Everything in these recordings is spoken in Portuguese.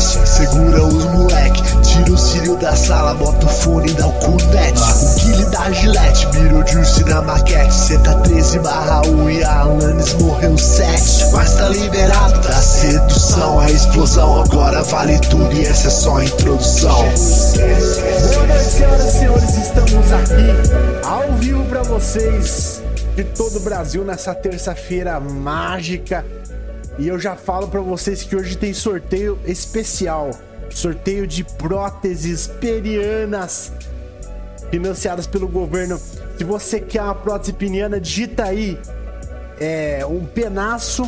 podcast. Segura os moleque, tira o cílio da sala, bota o fone e dá o cunete. O Guile da Gillette, mirou Juice na maquete. Senta 13/1 e a Alanis morreu 7. Mas tá liberado da sedução, a explosão agora vale tudo e essa é só a introdução. Boa noite, senhoras e senhores, estamos aqui ao vivo pra vocês de todo o Brasil nessa terça-feira mágica. E eu já falo pra vocês que hoje tem sorteio especial. Sorteio de próteses penianas financiadas pelo governo. Se você quer uma prótese peniana, digita aí um penaço.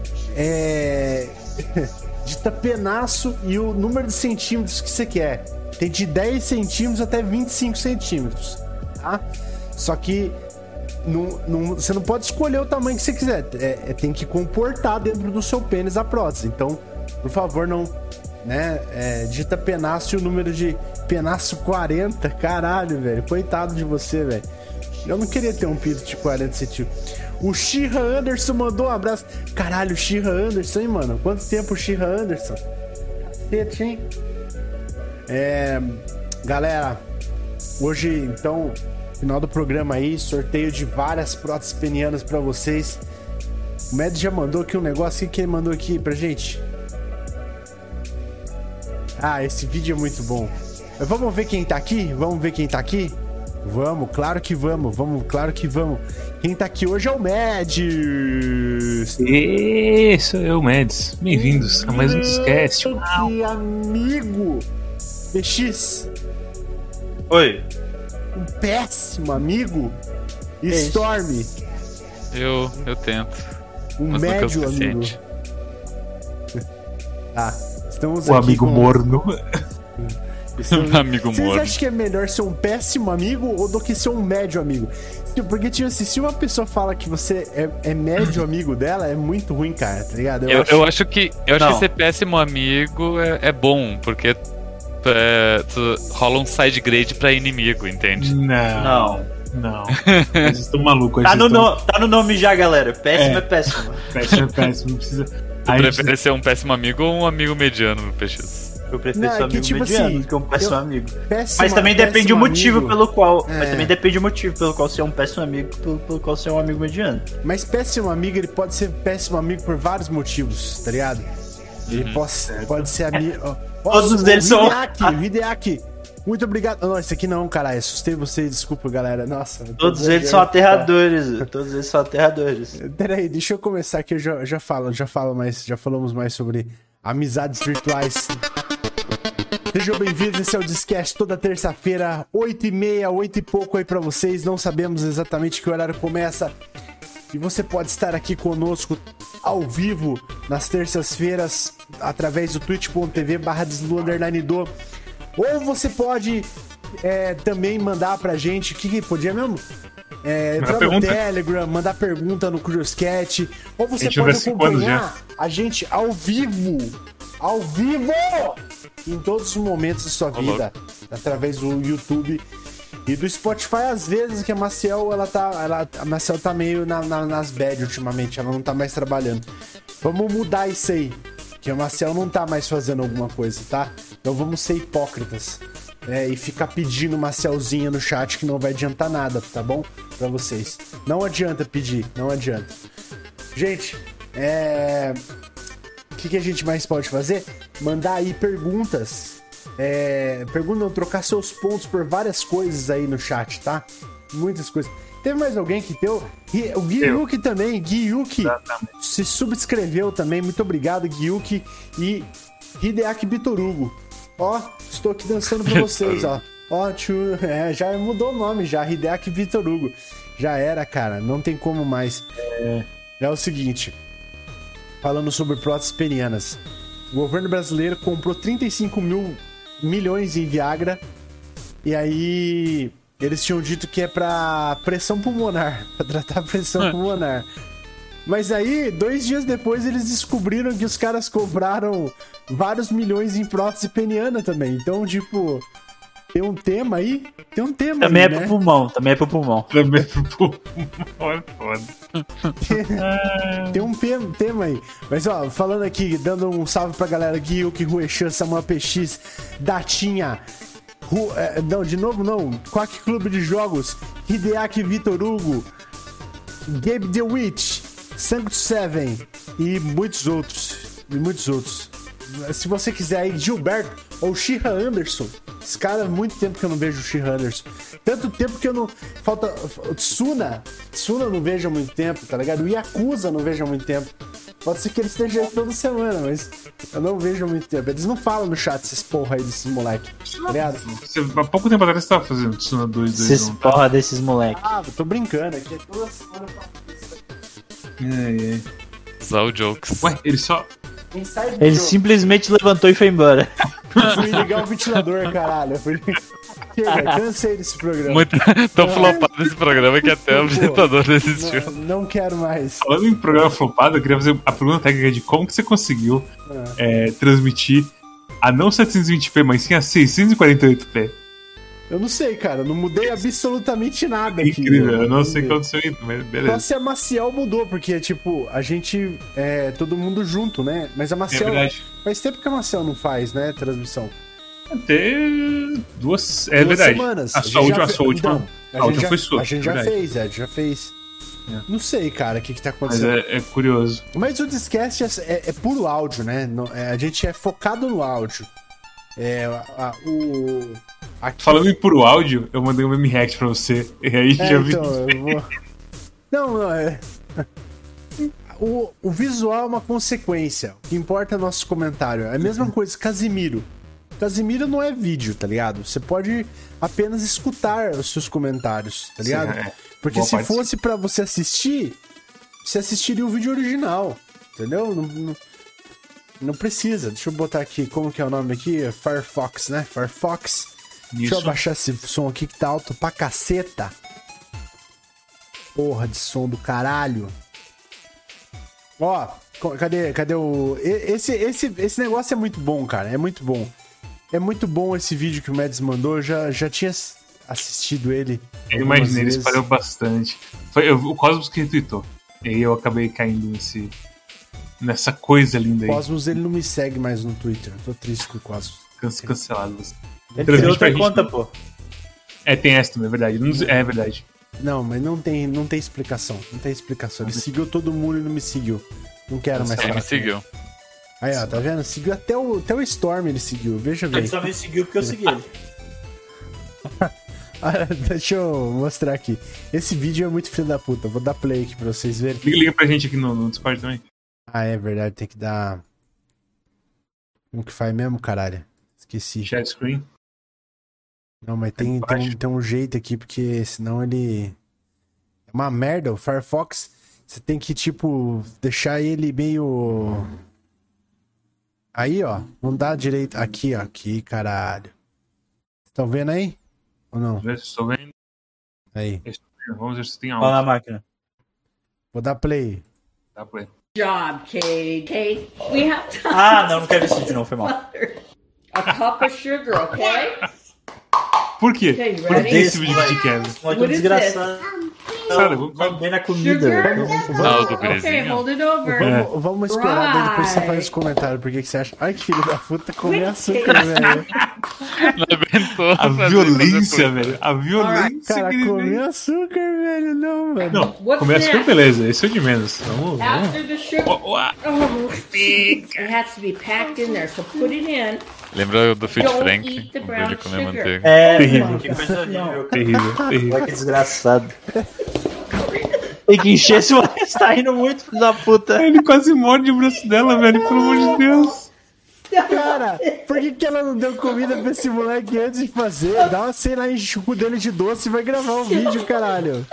Digita penaço e o número de centímetros que você quer. Tem de 10 centímetros até 25 centímetros, tá? Só que você não pode escolher o tamanho que você quiser. Tem que comportar dentro do seu pênis a prótese. Então, por favor, não... digita penaço e o número de penaço 40. Caralho, velho. Coitado de você, velho. Eu não queria ter um pinto de 40 centímetros. O Shira Anderson mandou um abraço. Caralho, o Shira Anderson, hein, mano? Quanto tempo o Shira Anderson? Cacete, hein? Galera, hoje, então, final do programa aí, sorteio de várias próteses penianas pra vocês. O Med já mandou aqui um negócio. O que ele mandou aqui pra gente? Ah, esse vídeo é muito bom. Vamos ver quem tá aqui? Vamos, claro que vamos. Claro que vamos. Quem tá aqui hoje é o Mads. Isso, eu, Mads. Bem-vindos a mais um Discast. Que amigo! PX. Oi. Um péssimo amigo. Storm. Eu tento. Um médio amigo. Estamos o aqui amigo morno. Amigo morno. Vocês acham que é melhor ser um péssimo amigo ou do que ser um médio amigo? Porque, tipo assim, se uma pessoa fala que você é médio amigo dela, é muito ruim, cara, tá ligado? Eu acho que ser péssimo amigo é bom, porque rola um side grade pra inimigo, entende? Não. Vocês estão malucos. Tá no nome já, galera. Péssimo é péssimo. Péssimo é péssimo. Não precisa... Tu prefere ser um péssimo amigo ou um amigo mediano, PX? Eu prefiro ser um amigo mediano do que um péssimo amigo. Péssimo, mas também depende o motivo amigo. pelo qual. Mas também depende o motivo pelo qual ser um péssimo amigo, pelo qual ser um amigo mediano. Mas péssimo amigo, ele pode ser péssimo amigo por vários motivos, tá ligado? Ele pode ser amigo. Todos eles são. Hideaki, muito obrigado. Não, esse aqui não, caralho. Assustei vocês, desculpa, galera. Nossa. Todos eles são aterradores. Todos eles são aterradores. Peraí, deixa eu começar aqui. Eu já falamos mais sobre amizades virtuais. Sejam bem-vindos, esse é o Discast toda terça-feira, 8h30, 8 e pouco aí pra vocês. Não sabemos exatamente que horário começa. E você pode estar aqui conosco ao vivo nas terças-feiras através do twitch.tv/deslu_do. Ou você pode também mandar pra gente, o que podia mesmo? Entrar no Telegram, mandar pergunta no Curioscat. Ou você pode acompanhar a gente ao vivo! Em todos os momentos da sua vida, através do YouTube e do Spotify. Às vezes que a Maciel, a Maciel tá meio nas bad ultimamente, ela não tá mais trabalhando. Vamos mudar isso aí, que a Maciel não tá mais fazendo alguma coisa, tá? Então vamos ser hipócritas e ficar pedindo Macielzinha no chat, que não vai adiantar nada, tá bom? Pra vocês. Não adianta pedir, não adianta. Gente, o que a gente mais pode fazer? Mandar aí perguntas. Trocar seus pontos por várias coisas aí no chat, tá? Muitas coisas. Teve mais alguém que deu? O Guiyuki também. Guiyuki se subscreveu também. Muito obrigado, Guiyuki. E Hideaki Bitorugo. Ó, estou aqui dançando pra vocês, ó. Ó, já mudou o nome já. Hideaki Bitorugo. Já era, cara. Não tem como mais. É o seguinte. Falando sobre próteses penianas. O governo brasileiro comprou 35 milhões em Viagra. E aí eles tinham dito que é pra pressão pulmonar. Pra tratar a pressão pulmonar. Mas aí, 2 dias depois, eles descobriram que os caras compraram vários milhões em prótese peniana também. Então, tipo... Tem um tema aí? Tem um tema Também aí, é né? pro pulmão, também é pro pulmão. Também pro povo. É foda. Tem um tema aí. Mas, ó, falando aqui, dando um salve pra galera aqui, Yuki, Ruechan, Samuel PX, Datinha, não, de novo não, Quack Clube de Jogos, Hideaki Vitor Hugo, Gabe The Witch, Sanctus 7 e muitos outros. Se você quiser aí, Gilberto ou Shira Anderson. Esse cara, há muito tempo que eu não vejo o Shira Anderson. Tanto tempo que eu não... Falta... Tsuna eu não vejo há muito tempo, tá ligado? O Yakuza eu não vejo há muito tempo. Pode ser que ele esteja aí toda semana, mas eu não vejo há muito tempo. Eles não falam no chat esses porra aí desses moleque, tá ligado? Há pouco tempo atrás você tava fazendo Tsuna 2, Esses porra desses moleque. Ah, eu tô brincando aqui. Toda semana eu faço isso. Zal Jokes. Ué, ele só... Ele simplesmente levantou e foi embora. Fui ligar o ventilador, caralho. Chega, cansei desse programa. Muito... Tô flopado nesse programa que até o apresentador desistiu. Não quero mais. Falando em programa flopado, eu queria fazer a pergunta técnica de como que você conseguiu transmitir a não 720p, mas sim a 648p. Eu não sei, cara. Não mudei absolutamente nada aqui. Incrível, eu não sei o que aconteceu ainda, mas beleza. Só se a Maciel mudou, porque, tipo, a gente é todo mundo junto, né? Mas a Maciel... É verdade. Faz tempo que a Maciel não faz, né, transmissão. Até duas verdade. Semanas. A sua última Então, a última foi sua. A gente já fez. Não sei, cara, o que tá Mas acontecendo. é curioso. Mas o Discast é puro áudio, né? A gente é focado no áudio. Aqui... Falando em puro áudio, eu mandei um meme react pra você. E aí já vi. Então, eu vou... Não, o visual é uma consequência. O que importa é nosso comentário. É a mesma coisa, Casimiro. Casimiro não é vídeo, tá ligado? Você pode apenas escutar os seus comentários, tá ligado? Sim, Porque boa se parte. fosse pra você assistir, você assistiria o vídeo original, entendeu? Não precisa. Deixa eu botar aqui, como que é o nome aqui? Firefox, né? Firefox. Deixa eu abaixar esse som aqui que tá alto pra caceta. Porra de som do caralho. Ó, cadê o... Esse negócio é muito bom, cara. É muito bom. É muito bom esse vídeo que o Mads mandou. Eu já tinha assistido ele. Eu imaginei, ele espalhou bastante. O Cosmos que retweetou. E aí eu acabei caindo nessa coisa linda aí. O Cosmos, ele não me segue mais no Twitter. Eu tô triste com o Cosmos. Cancelado você. Ele tem outra conta, pô. Tem essa também, é verdade. É verdade. Não, mas não tem explicação. Não tem explicação. Ele seguiu todo mundo e não me seguiu. Não quero mais falar. Ele me seguiu. Aí, ó, tá vendo? Seguiu até o Storm, ele seguiu. Veja bem. Ele só me seguiu porque eu segui ele. Deixa eu mostrar aqui. Esse vídeo é muito filho da puta. Vou dar play aqui pra vocês verem. Liga pra gente aqui no Discord também. Ah, é verdade. Tem que dar... Como que faz mesmo, caralho? Esqueci. Share screen. Não, mas tem um jeito aqui, porque senão ele... É uma merda. O Firefox, você tem que, tipo, deixar ele meio... Aí, ó. Não dá direito. Aqui, ó. Aqui, caralho. Estão vendo aí? Ou não? Estou vendo. Aí. Vamos ver se tem algo. Fala na máquina. Vou dar play. Dá play. Job, Kate. Kate, we have time. Não quero esse vídeo não, foi mal. A cup of sugar, okay? Por quê? Okay, you Por que ready? esse vídeo de Kevin? Moleque desgraçado. Cara, Não, bem na comida. Não, do Okay, Berezinho. hold it over. Vamos esperar, daí depois você faz os comentários. Por que você acha? Ai, que filho da puta, comer açúcar, velho. Não aguentou. A violência, velho. A violência. Cara, que comer ele açúcar, velho. Não, mano. Não, What's comer açúcar, next? beleza. Esse é o de menos. Vamos. After the sugar, it has to be packed in there, so put it in. Lembra do Fit Don't Frank? eat the O brown de comer sugar. manteiga. Terrível. Que coisa horrível. Terrível. Moleque desgraçado. Tem que encher esse moleque, tá rindo muito, filho da puta. Ele quase morde o braço dela, velho. Pelo amor de Deus. Cara, por que ela não deu comida pra esse moleque antes de fazer? Dá uma, sei lá, enche o cu dele de doce e vai gravar um vídeo, caralho.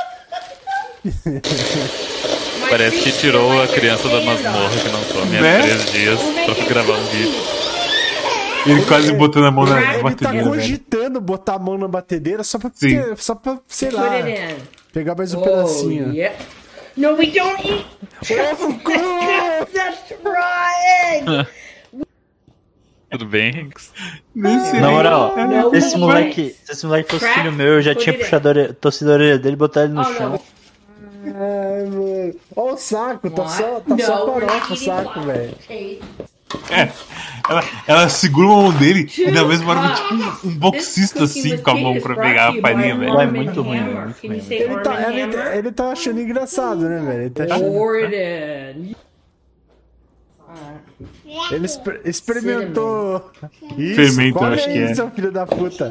Parece que tirou a criança da masmorra que não come há 3 dias pra gravar um vídeo. Ele quase botando a mão na Ele tá batedeira, velho. cogitando botar a mão na batedeira só pra, Sim. sei Put lá, it in. pegar mais um Oh, pedacinho. yeah. No, we don't eat. Ovo cru! That's right. Tudo bem, Rinks? Na moral, No, se esse no, moleque fosse filho meu, eu já tinha puxado a torcedora dele e botado ele no chão. Ai, mano. Olha o saco, tá só farofa o saco, velho. Ela segura a mão dele e na mesma hora vem tipo um boxista assim com a mão pra pegar a palhinha, velho. É muito ruim, velho. Muito ruim, velho. Ele tá achando engraçado, né, velho? Ele tá achando... Gordon. Ele experimentou. Isso, Fermento, come acho que aí, é. seu filho da puta.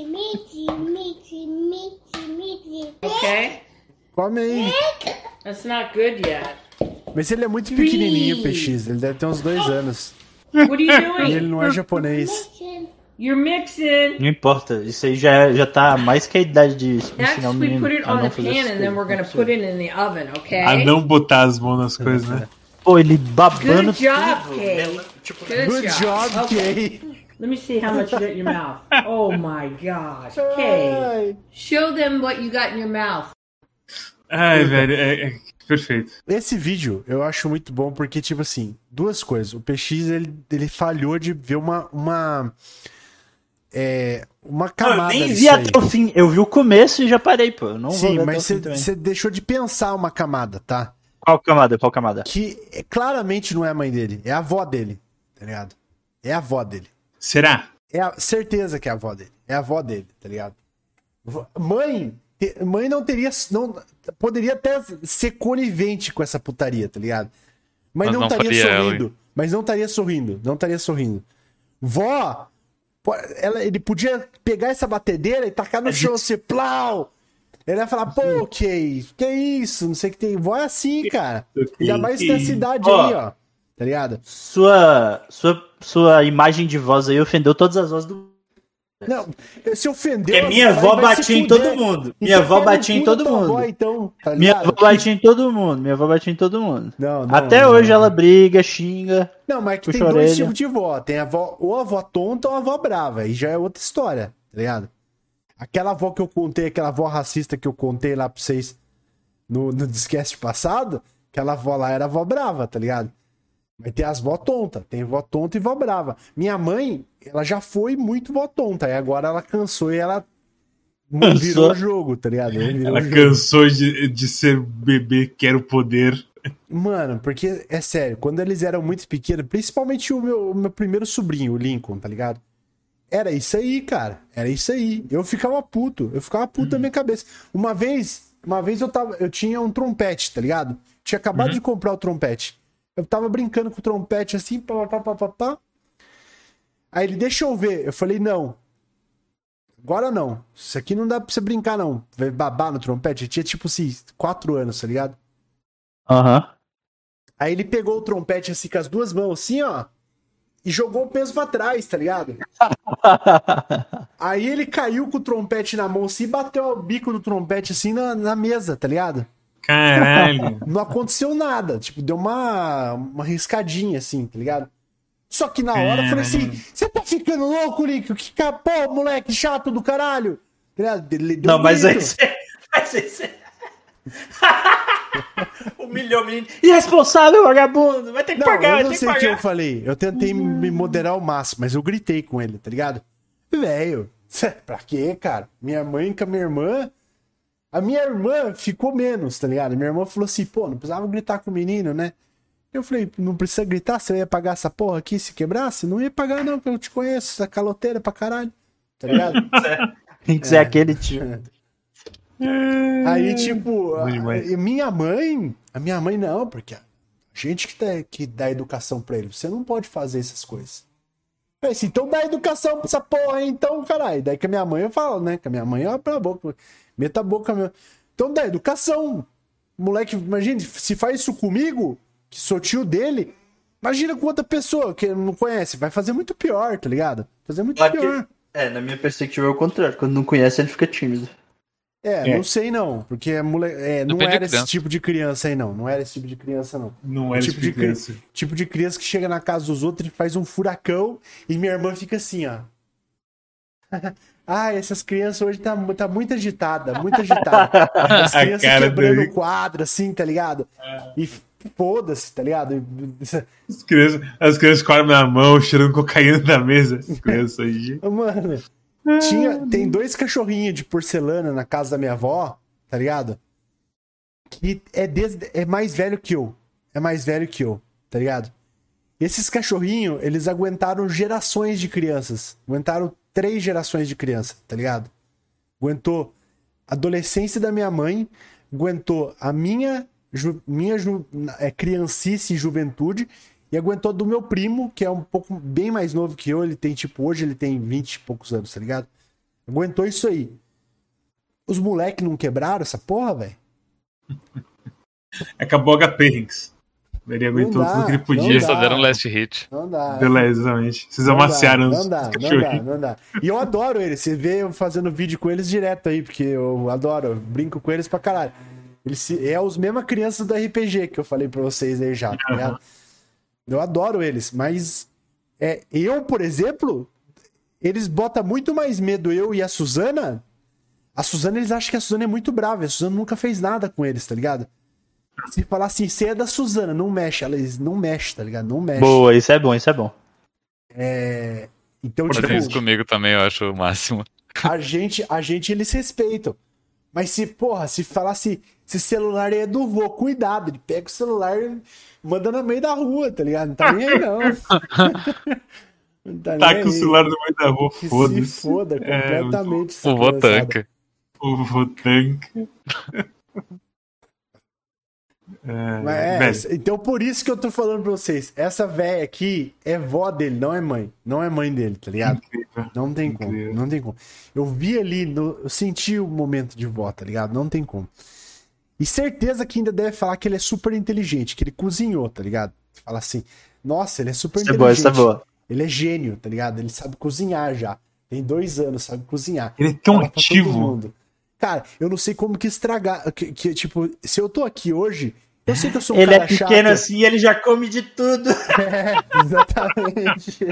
Okay? Come aí. That's not good yet. Mas ele é muito pequenininho, PX. Ele deve ter uns 2 anos. What are you E ele doing? não é japonês. You're mixing. Não importa, isso aí já tá mais que a idade de ensinar Next, o we menino put it a on não a fazer pan essas and then coisas. we're gonna put it in the oven, okay? A não botar as mãos nas coisas, né? Pô, ele babando Good job, tudo. Kay. Good job, Okay. Kay. Let me see how much you got in your mouth. Oh my gosh, Kay. Ai. Show them what you got in your mouth. Ai, velho, é perfeito. Esse vídeo eu acho muito bom porque, tipo assim, 2 coisas. O PX, ele falhou de ver uma Não, camada eu nem disso vi aí. até o fim. Eu vi o começo e já parei, pô. Eu não vou Sim, ver mas até o fim também. você deixou de pensar uma camada, tá? Qual camada? Qual camada? Que claramente não é a mãe dele, é a avó dele, tá ligado? É a avó dele. Será? É a certeza que é a avó dele. É a avó dele, tá ligado? Mãe não teria. Não, poderia até ser conivente com essa putaria, tá ligado? Mas não estaria faria ela, sorrindo. Mas não estaria sorrindo. Não estaria sorrindo. Vó, ele podia pegar essa batedeira e tacar no chão assim, plau! Ele ia falar, pô, que isso? Não sei o que tem. Vó é assim, cara. Ainda mais nessa idade aí, ó. Tá ligado? Sua imagem de voz aí ofendeu todas as vozes do... Não, se ofendeu... Porque minha avó vai se batia em fuder. todo mundo. Então Minha avó pega o batia em cu todo da tua mundo. avó, então, tá Minha ligado? avó batia em todo mundo. Minha avó batia em todo mundo. Não, Até não. hoje ela briga, xinga. Não, mas é que puxa tem a 2 orelha. tipos de vó. Tem a avó, ou a avó tonta ou a avó brava. Aí já é outra história, tá ligado? Aquela avó que eu contei, aquela avó racista que eu contei lá pra vocês no discast passado, aquela avó lá era a avó brava, tá ligado? Mas tem as vó tonta, tem vó tonta e vó brava. Minha mãe, ela já foi muito vó tonta, e agora ela cansou e ela virou o jogo, tá ligado? Ela cansou de ser bebê, quer o poder. Mano, porque, é sério, quando eles eram muito pequenos, principalmente o meu primeiro sobrinho, o Lincoln, tá ligado? Era isso aí, cara. Era isso aí. Eu ficava puto na minha cabeça. Uma vez eu tinha um trompete, tá ligado? Tinha acabado de comprar o trompete. Eu tava brincando com o trompete assim, pá. Aí ele, deixa eu ver. Eu falei, não. Agora não. Isso aqui não dá pra você brincar, não. Vai babar no trompete. Eu tinha, tipo assim, 4 anos, tá ligado? Aham. Aí ele pegou o trompete assim, com as 2 mãos, assim, ó. E jogou o peso pra trás, tá ligado? Aí ele caiu com o trompete na mão assim e bateu o bico do trompete assim na mesa, tá ligado? Caralho. Não aconteceu nada. Tipo, deu uma riscadinha assim, tá ligado? Só que na hora eu falei assim: você tá ficando louco, Nico? Que capô, moleque chato do caralho. Tá ligado? Ele deu Não, mas grito. aí você... Humilhou o menino. Irresponsável, vagabundo. Vai ter que Não, pagar, eu vai não ter que sei o que eu pagar. falei. Eu tentei me moderar ao máximo, mas eu gritei com ele, tá ligado? Velho, pra quê, cara? Minha mãe com a minha irmã... A minha irmã ficou menos, tá ligado? Minha irmã falou assim, pô, não precisava gritar com o menino, né? Eu falei, não precisa gritar, você ia pagar essa porra aqui se quebrasse? Não ia pagar não, porque eu te conheço, essa caloteira pra caralho, tá ligado? Tem que ser aquele tio. Aí, tipo, demais. a minha mãe não, porque a gente que dá educação pra ele, você não pode fazer essas coisas. Eu falei assim, então dá educação pra essa porra aí, então, caralho. Daí que a minha mãe eu falo, né? Que a minha mãe abre a boca, meta a boca mesmo. Então dá educação. Moleque, imagina, se faz isso comigo, que sou tio dele, imagina com outra pessoa que não conhece, vai fazer muito pior, tá ligado? Fazer muito pior. Na minha perspectiva é o contrário. Quando não conhece, ele fica tímido. Não sei não, porque não Depende era da esse criança. tipo de criança aí não, não era esse tipo de criança não. Não era tipo de criança. Tipo de criança que chega na casa dos outros e faz um furacão e minha irmã fica assim, ó. Ah, essas crianças hoje tá muito agitada, muito agitada. As crianças cara quebrando dele. o quadro, assim, tá ligado? E foda-se, tá ligado? As crianças com a arma na mão, cheirando cocaína da mesa. As crianças aí. Mano, tem 2 cachorrinhos de porcelana na casa da minha avó, tá ligado? Que é mais velho que eu. É mais velho que eu, tá ligado? Esses cachorrinhos, eles aguentaram gerações de crianças. Aguentaram 3 gerações de criança, tá ligado? Aguentou a adolescência da minha mãe, aguentou a minha criancice e juventude, e aguentou do meu primo, que é um pouco bem mais novo que eu. Ele tem, hoje ele tem 20 e poucos anos, tá ligado? Aguentou isso aí. Os moleques não quebraram essa porra, velho? Acabou o HP, Rinks. Ele aguentou tudo que ele podia. Eles só deram last hit. Não dá. Exatamente. Vocês amaciaram os cachorrinhos. Não dá. E eu adoro eles. Você vê eu fazendo vídeo com eles direto aí, porque eu adoro. Eu brinco com eles pra caralho. É os mesmas crianças do RPG que eu falei pra vocês aí já, tá ligado? Eu adoro eles, mas eu, por exemplo, eles botam muito mais medo, eu e a Suzana. A Suzana, eles acham que a Suzana é muito brava. A Suzana nunca fez nada com eles, tá ligado? Se falar assim, você é da Suzana, não mexe. Eles não mexem, tá ligado? Não mexe. Boa, isso é bom. Então, Fazer isso comigo também, eu acho o máximo. A gente eles respeitam. Mas se falar assim, esse celular aí é do vô, cuidado. Ele pega o celular e manda no meio da rua, tá ligado? Não tá nem aí, não. Tá com o celular no meio da rua, foda-se. Se foda completamente. O vô tanca. O vô tanca. Então por isso que eu tô falando pra vocês. Essa véia aqui é vó dele, não é mãe. Não é mãe dele, tá ligado? Incrível. Não tem como, não tem como. Eu vi ali, eu senti o momento de vó, tá ligado? Não tem como. E certeza que ainda deve falar que ele é super inteligente, que ele cozinhou, tá ligado? Fala assim, nossa, ele é super inteligente. Isso é boa. Ele é gênio, tá ligado? Ele sabe cozinhar já. Tem 2 anos, sabe cozinhar. Ele é tão ativo. Cara, eu não sei como que estragar. Tipo, se eu tô aqui hoje, eu sei que eu sou um cara chato. Ele é pequeno chato. assim e ele já come de tudo. Exatamente.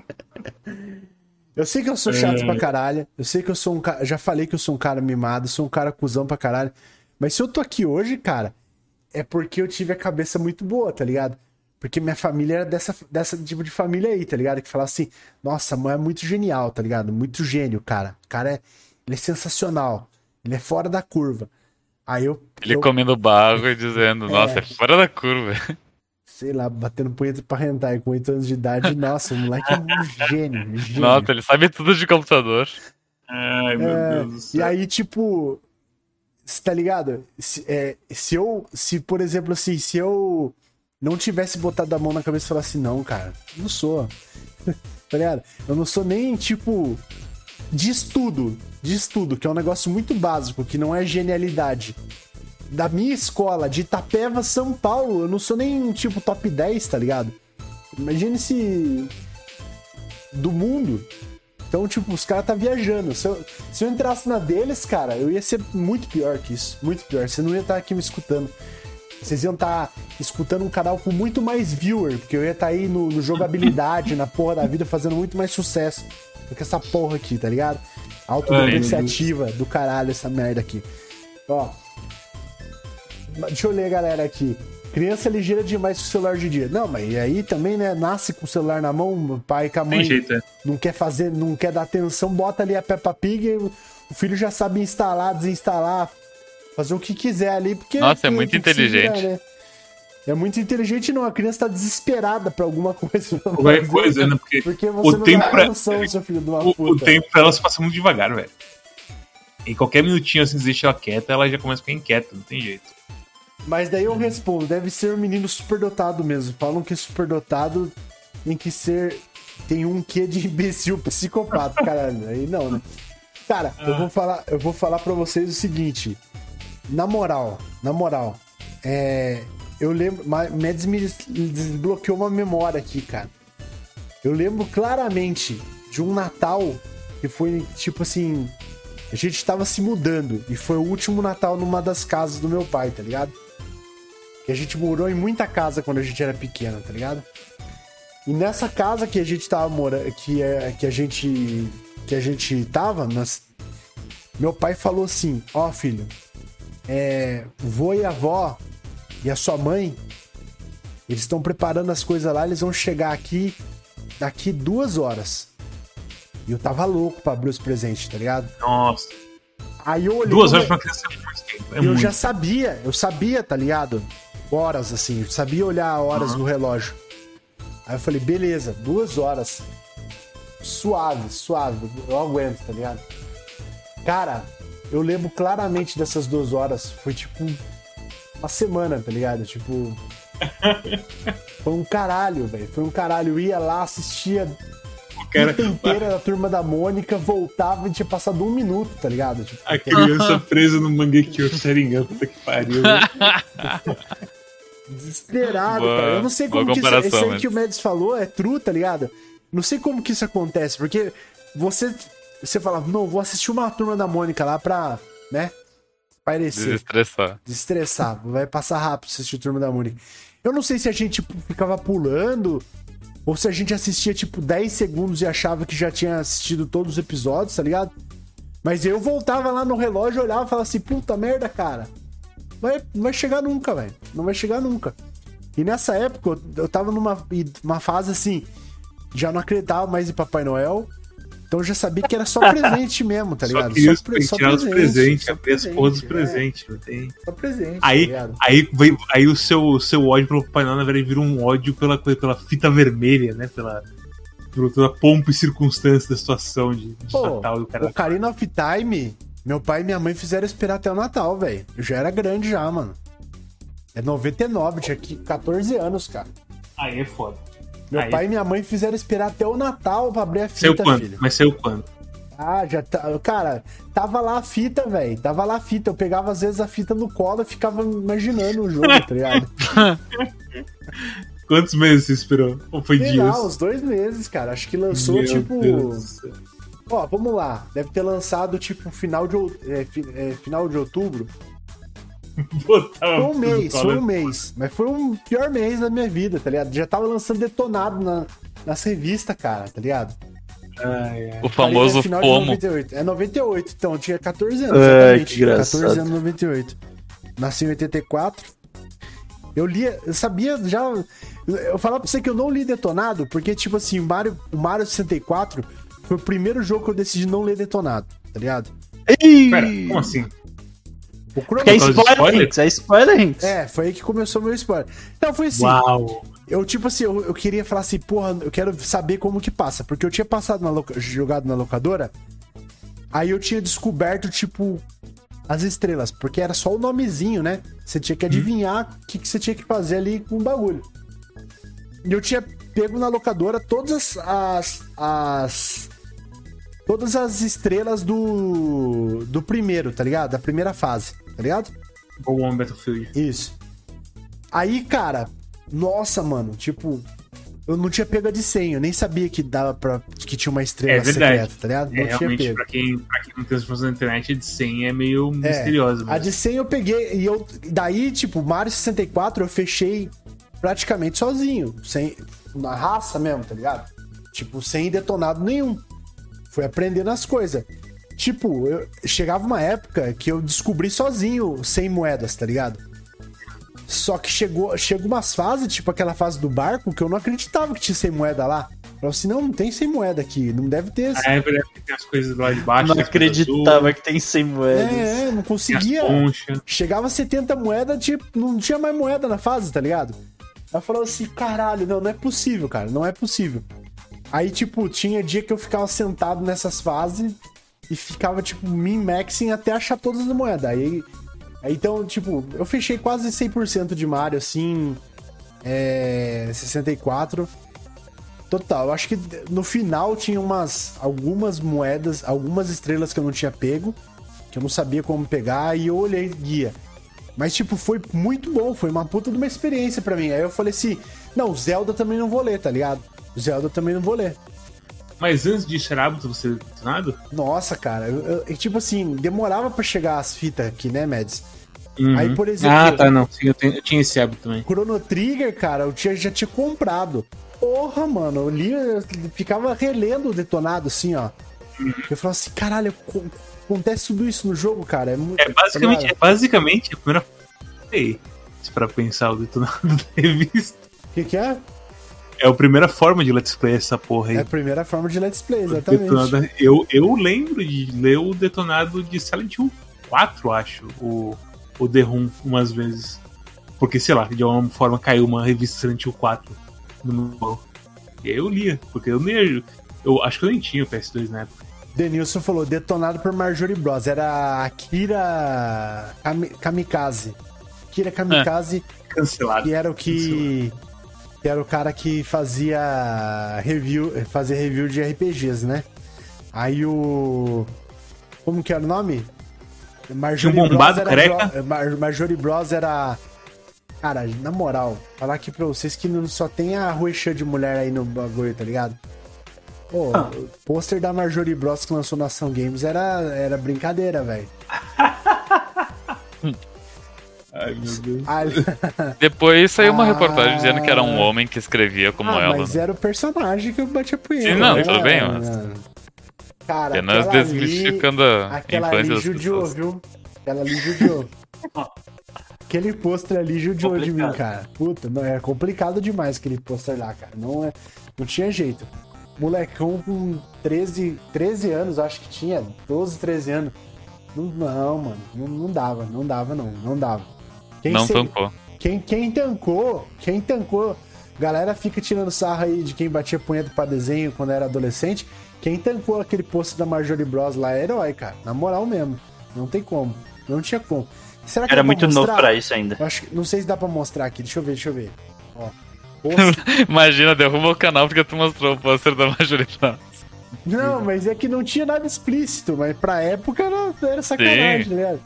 Eu sei que eu sou chato pra caralho. Eu sei que eu sou um cara. Já falei que eu sou um cara mimado, sou um cara cuzão pra caralho. Mas se eu tô aqui hoje, cara, é porque eu tive a cabeça muito boa, tá ligado? Porque minha família era dessa tipo de família aí, tá ligado? Que fala assim, nossa, a mãe é muito genial, tá ligado? Muito gênio, cara. O cara ele é sensacional. Ele é fora da curva. Aí Ele comendo barro e dizendo, nossa, é fora da curva. Sei lá, batendo punheta pra hentai com 8 anos de idade. Nossa, o moleque é um gênio. Nossa, ele sabe tudo de computador. Ai, meu Deus do céu. E aí, tipo, tá ligado? Se por exemplo, assim, se eu não tivesse botado a mão na cabeça e falasse assim, não, cara, não sou. Tá ligado? Eu não sou nem, tipo, de estudo, que é um negócio muito básico, que não é genialidade. Da minha escola, de Itapeva, São Paulo, eu não sou nem, tipo, top 10, tá ligado? Imagine se... do mundo. Então, tipo, os caras tá viajando. Se eu entrasse na deles, cara, eu ia ser muito pior que isso. Muito pior. Você não ia estar aqui me escutando. Vocês iam estar escutando um canal com muito mais viewer, porque eu ia estar aí no jogabilidade, na porra da vida, fazendo muito mais sucesso do que essa porra aqui, tá ligado? Autodepreciativa do caralho, essa merda aqui. Ó. Deixa eu ler, galera, aqui. Criança ligeira demais com o celular de dia. Não, mas aí também, né? Nasce com o celular na mão, o pai com a mãe não quer fazer, não quer dar atenção, bota ali a Peppa Pig, o filho já sabe instalar, desinstalar, fazer o que quiser ali, porque... Nossa, é muito inteligente. Virar, né? É muito inteligente, não. A criança tá desesperada pra alguma coisa. Qualquer coisa, né? Porque você o não tempo dá atenção, seu filho de uma puta. O tempo pra ela se passa muito devagar, velho. Em qualquer minutinho, assim, deixa ela quieta, ela já começa a ficar inquieta, não tem jeito. Mas daí eu respondo, deve ser um menino superdotado mesmo. Falam que superdotado tem que ser... Tem um quê de imbecil psicopata, caralho. Aí não, né? Cara, eu vou falar pra vocês o seguinte. Na moral, eu lembro... Mads me desbloqueou uma memória aqui, cara. Eu lembro claramente de um Natal que foi, tipo assim... A gente tava se mudando e foi o último Natal numa das casas do meu pai, tá ligado? E a gente morou em muita casa quando a gente era pequeno, tá ligado? E nessa casa que a gente tava morando, que a gente tava, meu pai falou assim, ó, filho, vô e a avó e a sua mãe Eles estão preparando as coisas lá, eles vão chegar aqui daqui 2 horas. E eu tava louco pra abrir os presentes, tá ligado? Nossa. Aí eu olhei... 2 horas pra criança é muito tempo. Eu já sabia, tá ligado? Horas, assim, eu sabia olhar horas no relógio. Aí eu falei, beleza, 2 horas. Suave, eu aguento, tá ligado? Cara, eu lembro claramente dessas 2 horas. Foi tipo uma semana, tá ligado? Tipo... Foi um caralho, velho. Foi um caralho. Eu ia lá, assistia a fita inteira da Turma da Mônica, voltava e tinha passado 1 minuto, tá ligado? Tipo, a criança presa no Mangekyou Sharingan, puta que pariu. Desesperado, cara. Eu não sei como que isso aí que o Mads falou é true, tá ligado? Não sei como que isso acontece, porque você fala, não, vou assistir uma Turma da Mônica lá pra, né, espairecer. Desestressar. Vai passar rápido assistir Turma da Mônica. Eu não sei se a gente, tipo, ficava pulando, ou se a gente assistia, tipo, 10 segundos e achava que já tinha assistido todos os episódios, tá ligado? Mas eu voltava lá no relógio, olhava e falava assim, puta merda, cara. Não vai chegar nunca, velho. Não vai chegar nunca. E nessa época, eu tava numa fase assim, já não acreditava mais em Papai Noel. Então eu já sabia que era só presente mesmo, tá ligado? Só tirar os presentes, abrir as porras dos presentes. Só presente, aí, tá ligado? Aí o seu ódio pelo Papai Noel, na verdade, vira um ódio pela fita vermelha, né? Pela pompa e circunstância da situação de Natal do cara. O Ocarina of Time, meu pai e minha mãe fizeram esperar até o Natal, velho. Eu já era grande já, mano. É 99, tinha 14 anos, cara. Aí é foda. Meu pai e minha mãe fizeram esperar até o Natal pra abrir a fita, filho. Mas saiu quando? Ah, já tá... Cara, tava lá a fita, velho. Tava lá a fita. Eu pegava, às vezes, a fita no colo e ficava imaginando o jogo, tá ligado? Quantos meses você esperou? Ou foi dias? Não, uns 2 meses, cara. Acho que lançou, Meu tipo... Deus. Ó, vamos lá. Deve ter lançado, tipo, final de outubro. Foi um mês. Mas foi o pior mês da minha vida, tá ligado? Já tava lançando detonado nas revistas, cara, tá ligado? O famoso FOMO. 98. É 98, então eu tinha 14 anos, exatamente. Que 14 anos, 98. Nasci em 84. Eu sabia já... Eu falava pra você que eu não li detonado, porque, tipo assim, o Mario 64 foi o primeiro jogo que eu decidi não ler detonado, tá ligado? Pera, como assim? Porque é spoiler, Hinks. É, foi aí que começou o meu spoiler. Então foi assim. Uau. Eu, tipo assim, eu queria falar assim, porra, eu quero saber como que passa. Porque eu tinha jogado na locadora, aí eu tinha descoberto, tipo, as estrelas. Porque era só o nomezinho, né? Você tinha que adivinhar o que você tinha que fazer ali com o bagulho. E eu tinha pego na locadora todas as estrelas do primeiro, tá ligado? Da primeira fase, tá ligado? Ou Battlefield. Isso. Aí, cara, nossa, mano, tipo, eu não tinha pego a de 100, eu nem sabia que dava que tinha uma estrela secreta, tá ligado? Não tinha pego. Pra quem não tem as informações na internet, a de 100 é meio misteriosa. A de 100 eu peguei, e daí, tipo, Mario 64 eu fechei praticamente sozinho, na raça mesmo, tá ligado? Tipo, sem detonado nenhum. Fui aprendendo as coisas. Tipo, chegava uma época que eu descobri sozinho 100 moedas, tá ligado? Só que chegou umas fases, tipo aquela fase do barco, que eu não acreditava que tinha 100 moeda lá. Eu falei assim, não tem 100 moeda aqui, não deve ter. É verdade que tem as coisas lá de baixo. Não acreditava que tem 100 moedas. Não conseguia. Chegava a 70 moedas, tipo, não tinha mais moeda na fase, tá ligado? Aí eu falava assim, caralho, não é possível, cara, não é possível. Aí, tipo, tinha dia que eu ficava sentado nessas fases e ficava, tipo, min-maxing até achar todas as moedas. Aí, então, tipo, eu fechei quase 100% de Mario, assim, 64. Total, eu acho que no final tinha algumas moedas, algumas estrelas que eu não tinha pego, que eu não sabia como pegar, e eu olhei guia. Mas, tipo, foi muito bom, foi uma puta de uma experiência pra mim. Aí eu falei assim, não, Zelda também não vou ler, tá ligado? Zelda também não vou ler. Mas antes disso era hábito você ter detonado? Nossa, cara, eu tipo assim, demorava pra chegar as fitas aqui, né, Mads? Aí, por exemplo... Ah, tá, não. Sim, eu tinha esse hábito também. Chrono Trigger, cara, eu já tinha comprado. Porra, mano, eu ficava relendo o detonado, assim, ó. Eu falava assim, caralho, acontece tudo isso no jogo, cara. Basicamente a primeira vez pra pensar o detonado da revista. Que é? É a primeira forma de Let's Play essa porra aí. É a primeira forma de Let's Play, exatamente. Eu lembro de ler o detonado de Silent Hill 4, acho, o The Room, umas vezes. Porque, sei lá, de alguma forma caiu uma revista Silent Hill 4 no meu mão. E aí eu lia, porque eu acho que eu nem tinha o PS2 na época. Denilson falou, detonado por Marjorie Bros. Era Akira Kamikaze. Akira Kamikaze, Cancelado. que era o que era o cara que fazia review de RPGs, né? Aí como que era o nome? Marjorie bombado Bros careca? Marjorie Bros era... Cara, na moral, falar aqui pra vocês que não só tem a Ruexã de mulher aí no bagulho, tá ligado? Pô, o pôster da Marjorie Bros que lançou na Ação Games era brincadeira, velho. Ai, meu Deus. Depois saiu uma reportagem dizendo que era um homem que escrevia como ela. Mas era o personagem que eu bati a punheta. Sim, não, né? tudo bem, mas... Cara, apenas desmistificando a aquela infância ali das judiou, pessoas. viu? Aquela ali judiou. Aquele pôster ali judiou de mim, cara. Puta, não, é complicado demais aquele pôster lá, cara. Não tinha jeito. Molecão com 13 anos, acho que tinha. 12, 13 anos. Não, mano. Não dava. Tancou. Quem tancou... Galera fica tirando sarro aí de quem batia punheta pra desenho quando era adolescente. Quem tancou aquele pôster da Marjorie Bros lá é herói, cara. Na moral mesmo. Não tem como. Não tinha como. Será que Era dá pra muito mostrar? novo pra isso ainda. Eu acho que, não sei se dá pra mostrar aqui. Deixa eu ver. Ó. Imagina, derruba o canal porque tu mostrou o pôster da Marjorie Bros. Não, mas é que não tinha nada explícito. Mas pra época era sacanagem, Sim. tá ligado?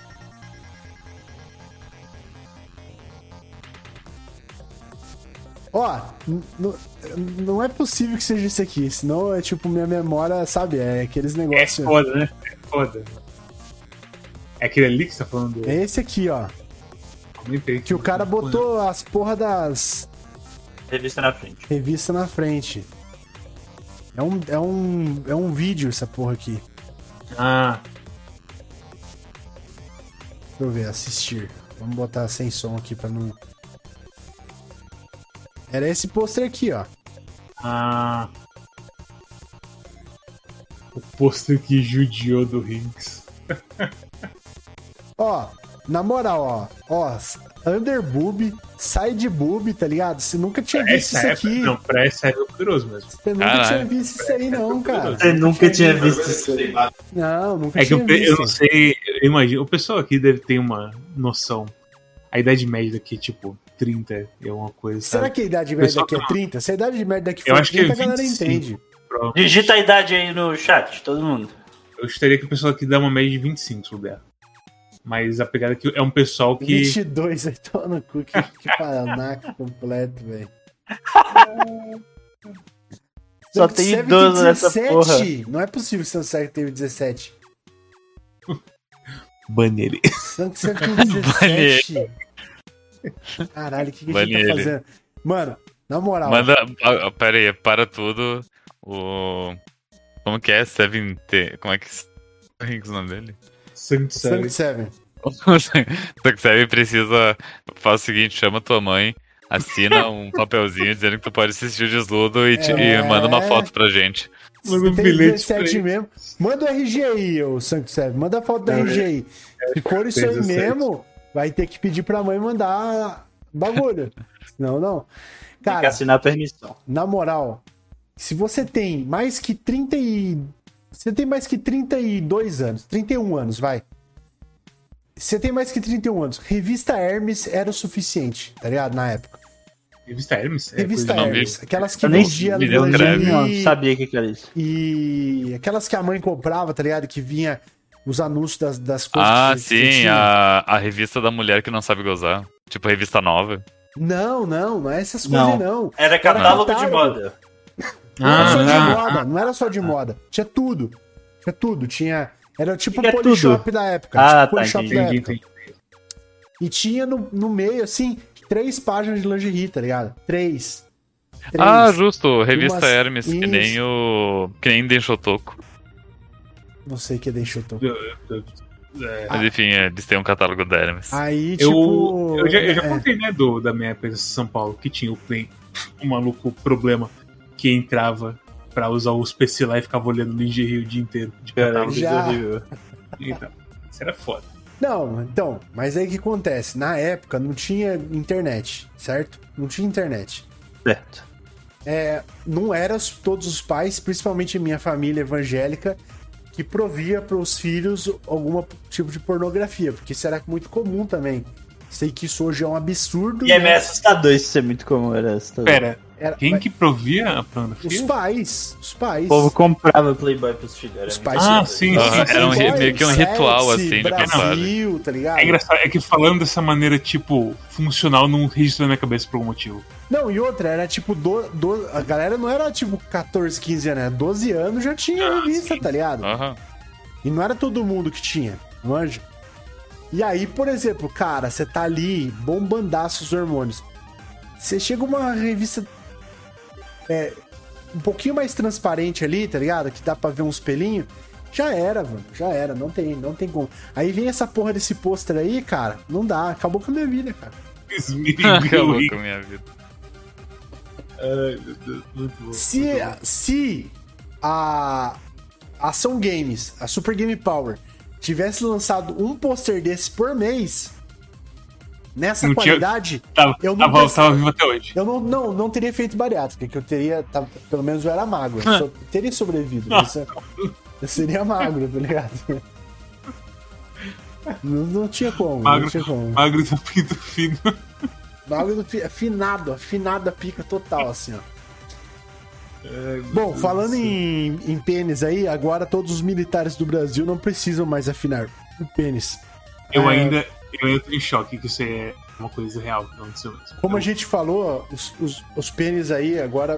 Ó, não é possível que seja isso aqui. Senão é tipo, minha memória, sabe? É aqueles negócios. É foda, né? É foda. É aquele ali que você tá falando? É esse aqui, ó. Que o cara botou as porra das Revista na frente. revistas na frente. É um vídeo essa porra aqui. Ah, Deixa eu ver, assistir. Vamos botar sem som aqui pra não... Era esse pôster aqui, ó. O pôster que judiou do Rinks. Ó, na moral, ó, underboob, side boob, tá ligado? Você nunca tinha visto isso aqui. Não, pra essa época é poderoso mesmo. Você nunca tinha visto isso aí, não, cara. Você nunca tinha visto isso aí. Não, nunca É que tinha visto. eu não sei, eu imagino, o pessoal aqui deve ter uma noção. A idade média daqui, tipo, 30 é uma coisa, Será sabe? que a idade média Pessoal daqui é que- 30? Se a idade média daqui Eu for acho que é 30, a galera 25. entende. Digita a idade aí no chat, todo mundo. Eu gostaria que o pessoal aqui dá uma média de 25, se puder. Mas a pegada aqui é um pessoal que... 22, aí tô no cu, que panaca completo, velho. Só Sangue tem Seven idoso nessa 17. porra. Não é possível que o Sangue Seven teve 17. Bane ele. Sangue Seven tem 17. Caralho, o que a Bane gente tá ele. fazendo? Mano, na moral. Manda. Pera aí, para tudo. Como que é? Como é que é o nome dele? Sangue Sangue Seven. O Seven precisa. Faz o seguinte: chama tua mãe, assina um papelzinho dizendo que tu pode assistir o desludo e manda uma foto pra gente. Manda um Tem bilhete pra 17 ele. mesmo. Manda o RG aí, ô Sangue Seven. Manda a foto do RG aí. Se for isso aí 17. mesmo, vai ter que pedir pra mãe mandar bagulho. Não. Tem que Cara, assinar a permissão. na moral, se você tem mais que 32 anos, 31 anos, vai. Você tem mais que 31 anos. Revista Hermes era o suficiente, tá ligado? Na época. Revista Hermes? Revista não vi. Hermes. Aquelas que Eu nem vendia me deu Não lingerie sabia o que era isso. e aquelas que a mãe comprava, tá ligado? Que vinha os anúncios das coisas. Ah, que sim, tinha. a revista da mulher que não sabe gozar. Tipo, revista nova. Não é essas coisas, não. Era catálogo de catálogo. moda. Não era só de Ah, moda, não era só de moda. Tinha tudo. Era tipo Que o é Polishop tudo? da época. Ah, tipo tá, Polishop da entendi, época. entendi. E tinha no meio, assim, 3 páginas de lingerie, tá ligado? 3. Ah, justo, revista Umas- Hermes, que nem o. Que nem Denchotoco. Não sei o que deixou. Mas enfim, eles têm um catálogo da Hermes. Aí, Eu tipo... já contei, né, da minha época em São Paulo, que tinha o maluco problema que entrava pra usar os PC lá e ficava olhando lingerie o dia inteiro de catálogo. já. Então, isso era foda. Não, então, mas aí o que acontece? Na época não tinha internet, certo? Não tinha internet. Certo. Não era todos os pais, principalmente minha família evangélica, que provia para os filhos algum tipo de pornografia, porque isso era muito comum também. Sei que isso hoje é um absurdo. E é né? meio assustador isso ser muito comum, era assustador. Pera, quem que provia a Os pornografia? pais. Os pais. O povo comprava Playboy pros filhos. Era Os muito pais. Ah, sim, Era meio que um ritual, assim, de Brasil, tá ligado? É engraçado, é que falando dessa maneira, tipo, funcional, não registrou na minha cabeça por algum motivo. Não, e outra, era tipo, a galera não era tipo 14, 15 anos, era 12 anos já tinha revista, tá ligado? Aham. E não era todo mundo que tinha, manja? E aí, por exemplo, cara, você tá ali, bombandaço os hormônios. Você chega uma revista um pouquinho mais transparente ali, tá ligado? Que dá pra ver uns pelinhos. Já era, mano. Já era. Não tem como. Aí vem essa porra desse pôster aí, cara. Não dá. Acabou com a minha vida, cara. Acabou com a minha vida. Ai, meu Deus, muito bom. Se a Ação Games, a Super Game Power, tivesse lançado um pôster desse por mês, nessa Não tinha- qualidade, Tava, eu não tava vivo até hoje. eu não teria feito bariátrica, que eu teria, pelo menos eu era magro, teria sobrevivido. Eu seria magro, tá ligado? Não tinha como, não tinha como. Magro do pinto fino. Magro do afinada pica total, assim, ó. Bom, falando em pênis aí, agora todos os militares do Brasil não precisam mais afinar o pênis. Eu ainda tô em choque que isso é uma coisa real que aconteceu mesmo. Como a gente falou, os pênis aí agora...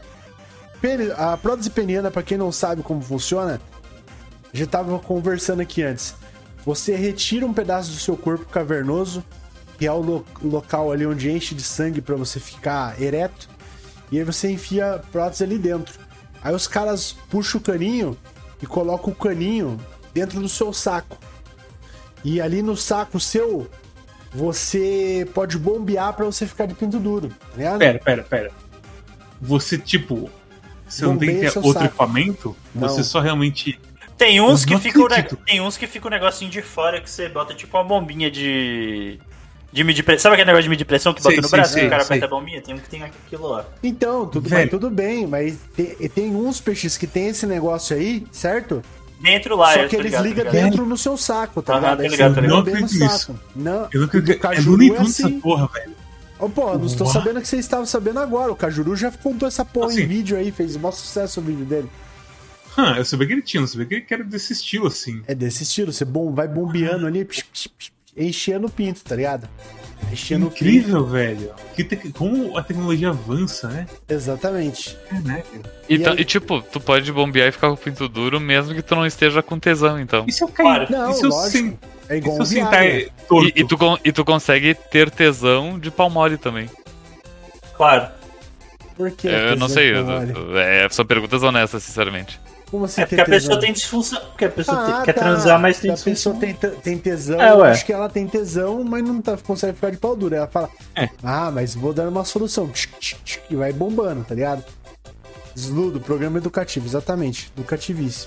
A prótese peniana, pra quem não sabe como funciona, já tava conversando aqui antes. Você retira um pedaço do seu corpo cavernoso, que é o local ali onde enche de sangue pra você ficar ereto, e aí você enfia a prótese ali dentro. Aí os caras puxam o caninho e colocam o caninho dentro do seu saco. E ali no saco seu, você pode bombear pra você ficar de pinto duro, tá ligado? Pera. Você, tipo, você não tem que Bombeia ter seu outro saco. equipamento? Não. Você só realmente... Tem uns que Não ficam acredito. tem uns que fica um negocinho de fora que você bota tipo uma bombinha de medir pressão. Sabe aquele negócio de medir pressão que bota Sei, no sei, braço sei, e o cara sei. aperta a bombinha? Tem um que tem aquilo lá. Então, Velho. tudo bem, mas tem uns peixes que tem esse negócio aí, certo? Dentro lá, Só eu que tô eles ligado, ligam tô ligado. dentro no seu saco, tá Aham, ligado? tô Aí ligado, você tô ligado. bombeia no Não acredito saco. Não, Eu não acredito. o cajuru Eu não é entendo assim. essa porra, velho. Ô, pô, não estou sabendo que você estava sabendo agora. O Cajuru já contou essa porra Assim. em vídeo aí, fez o maior sucesso o vídeo dele. Eu sabia que ele tinha, não sabia que ele era desse estilo, assim. É desse estilo, você vai bombeando ali, enchendo o pinto, tá ligado? Enchendo o pinto. Incrível, velho. Como a tecnologia avança, né? Exatamente. Caraca. E Tipo, tu pode bombear e ficar com o pinto duro mesmo que tu não esteja com tesão, então. E se eu cair? Não, e se eu lógico. É e igual se eu um sentar Viagra. torto? E tu consegue ter tesão de pau mole também. Claro. Por que? Eu não tesão sei, de pau mole? são perguntas honestas, sinceramente. Como assim É porque a tesão? pessoa tem disfunção. Porque a pessoa quer tá. transar, mas tem A pessoa disfunção. tem tesão, É, eu ué. acho que ela tem tesão, mas não consegue ficar de pau duro. Ela fala, É. mas vou dar uma solução. E vai bombando, tá ligado? Sludo, programa educativo, exatamente. Educativíssimo.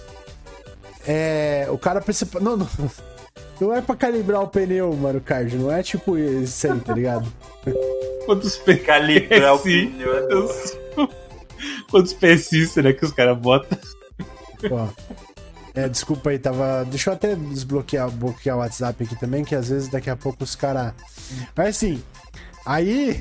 O cara precisa... Não é pra calibrar o pneu, mano, Card. Não é tipo isso aí, tá ligado? Quantos PS? Calibrar o pneu é Eu sou- Quantos PS será que os caras botam? Ó. Desculpa aí, deixa eu até bloquear o WhatsApp aqui também, que às vezes daqui a pouco os caras... Mas assim, aí...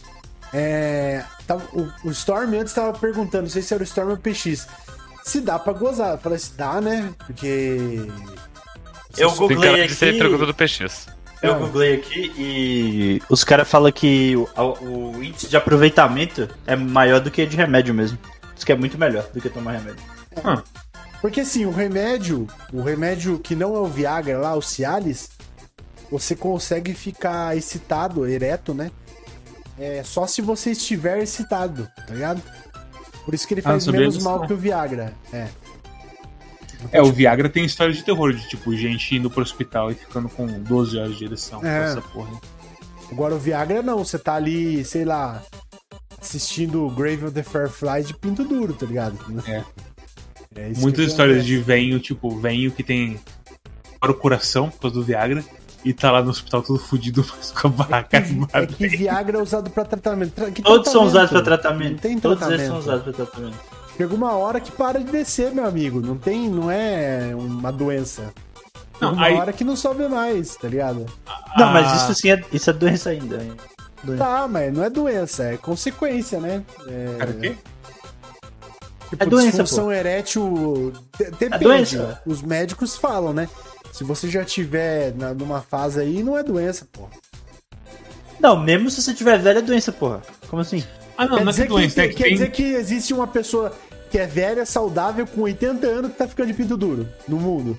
o Storm antes tava perguntando, não sei se era o Storm ou o PX, se dá pra gozar. Eu falei, se dá, né? Porque... Eu Tem googlei cara de ser aqui. pergunta do PX. Eu googlei aqui e os caras falam que o índice de aproveitamento é maior do que de remédio mesmo. Isso que é muito melhor do que tomar remédio. Porque assim, o remédio que não é o Viagra lá, o Cialis, você consegue ficar excitado, ereto, né? Só se você estiver excitado, tá ligado? Por isso que ele faz sabia menos disso, mal não. que o Viagra. O Viagra tem história de terror, de tipo, gente indo pro hospital e ficando com 12 horas de ereção. Essa porra. Agora o Viagra não, você tá ali, sei lá, assistindo Grave of the Fireflies de pinto duro, tá ligado? Muitas histórias de venho, tipo, venho que tem para o coração por causa do Viagra e tá lá no hospital todo fudido, mas com a barraca É que Viagra é usado pra tratamento. Todos são usados pra tratamento. Não tem Todos tratamento. eles são usados pra tratamento. Chega uma hora que para de descer, meu amigo. Não é uma doença. Chega uma hora que não sobe mais, tá ligado? Não, mas isso sim isso é doença ainda. Hein? Tá, mas não é doença, é consequência, né? Cara, o quê? Tipo, É doença, disfunção erétil. Depende. É doença. Os médicos falam, né? Se você já tiver numa fase aí, não é doença, pô. Não, mesmo se você tiver velho, é doença, porra. Como assim? Não é doença, quer dizer que existe uma pessoa que é velha, saudável, com 80 anos, que tá ficando de pinto duro no mundo.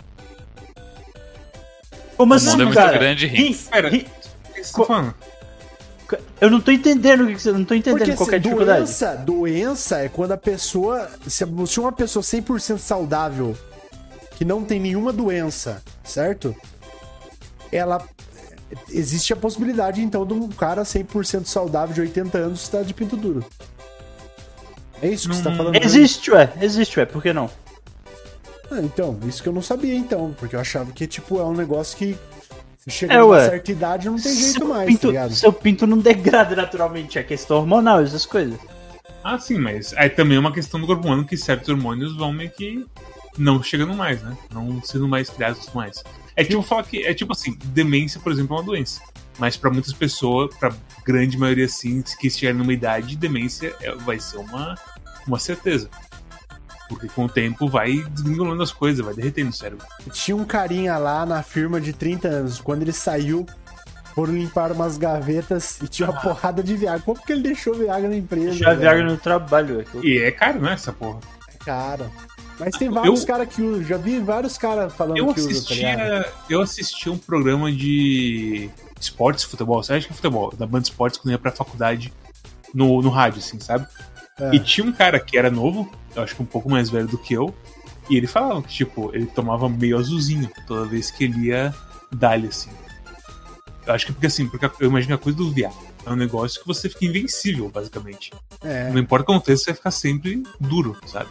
Como O assim, mundo é muito cara? grande, Rins. Pera, o que você tá falando? Eu não tô entendendo o que você... Não tô entendendo Porque qual que é a dificuldade. doença é quando a pessoa... Se uma pessoa 100% saudável, que não tem nenhuma doença, certo? Ela... Existe a possibilidade, então, de um cara 100% saudável de 80 anos estar de pinto duro. É isso que você tá falando? Existe, ué. Por que não? Então, isso que eu não sabia, então. Porque eu achava que, tipo, é um negócio que... Se chega É, numa ué. certa idade, não tem jeito mais, pinto, tá ligado? seu pinto não degrada naturalmente, é questão hormonal, essas coisas. Sim, mas aí também é uma questão do corpo humano que certos hormônios vão meio que não chegando mais, né? Não sendo mais criados mais. É tipo falar que, é tipo assim, demência, por exemplo, é uma doença. Mas pra muitas pessoas, pra grande maioria assim, que estiver numa idade, demência vai ser uma certeza. Porque com o tempo vai desgringolando as coisas, vai derretendo o cérebro. Tinha um carinha lá na firma de 30 anos. Quando ele saiu, foram limpar umas gavetas e tinha uma porrada de Viagra. Como que ele deixou Viagra na empresa? Já Viagra no trabalho, ué. E é caro, né, essa porra? É caro. Mas tem vários caras que usam. Já vi vários caras falando que usam, tá ligado? Eu assisti um programa de esportes, futebol, você acha que é futebol? Da Band Esportes, quando eu ia pra faculdade no rádio, assim, sabe? E tinha um cara que era novo, eu acho que um pouco mais velho do que eu, e ele falava que, tipo, ele tomava meio azulzinho toda vez que ele ia dar-lhe, assim. Eu acho que porque eu imagino que a coisa do Viagra é um negócio que você fica invencível, basicamente. Não importa o que aconteça, você vai ficar sempre duro, sabe?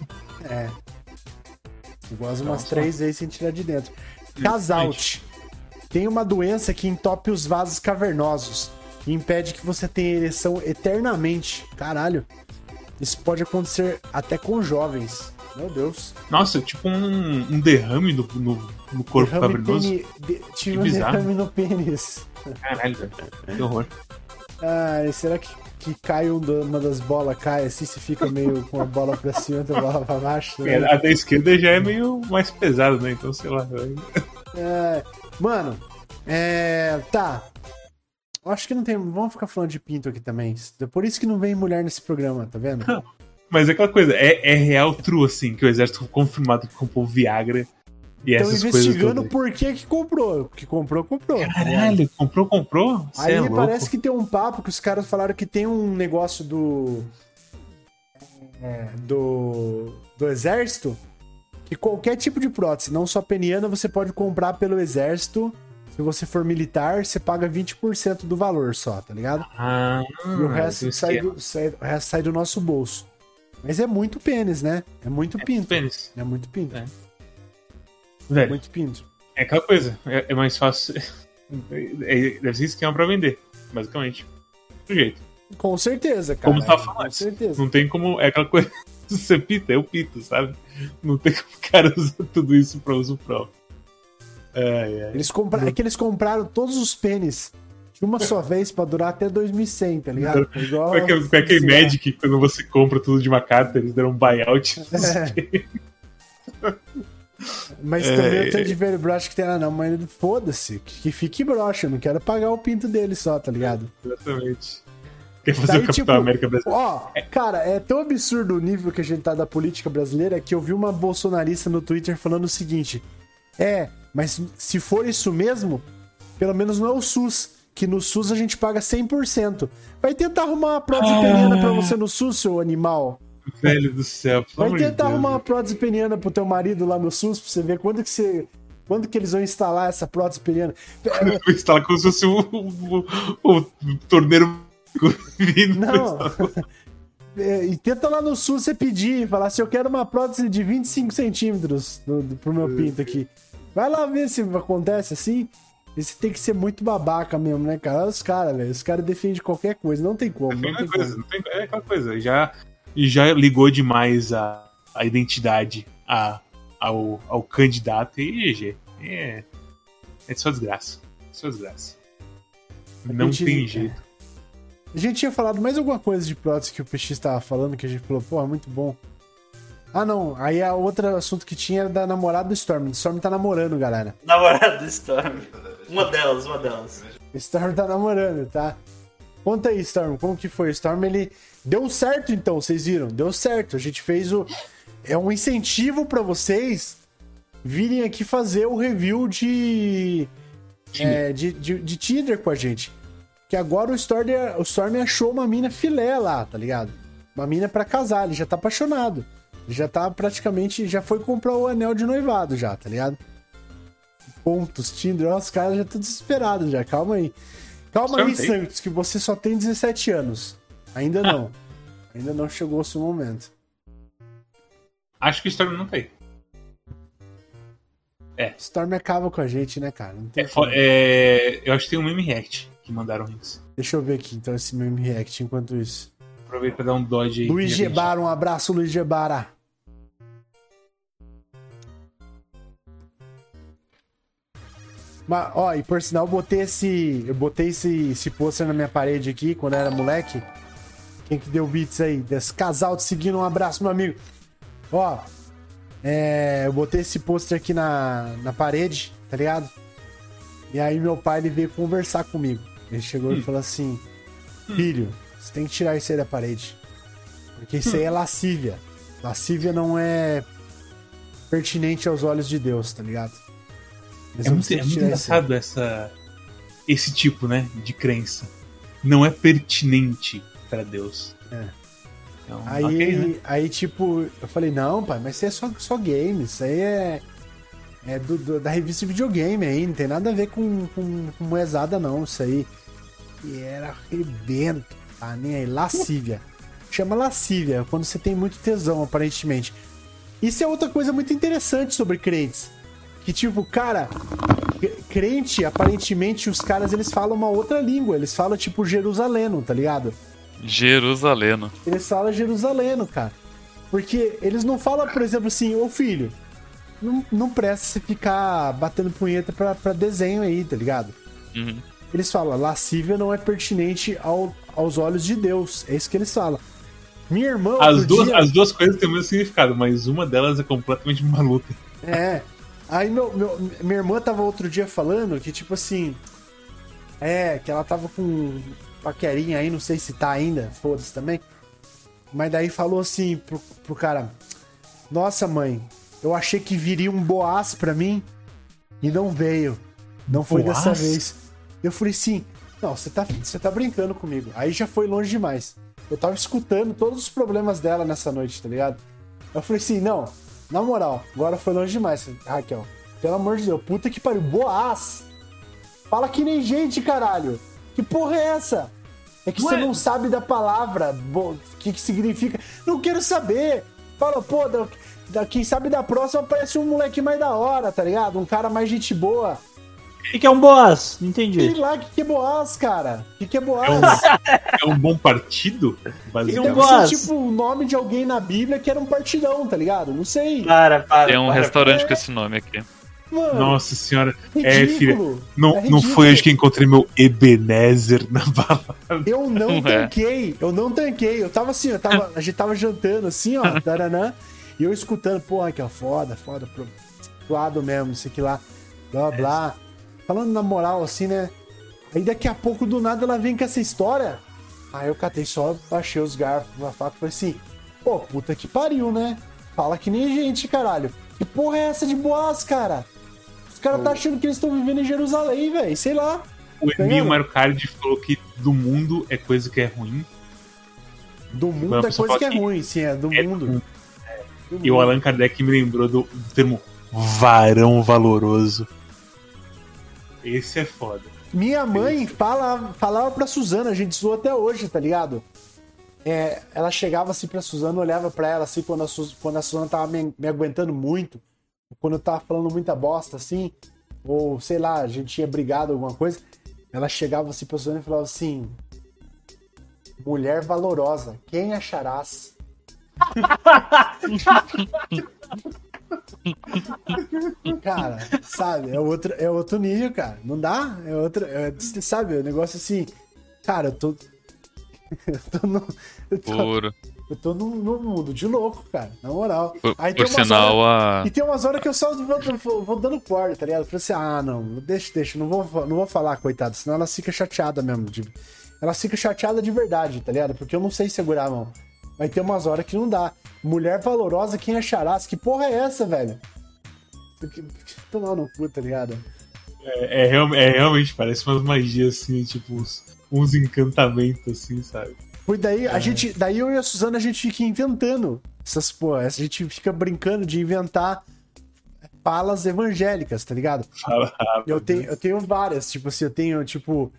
Eu gosto umas 3 vezes sem tirar de dentro. Casalte. Tem uma doença que entope os vasos cavernosos e impede que você tenha ereção eternamente. Caralho. Isso pode acontecer até com jovens. Meu Deus. Nossa, tipo um derrame no corpo cavernoso. Tive um derrame no pênis. Caralho, velho. Que horror. Será que cai uma das bolas, cai assim, você fica meio com a bola pra cima e a bola pra baixo? Né? A da esquerda já é meio mais pesada, né? Então, sei lá. Mano, tá. Eu acho que não tem. Vamos ficar falando de pinto aqui também. É por isso que não vem mulher nesse programa, tá vendo? Mas é aquela coisa, é real true, assim, que o exército confirmado que comprou Viagra e essas coisas. Estão investigando por que comprou. Porque comprou. Caralho, comprou? Aí parece que tem um papo que os caras falaram que tem um negócio do exército que qualquer tipo de prótese, não só peniana, você pode comprar pelo exército. Se você for militar, você paga 20% do valor só, tá ligado? E o resto sai do nosso bolso. Mas é muito pênis, né? É muito pinto. É muito pinto. Velho, muito pinto. É aquela coisa, é mais fácil. Deve ser esquema pra vender, basicamente. Do jeito. Com certeza, cara. Como tá falando. Com certeza. Não tem como. É aquela coisa. Se você pita, eu pito, sabe? Não tem como o cara usar tudo isso pra uso próprio. É que eles compraram todos os pênis de uma só vez pra durar até 2100, tá ligado? Igual aquele Magic, quando você compra tudo de uma carta, eles deram um buyout. Mas também o tanto de velho broxa que tem lá, não, mas foda-se, que fique broxa, eu não quero pagar o pinto dele só, tá ligado? Exatamente. Quer fazer o Capitão América brasileiro? Cara, é tão absurdo o nível que a gente tá da política brasileira que eu vi uma bolsonarista no Twitter falando o seguinte: mas se for isso mesmo, pelo menos não é o SUS, que no SUS a gente paga 100%. Vai tentar arrumar uma prótese peniana pra você no SUS, seu animal. Velho do céu, pelo Vai amor de tentar Deus. arrumar uma prótese peniana pro teu marido lá no SUS pra você ver quando que eles vão instalar essa prótese peniana. Vou instalar como se fosse o torneiro vindo. Não. E tenta lá no SUS você pedir, falar assim, eu quero uma prótese de 25 centímetros pro meu pinto aqui. Vai lá ver se acontece assim. E você tem que ser muito babaca mesmo, né, cara? Olha os caras, velho. Os caras defendem qualquer coisa. Não tem como. Não tem como. É aquela coisa. Já ligou demais a identidade ao candidato e GG. É só desgraça. Só desgraça. Não tem jeito. A gente tinha falado mais alguma coisa de prótese que o PX tava falando, que a gente falou, pô, muito bom. Ah, não. Aí a outro assunto que tinha era da namorada do Storm. O Storm tá namorando, galera. Namorada do Storm. Uma delas. O Storm tá namorando, tá? Conta aí, Storm, como que foi? O Storm, ele deu certo, então, vocês viram? Deu certo. A gente fez é um incentivo pra vocês virem aqui fazer o review de Tinder com a gente. Que agora o Storm achou uma mina filé lá, tá ligado? Uma mina pra casar, ele já tá apaixonado. Ele já tá praticamente, já foi comprar o anel de noivado já, tá ligado? Pontos, Tinder, ó, os caras já estão desesperados já, calma aí. Calma aí, Santos, que você só tem 17 anos. Ainda não. Ainda não chegou o seu momento. Acho que o Storm não tem. Storm acaba com a gente, né, cara? Não tem eu acho que tem um meme react que mandaram isso. Deixa eu ver aqui, então, esse meme react enquanto isso. Aproveita pra dar um dodge aí. Luiz Gebara, um abraço, Luiz Gebara. Mas, ó, e por sinal, eu botei esse pôster na minha parede aqui, quando eu era moleque. Quem que deu beats aí? Desse casal te seguindo, um abraço, meu amigo. Ó, eu botei esse pôster aqui na parede, tá ligado? E aí meu pai, ele veio conversar comigo. Ele chegou e falou assim, filho, você tem que tirar isso aí da parede. Porque isso aí é lascívia. Lascívia não é pertinente aos olhos de Deus, tá ligado? É muito engraçado esse tipo, né, de crença. Não é pertinente pra Deus. Então, aí, okay, né? aí, tipo, eu falei, não, pai, mas isso é só game. Isso aí é da revista de videogame aí. Não tem nada a ver com moezada, não. Isso aí. E era arrebento, tá? Nem aí. Lascívia. Chama lascívia, quando você tem muito tesão, aparentemente. Isso é outra coisa muito interessante sobre crentes. Que, tipo, cara, crente, aparentemente, os caras, eles falam uma outra língua. Eles falam, tipo, jerusaleno, tá ligado? Jerusaleno. Eles falam jerusaleno, cara. Porque eles não falam, por exemplo, assim, ô filho, não presta você ficar batendo punheta pra desenho aí, tá ligado? Uhum. Eles falam, lascívia não é pertinente aos olhos de Deus. É isso que eles falam. Minha irmã... As duas coisas têm o mesmo significado, mas uma delas é completamente maluca. Aí minha irmã tava outro dia falando que, tipo assim... que ela tava com paquerinha aí, não sei se tá ainda, foda-se também. Mas daí falou assim pro cara... Nossa, mãe, eu achei que viria um Boaz pra mim e não veio. Não foi Boaz? dessa vez. Eu falei assim... Não, você tá brincando comigo. Aí já foi longe demais. Eu tava escutando todos os problemas dela nessa noite, tá ligado? Eu falei assim, não... Na moral, agora foi longe demais, Raquel. Pelo amor de Deus, puta que pariu. Boaz! Fala que nem gente, caralho! Que porra é essa? É que você não sabe da palavra, o que significa. Não quero saber! Fala, pô, quem sabe da próxima aparece um moleque mais da hora, tá ligado? Um cara mais gente boa. O que é um Boaz? Não entendi. Sei lá, o que é Boaz, cara? O que é Boaz? É um bom partido? Deve ser tipo o nome de alguém na Bíblia que era um partidão, tá ligado? Não sei. Tem um restaurante com esse nome aqui. Mano, nossa senhora. ridículo. Filha, não foi hoje que encontrei meu Ebenezer na balada. Eu não tanquei. Eu tava assim, a gente tava jantando assim, ó, taranã, e eu escutando, porra, que é foda, pro lado mesmo, não sei o que lá, blá, blá. Falando na moral, assim, né? Aí daqui a pouco, do nada, ela vem com essa história. Aí eu catei só, baixei os garfos, uma faca e falei assim, pô, puta que pariu, né? Fala que nem gente, caralho. Que porra é essa de Boaz, cara? Os caras tá achando que eles estão vivendo em Jerusalém, velho. Sei lá. O Emil Mario Kart falou que do mundo é coisa que é ruim. Do mundo Não, é só coisa que é fala que ruim, sim, é do mundo. Do E o mundo. Allan Kardec me lembrou do termo varão valoroso. Esse é foda. Minha mãe falava pra Suzana, a gente zoou até hoje, tá ligado? Ela chegava assim pra Suzana, olhava pra ela assim quando a Suzana tava me aguentando muito, quando eu tava falando muita bosta assim, ou sei lá, a gente tinha brigado alguma coisa, ela chegava assim pra Suzana e falava assim: mulher valorosa, quem acharás? Cara, sabe, é outro nível, cara. Não dá? Sabe, o negócio assim. Cara, eu tô Puro. eu tô num mundo de louco, cara. Na moral. Por tem umas sinal, horas, e tem umas horas que eu só vou dando corda, tá ligado? Eu falei assim, não, deixa, não vou falar, coitado, senão ela fica chateada mesmo. Ela fica chateada de verdade, tá ligado? Porque eu não sei segurar a mão. Vai ter umas horas que não dá. Mulher valorosa, quem acharás? Que porra é essa, velho? Tomar no cu, tá ligado? Realmente, parece umas magias assim, tipo, uns encantamentos assim, sabe? Pois daí, daí eu e a Suzana, a gente fica inventando essas porra. A gente fica brincando de inventar falas evangélicas, tá ligado? Eu tenho várias, tipo assim, eu tenho, tipo,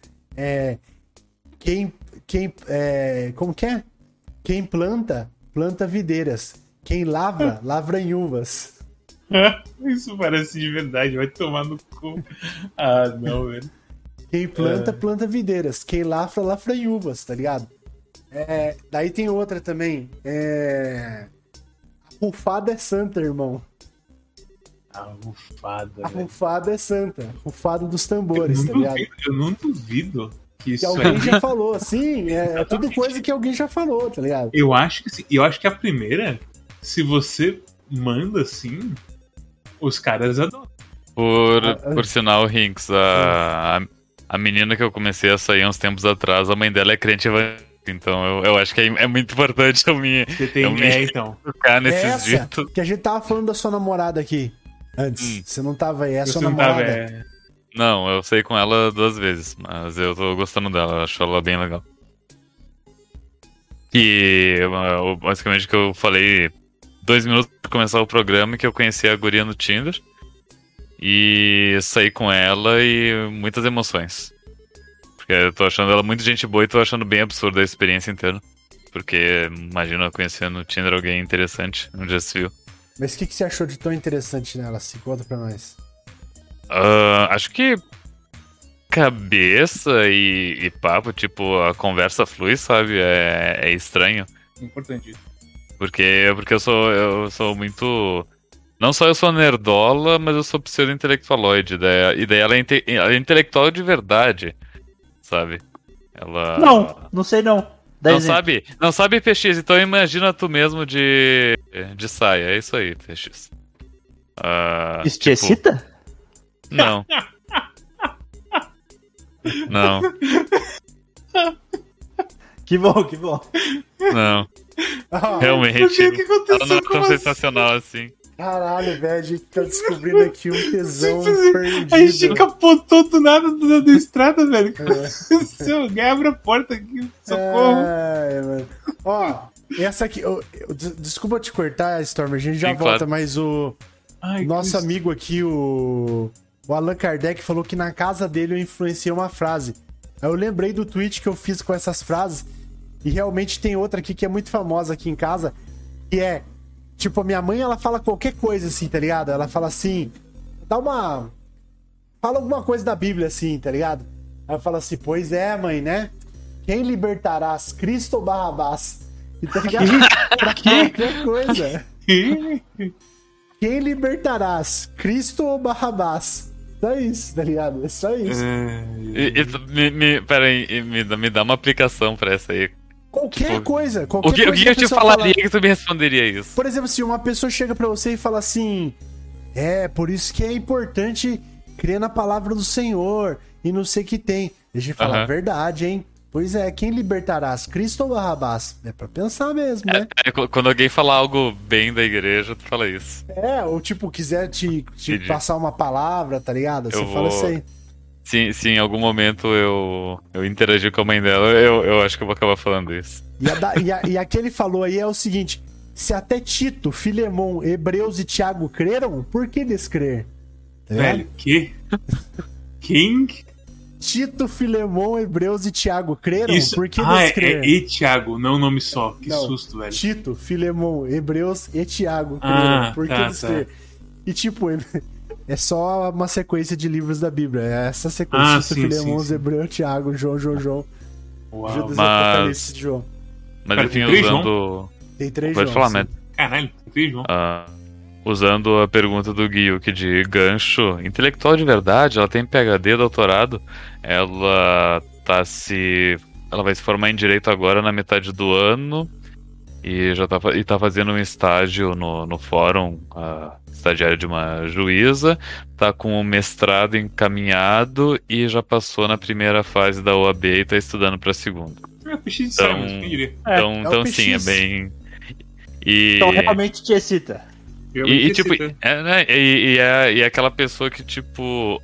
como que é? Quem planta videiras. Quem lavra em uvas. Isso parece de verdade, vai tomar no cu. Ah, não, velho. Quem planta videiras. Quem lavra em uvas, tá ligado? Daí tem outra também. A rufada é santa, irmão. A rufada. A rufada é santa. Rufada dos tambores, tá ligado? Eu não duvido que isso Que alguém já falou, sim. É tudo coisa que alguém já falou, tá ligado? Eu acho que sim. Eu acho que a primeira, se você manda assim, os caras adoram. Por sinal, Rinks, a menina que eu comecei a sair uns tempos atrás, a mãe dela é crente evangélica. Então eu acho que é muito importante eu me Então. focar nesses ditos. Que a gente tava falando da sua namorada aqui antes. Você não tava aí, é a sua Você não tava, namorada. Não, eu saí com ela 2 vezes, mas eu tô gostando dela, eu acho ela bem legal. E basicamente que eu falei 2 minutos pra começar o programa que eu conheci a guria no Tinder. E saí com ela e muitas emoções. Porque eu tô achando ela muito gente boa e tô achando bem absurda a experiência inteira. Porque imagina eu conhecer no Tinder alguém interessante, um dia se viu. Mas o que você achou de tão interessante nela? Se conta pra nós. Acho que cabeça e papo, tipo, a conversa flui, sabe? É estranho. Importante isso. Porque eu sou muito... Não só eu sou nerdola, mas eu sou pseudo-intelectualoide. E daí ela é intelectual de verdade, sabe? Ela... Não sei não. Não sabe PX, então imagina tu mesmo de saia. É isso aí, PX. Isso te excita? Não. Não. Que bom. Não. Ah, Realmente. O que aconteceu Ela não é com tão você? sensacional assim. caralho, velho, a gente tá descobrindo aqui um tesão perdido. A gente capotou do nada da estrada, velho. O que aconteceu? Alguém abre a porta aqui. Socorro. Mano. Ó, essa aqui. Desculpa te cortar, Storm, a gente já Sim, volta, claro. mas o nosso amigo aqui, o Allan Kardec, falou que na casa dele eu influenciei uma frase. Aí eu lembrei do tweet que eu fiz com essas frases. E realmente tem outra aqui que é muito famosa aqui em casa. Que é, tipo, a minha mãe, ela fala qualquer coisa assim, tá ligado? Ela fala assim, fala alguma coisa da Bíblia assim, tá ligado? Aí eu falo assim, pois é, mãe, né? Quem libertarás, Cristo ou Barrabás? E tá ligado? Pra qualquer coisa. Quem libertarás, Cristo ou Barrabás? Só isso, tá ligado? É só isso. Peraí, me dá uma aplicação pra essa aí. Qualquer coisa. O que eu te falaria que tu me responderia isso? Por exemplo, se uma pessoa chega pra você e fala assim, por isso que é importante crer na palavra do Senhor e não sei o que tem. Deixa eu falar, verdade, hein? Pois é, quem libertarás, Cristo ou Barrabás? É pra pensar mesmo, né? Quando alguém falar algo bem da igreja, tu fala isso. Ou tipo, quiser te passar uma palavra, tá ligado? Você fala isso aí. Se em algum momento eu interagir com a mãe dela, eu acho que eu vou acabar falando isso. E a que ele falou aí é o seguinte: se até Tito, Filemon, Hebreus e Tiago creram, por que descrer? Tá vendo? Velho, que? Quem? Tito, Filemon, Hebreus e Tiago creram, Isso. por que É descrer? E Tiago, não nome só. Que Não, susto, velho. Tito, Filemon, Hebreus e Tiago creram, por que tá, descrer? E tipo, é só uma sequência de livros da Bíblia. É essa sequência: Tito, sim, Filemon, sim. Hebreus, Tiago, João, Uau. Judas e Mas- Apocalipse de João. Mas Cara, enfim, tem 3 usando. Tem 3 Pode João. falar, sim. Matt. Caralho, tem João. Usando a pergunta do Guiuque de gancho, intelectual de verdade, ela tem PhD, doutorado, ela vai se formar em Direito agora na metade do ano e já tá fazendo um estágio no fórum, estagiário de uma juíza, tá com o mestrado encaminhado e já passou na primeira fase da OAB e tá estudando pra segunda. É peixe de céu, mas quem diria? Então o sim, é PX. bem... E... Então realmente te excita. Realmente E, tipo, excita. é aquela pessoa que, tipo,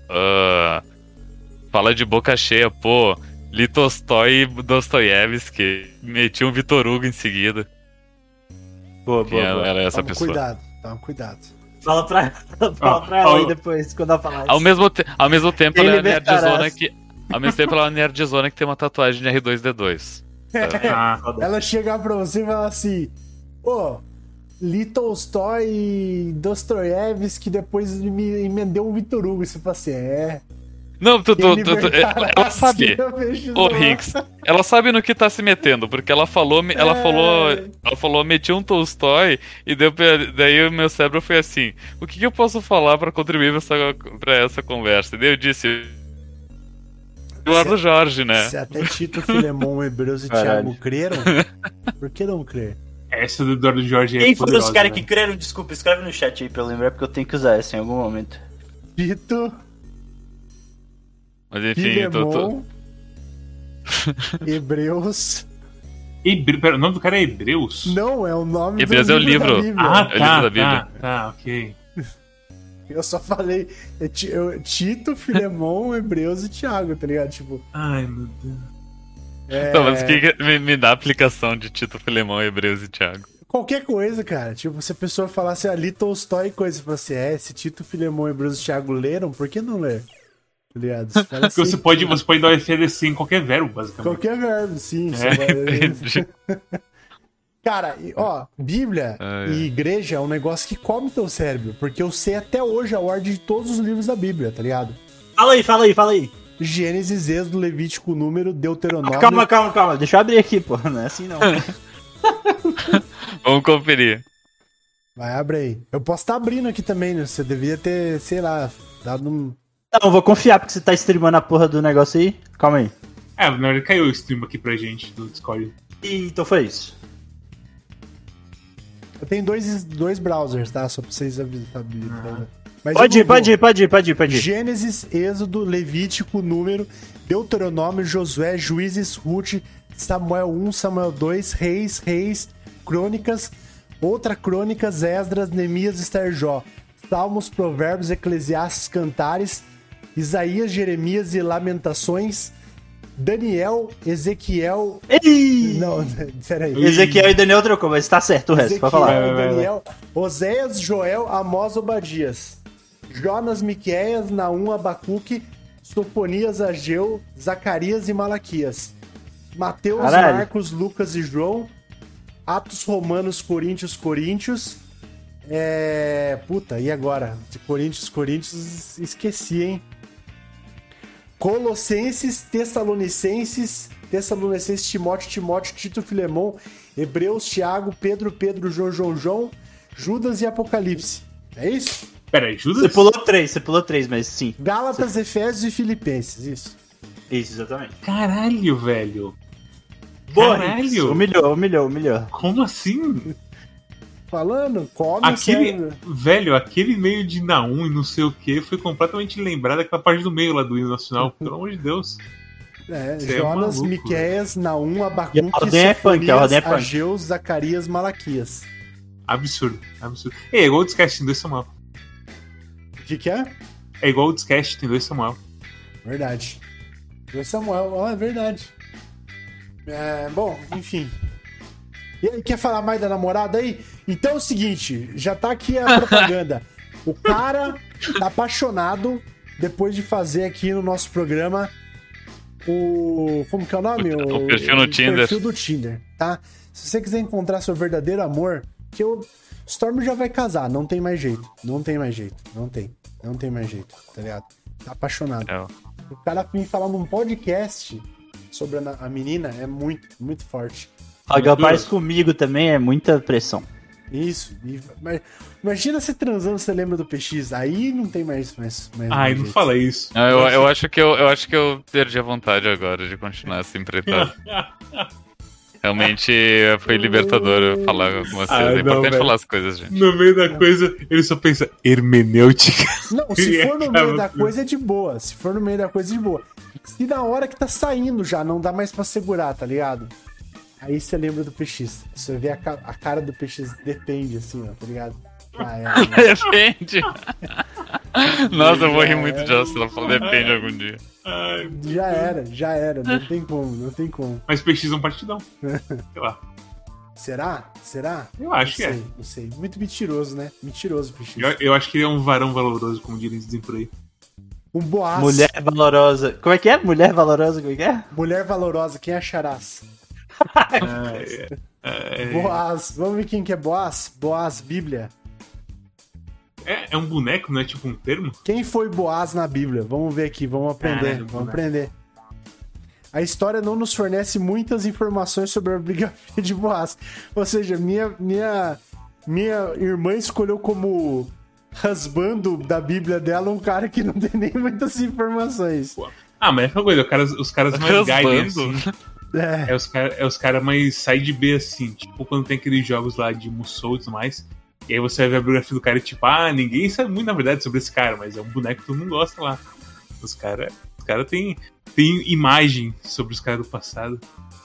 fala de boca cheia, pô, li Tolstói e Dostoiévski, meti um Vitor Hugo em seguida. Boa, E boa, boa. ela é essa Toma pessoa. cuidado. Fala pra Ó, ela ó, aí depois, quando ela falar isso. Ao mesmo tempo, Quem ela é libertarás? nerdzona que... Ao mesmo tempo, ela é uma nerdzona que tem uma tatuagem de R2-D2. Ah, Ela chegar pra você e falar assim: pô, li Tolstói e Dostoiévski, depois me emendeu um Vitor Hugo. E você fala assim: Não, quem libertará ela sabe. eu vejo Ô, isso lá. Hinks, ela sabe no que tá se metendo, porque ela falou, meti um Tolstói, e daí o meu cérebro foi assim, o que eu posso falar pra contribuir pra essa conversa? E daí eu disse, Eduardo Jorge, né? Se até Tito, Filemon, Hebreus e Caralho. Tiago creram, por que não crer? essa do Eduardo Jorge é Quem foram os poderosa, caras né? que creram? Desculpa, escreve no chat aí pra eu lembrar, porque eu tenho que usar essa em algum momento. Tito, Mas enfim, Filemon, Hebreus. Pera, o nome do cara é Hebreus? Não, é o nome Hebreus do é o livro da livro. Bíblia. Ah, É o livro da Bíblia. tá, ok. Eu só falei Tito, Filemon, Hebreus e Tiago, tá ligado? Tipo, Ai, meu Deus. Não, mas me dá a aplicação de Tito, Filemão, Hebreus e Tiago. qualquer coisa, cara. Tipo, se a pessoa falasse ali Tolstói e coisa, você fala assim, se Tito, Filemon, Hebreus e Tiago leram, por que não ler? Tá ligado? Você fala Porque assim, você pode dar o FDC em qualquer verbo, basicamente. qualquer verbo, sim. Você É. vai... Cara, Bíblia Ai, e igreja é um negócio que come teu cérebro, porque eu sei até hoje a ordem de todos os livros da Bíblia, tá ligado? Fala aí. Gênesis, Êxodo, Levítico, Número, Deuteronômio... Calma. Deixa eu abrir aqui, pô. Não é assim não. Vamos conferir. Vai, abre aí. Eu posso estar abrindo aqui também, né? Você devia ter, sei lá, dado um... Não, vou confiar porque você tá streamando a porra do negócio aí. Calma aí. Na verdade caiu o stream aqui pra gente do Discord. Então foi isso. Eu tenho dois browsers, tá? Só pra vocês avisarem. Mas Pode eu ir. vou. Gênesis, Êxodo, Levítico, Número, Deuteronômio, Josué, Juízes, Ruth, Samuel 1, Samuel 2, Reis, Crônicas, outra Crônicas, Esdras, Neemias, Esther, Jó, Salmos, Provérbios, Eclesiastes, Cantares, Isaías, Jeremias e Lamentações, Daniel, Ezequiel... Ei! Não, peraí. Ezequiel e Daniel trocou, mas tá certo o resto, pode falar. Ezequiel, Daniel, Oséias, Joel, Amós, Obadias, Jonas, Miqueias, Naum, Abacuque, Sofonias, Ageu, Zacarias e Malaquias, Mateus, Caralho. Marcos, Lucas e João, Atos, Romanos, Coríntios, e agora? De Coríntios, esqueci, hein? Colossenses, Tessalonicenses, Timóteo, Tito, Filemon, Hebreus, Tiago, Pedro, João, Judas e Apocalipse. É isso? Pera aí, Judas? Você pulou três, mas sim. Gálatas, Efésios e Filipenses, isso. Isso, exatamente. Caralho, velho. Boa, Caralho. Hicks. Humilhou. Como assim? Falando, come o cérebro. Velho, aquele meio de Naum e não sei o que foi completamente lembrado daquela parte do meio lá do hino nacional. Pelo amor de Deus. Você é Jonas, maluco, Miqueias, Naum, E a Abacuque, ordem é punk, a ordem é punk. Ageu, Zacarias, Malaquias. Absurdo. É igual o Discast, tem 2 Samuel. De que é? É igual o Discast, tem 2 Samuel. Verdade. 2 Samuel, é verdade. Bom, enfim. E aí, quer falar mais da namorada aí? Então é o seguinte, já tá aqui a propaganda. O cara tá apaixonado depois de fazer aqui no nosso programa como que é o nome? O perfil no Tinder. O perfil do Tinder, tá? Se você quiser encontrar seu verdadeiro amor, que o Storm já vai casar, não tem mais jeito. Não tem mais jeito. Não tem mais jeito, tá ligado? Tá apaixonado. O cara me falar num podcast sobre a menina é muito, muito forte. Pagar paz comigo também é muita pressão. Isso. Mas imagina você transando, você lembra do PX. Aí não tem mais Ai, não fala isso. Não, eu acho que eu perdi a vontade agora de continuar essa empreitada. Realmente foi libertador falar com vocês. É importante falar as coisas, gente. No meio da coisa, ele só pensa hermenêutica. Não, se for no meio da coisa é de boa. Se for no meio da coisa é de boa. Se na hora que tá saindo já, não dá mais pra segurar, tá ligado? Aí você lembra do PX. Você vê a cara do PX, depende, assim, ó, tá ligado? Depende. Nossa, eu vou rir muito já se ela falar depende algum dia. Já era. Não tem como. Mas PX é um partidão. Sei lá. Será? Eu acho que é. Não sei. Muito mentiroso, né? Mentiroso, PX. Eu acho que ele é um varão valoroso, como dizem por aí. Um Boaz. Mulher valorosa. Como é que é? Mulher valorosa, como é que é? Mulher valorosa, quem acharás? Boaz. Vamos ver quem que é Boaz? Boaz, Bíblia. É um boneco, não é tipo um termo? Quem foi Boaz na Bíblia? Vamos ver aqui, vamos aprender. Vamos aprender. A história não nos fornece muitas informações sobre a biografia de Boaz. Ou seja, minha irmã escolheu como husband da Bíblia dela um cara que não tem nem muitas informações. Mas é aquela coisa, os caras mais guidem, assim. É os caras mais side B, assim. Tipo, quando tem aqueles jogos lá de Musou e tudo mais. E aí você vai ver a biografia do cara e tipo, ninguém sabe muito na verdade sobre esse cara, mas é um boneco que todo mundo gosta lá. Os caras têm imagem sobre os caras do passado.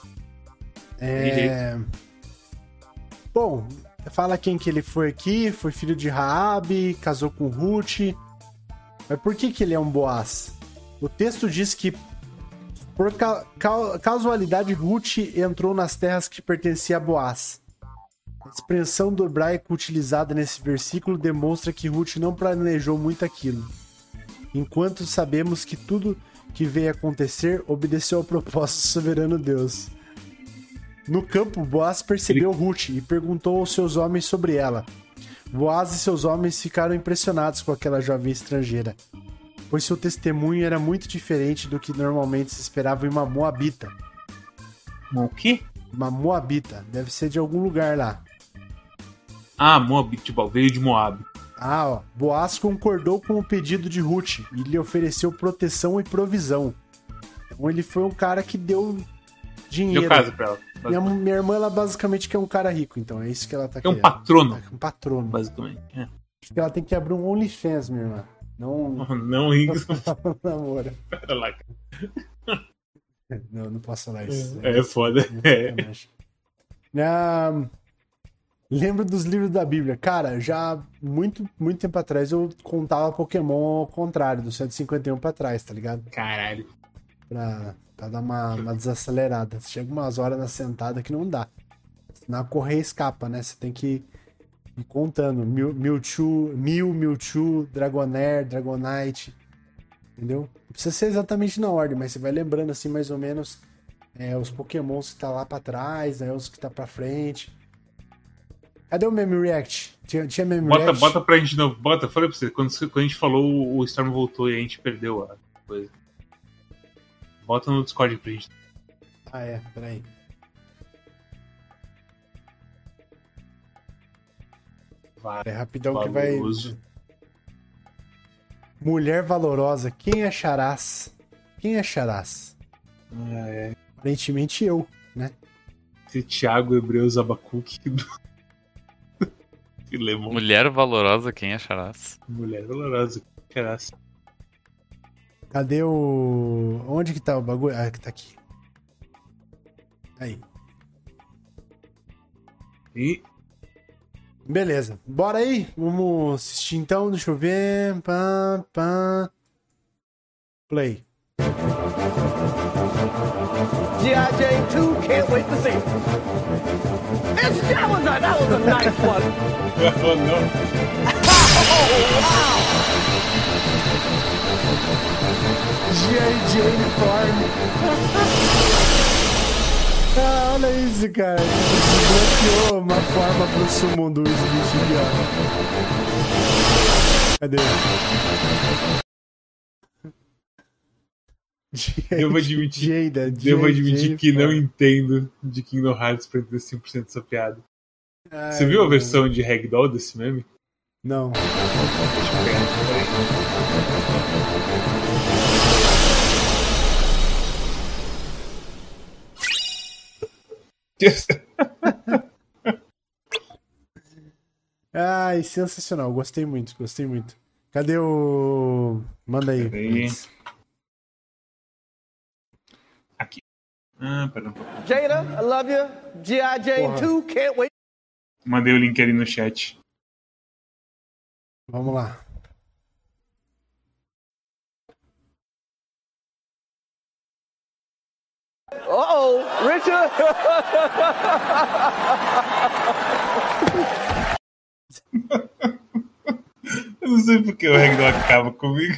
Bom, fala quem que ele foi aqui. Foi filho de Raabe, casou com Ruth. Mas por que ele é um Boaz? O texto diz que por casualidade Ruth entrou nas terras que pertenciam a Boaz. A expressão do hebraico utilizada nesse versículo demonstra que Ruth não planejou muito aquilo. Enquanto sabemos que tudo que veio acontecer obedeceu ao propósito do soberano Deus. No campo, Boaz percebeu Ruth e perguntou aos seus homens sobre ela. Boaz e seus homens ficaram impressionados com aquela jovem estrangeira, pois seu testemunho era muito diferente do que normalmente se esperava em uma moabita. O quê? Uma moabita. Deve ser de algum lugar lá. Moab, tipo, veio de Moab. Boaz concordou com o pedido de Ruth e lhe ofereceu proteção e provisão. Então ele foi um cara que deu dinheiro. Deu casa pra ela. Minha irmã, ela basicamente quer um cara rico, então é isso que ela tá querendo. É um patrono. Um patrono. Basicamente. Acho que ela tem que abrir um OnlyFans, minha irmã. Não isso. Namoro. Pera lá, cara. Não posso falar isso. É foda. Lembro dos livros da Bíblia. Cara, já muito, muito tempo atrás eu contava Pokémon ao contrário, do 151 pra trás, tá ligado? Caralho. Pra dar uma desacelerada. Chega umas horas na sentada que não dá. Senão a correia escapa, né? Você tem que ir contando. Mewtwo, Dragonair, Dragonite. Entendeu? Não precisa ser exatamente na ordem, mas você vai lembrando assim mais ou menos os Pokémons que tá lá pra trás, os que tá pra frente. Cadê o Meme React? Tinha Meme React? Bota pra gente de novo. Falei pra você. Quando a gente falou, o Storm voltou e a gente perdeu a coisa. Bota no Discord pra gente. Peraí. É rapidão valoroso. Que vai... Mulher valorosa. Quem acharás? Aparentemente eu, né? Esse Thiago Hebreus Abacuque. Mulher valorosa, quem acharás? Mulher valorosa, quem acharás? Cadê o... Onde que tá o bagulho? Que tá aqui. Aí. E... Beleza. Bora aí? Vamos assistir então. Deixa eu ver. Play. G.I. Jane 2, can't wait to see it. That was a nice one. Oh, não. G.I. Jane Farm. Ah, olha isso, cara. Desbloqueou uma forma pro summon do Smith aqui, ó. Cadê? Devo admitir que não entendo de Kingdom Hearts pra ter 5% dessa piada. Ai, Você viu a versão de Ragdoll desse meme? Não. Deixa eu pegar aqui, Ai, sensacional. Gostei muito, gostei muito. Cadê o... Manda aí. Peraí. Aqui. Ah, pera um pouco. Jada, I love you. G.I. Jane 2, can't wait. Mandei o link ali no chat. Vamos lá. Uh-oh, Richard. Eu não sei porque o Ragdoll acaba comigo.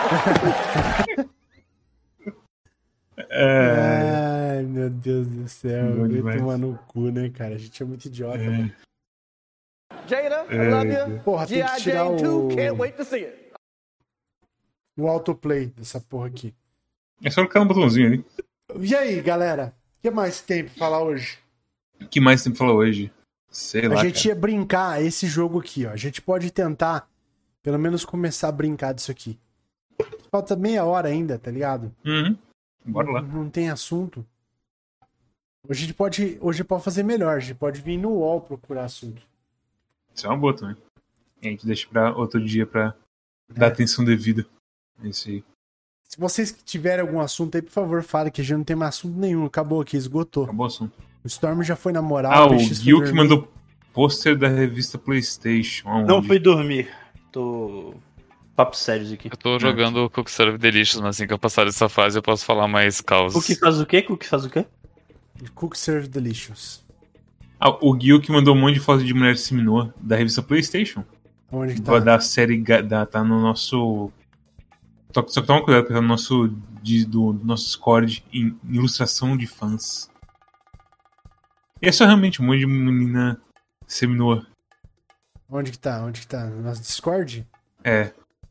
Ai, meu Deus do céu. Bom Vai demais. tomar no cu, né, cara? A gente é muito idiota, mano. Jada, I love you. Porra, tem que G.I. tirar Jane 2, o... can't wait to see it. o autoplay dessa porra aqui. É só clicar no botãozinho ali. E aí, galera? O que mais tem pra falar hoje? O que mais tem pra falar hoje? Sei lá, A gente cara. ia brincar esse jogo aqui, ó. A gente pode tentar, pelo menos, começar a brincar disso aqui. Falta meia hora ainda, tá ligado? Uhum. Bora lá. Não tem assunto. Hoje a gente pode fazer melhor. A gente pode vir no UOL procurar assunto. Isso é uma boa também. E a gente deixa pra outro dia pra dar atenção devida. É isso aí. Se vocês tiverem algum assunto aí, por favor, fale que a gente não tem mais assunto nenhum. Acabou aqui, esgotou. Acabou o assunto. O Storm já foi na moral. Ah, o PX foi Gil que dormir. mandou pôster da revista PlayStation. Aonde? Não fui dormir. Tô. Papo sérios aqui. Eu tô jogando o Cook Serve Delicious, mas assim que eu passar dessa fase eu posso falar mais causas. O que faz o quê? O que faz o quê? Cook Serve Delicious. Ah, o Gil que mandou um monte de foto de mulher seminua da revista PlayStation. Onde que tá? Da série. Tá no nosso. Só que toma cuidado, porque tá no nosso, do nosso Discord em ilustração de fãs. E é só realmente um monte de menina seminua. Onde que tá? Onde que tá? No nosso Discord? É.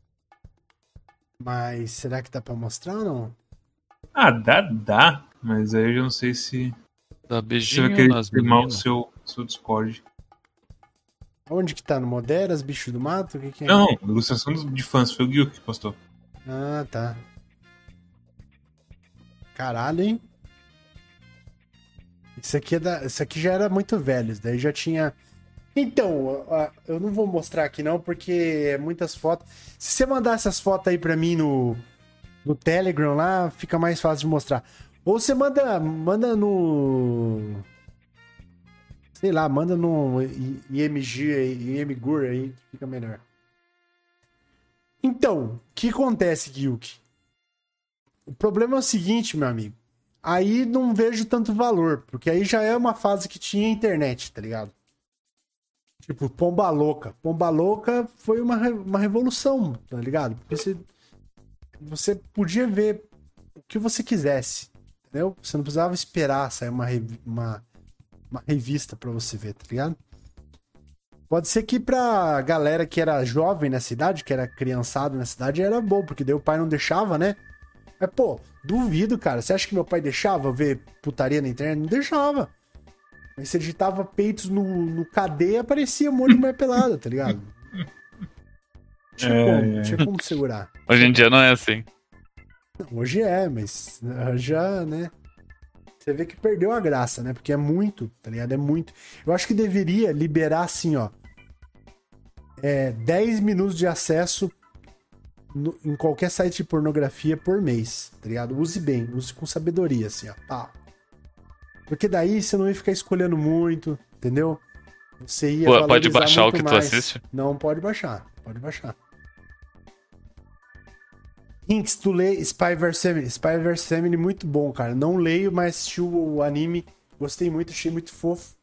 Mas será que dá pra mostrar ou não? Ah, dá. Mas aí eu já não sei se Dá você beijinho vai querer nas queimar o meninas. seu Discord. Onde que tá? No Moderas, Bicho do Mato? O que que é? Não, ilustração de fãs. Foi o Gil que postou. Ah, tá. Caralho, hein? Isso aqui já era muito velho. Isso daí já tinha... Então, eu não vou mostrar aqui não, porque é muitas fotos. Se você mandar essas fotos aí pra mim no Telegram lá, fica mais fácil de mostrar. Ou você manda no... Sei lá, manda no IMGUR aí, que fica melhor. Então, o que acontece, Gilk? O problema é o seguinte, meu amigo. Aí não vejo tanto valor, porque aí já é uma fase que tinha internet, tá ligado? Tipo, Pomba Louca. Pomba Louca foi uma revolução, tá ligado? Porque você podia ver o que você quisesse, entendeu? Você não precisava esperar sair uma revista pra você ver, tá ligado? Pode ser que pra galera que era jovem na cidade, que era criançado na cidade, era bom, porque daí o pai não deixava, né? Mas, pô, duvido, cara. Você acha que meu pai deixava ver putaria na internet? Não deixava. Mas você digitava peitos no KD e aparecia um monte de mulher pelada, tá ligado? Tinha como segurar. Hoje em dia não é assim. Não, hoje é, mas já, né? Você vê que perdeu a graça, né? Porque é muito, tá ligado? É muito. Eu acho que deveria liberar assim, ó. 10 minutos de acesso em qualquer site de pornografia por mês, tá ligado? Use bem, use com sabedoria, assim, ó. Pá. Porque daí você não ia ficar escolhendo muito, entendeu? Você ia Pô, pode valorizar baixar o muito que tu mais. assiste? Não, pode baixar, pode baixar. Hinks, tu lê Spy vs Family. Spy vs Family, muito bom, cara. Não leio, mas assisti o anime. Gostei muito, achei muito fofo.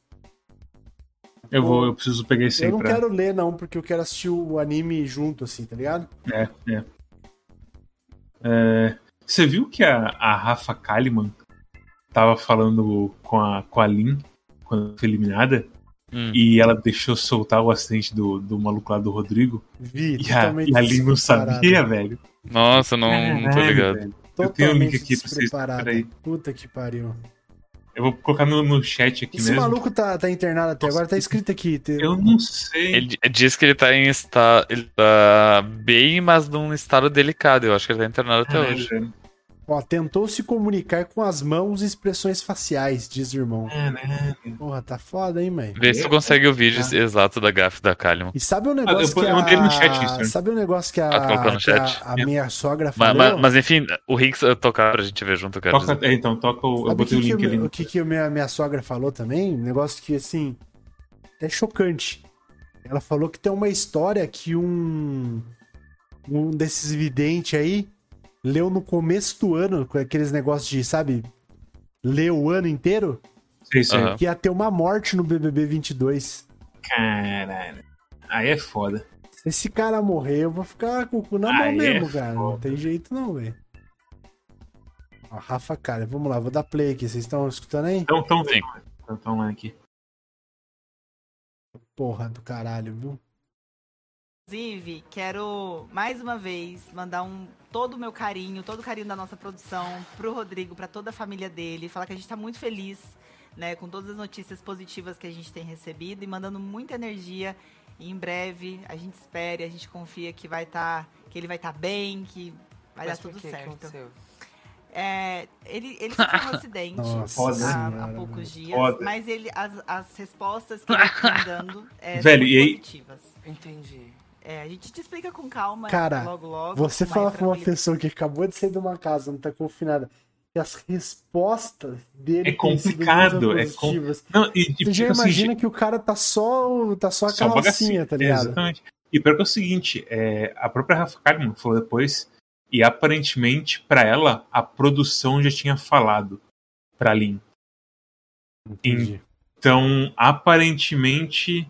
Eu preciso pegar esse aí Eu não pra... quero ler, não, porque eu quero assistir o anime junto, assim, tá ligado? Você viu que a Rafa Kalimann tava falando com a Lin quando foi eliminada? E ela deixou soltar o acidente do maluco lá do Rodrigo? Vi, E a Lin não sabia, velho? Nossa, não tô ligado. Velho. Eu tenho o link aqui pra vocês. Peraí. Puta que pariu. Eu vou colocar no chat aqui Esse mesmo. maluco tá internado até agora, tá escrito aqui. Eu não sei. Ele diz que ele tá em estado. Ele tá bem, mas num estado delicado. Eu acho que ele tá internado até hoje. Velho. Ó, tentou se comunicar com as mãos e expressões faciais, diz o irmão. Porra, tá foda, hein, mãe? Vê se tu consegue o vídeo exato da gafe da Kalimann. E sabe um negócio eu mandei no chat isso, né? Sabe um negócio que colocou no chat? a minha sogra falou? Mas enfim, o Hicks tocar pra gente ver junto, cara. Então, toca o... Eu botei o link ali. O que a minha sogra falou também? Um negócio que, assim, é chocante. Ela falou que tem uma história que um desses videntes aí leu no começo do ano, com aqueles negócios de, sabe, ler o ano inteiro, Uhum. que ia ter uma morte no BBB 22. Caralho. Aí é foda. Se esse cara morrer, eu vou ficar com o cu na mão Aí mesmo, é cara. foda. Não tem jeito não, velho. Ó, Rafa, cara, vamos lá, vou dar play aqui. Vocês estão escutando aí? Então lá aqui. Porra do caralho, viu? Inclusive, quero mais uma vez mandar todo o meu carinho, todo o carinho da nossa produção pro Rodrigo, pra toda a família dele, falar que a gente tá muito feliz, né, com todas as notícias positivas que a gente tem recebido e mandando muita energia. E em breve a gente espera, a gente confia que ele vai estar bem, que vai dar tudo certo. Ele sofreu um acidente há poucos dias, mas as respostas que ele vem dando são positivas. Entendi. A gente te explica com calma, cara, logo. Você fala pra uma pessoa que acabou de sair de uma casa, não tá confinada, e as respostas dele é complicado, você já imagina que o cara tá só a carrocinha, tá ligado? Exatamente. E pior que é o seguinte, a própria Rafa Kalimann falou depois, e aparentemente pra ela a produção já tinha falado pra Lin. Entendi. Então, aparentemente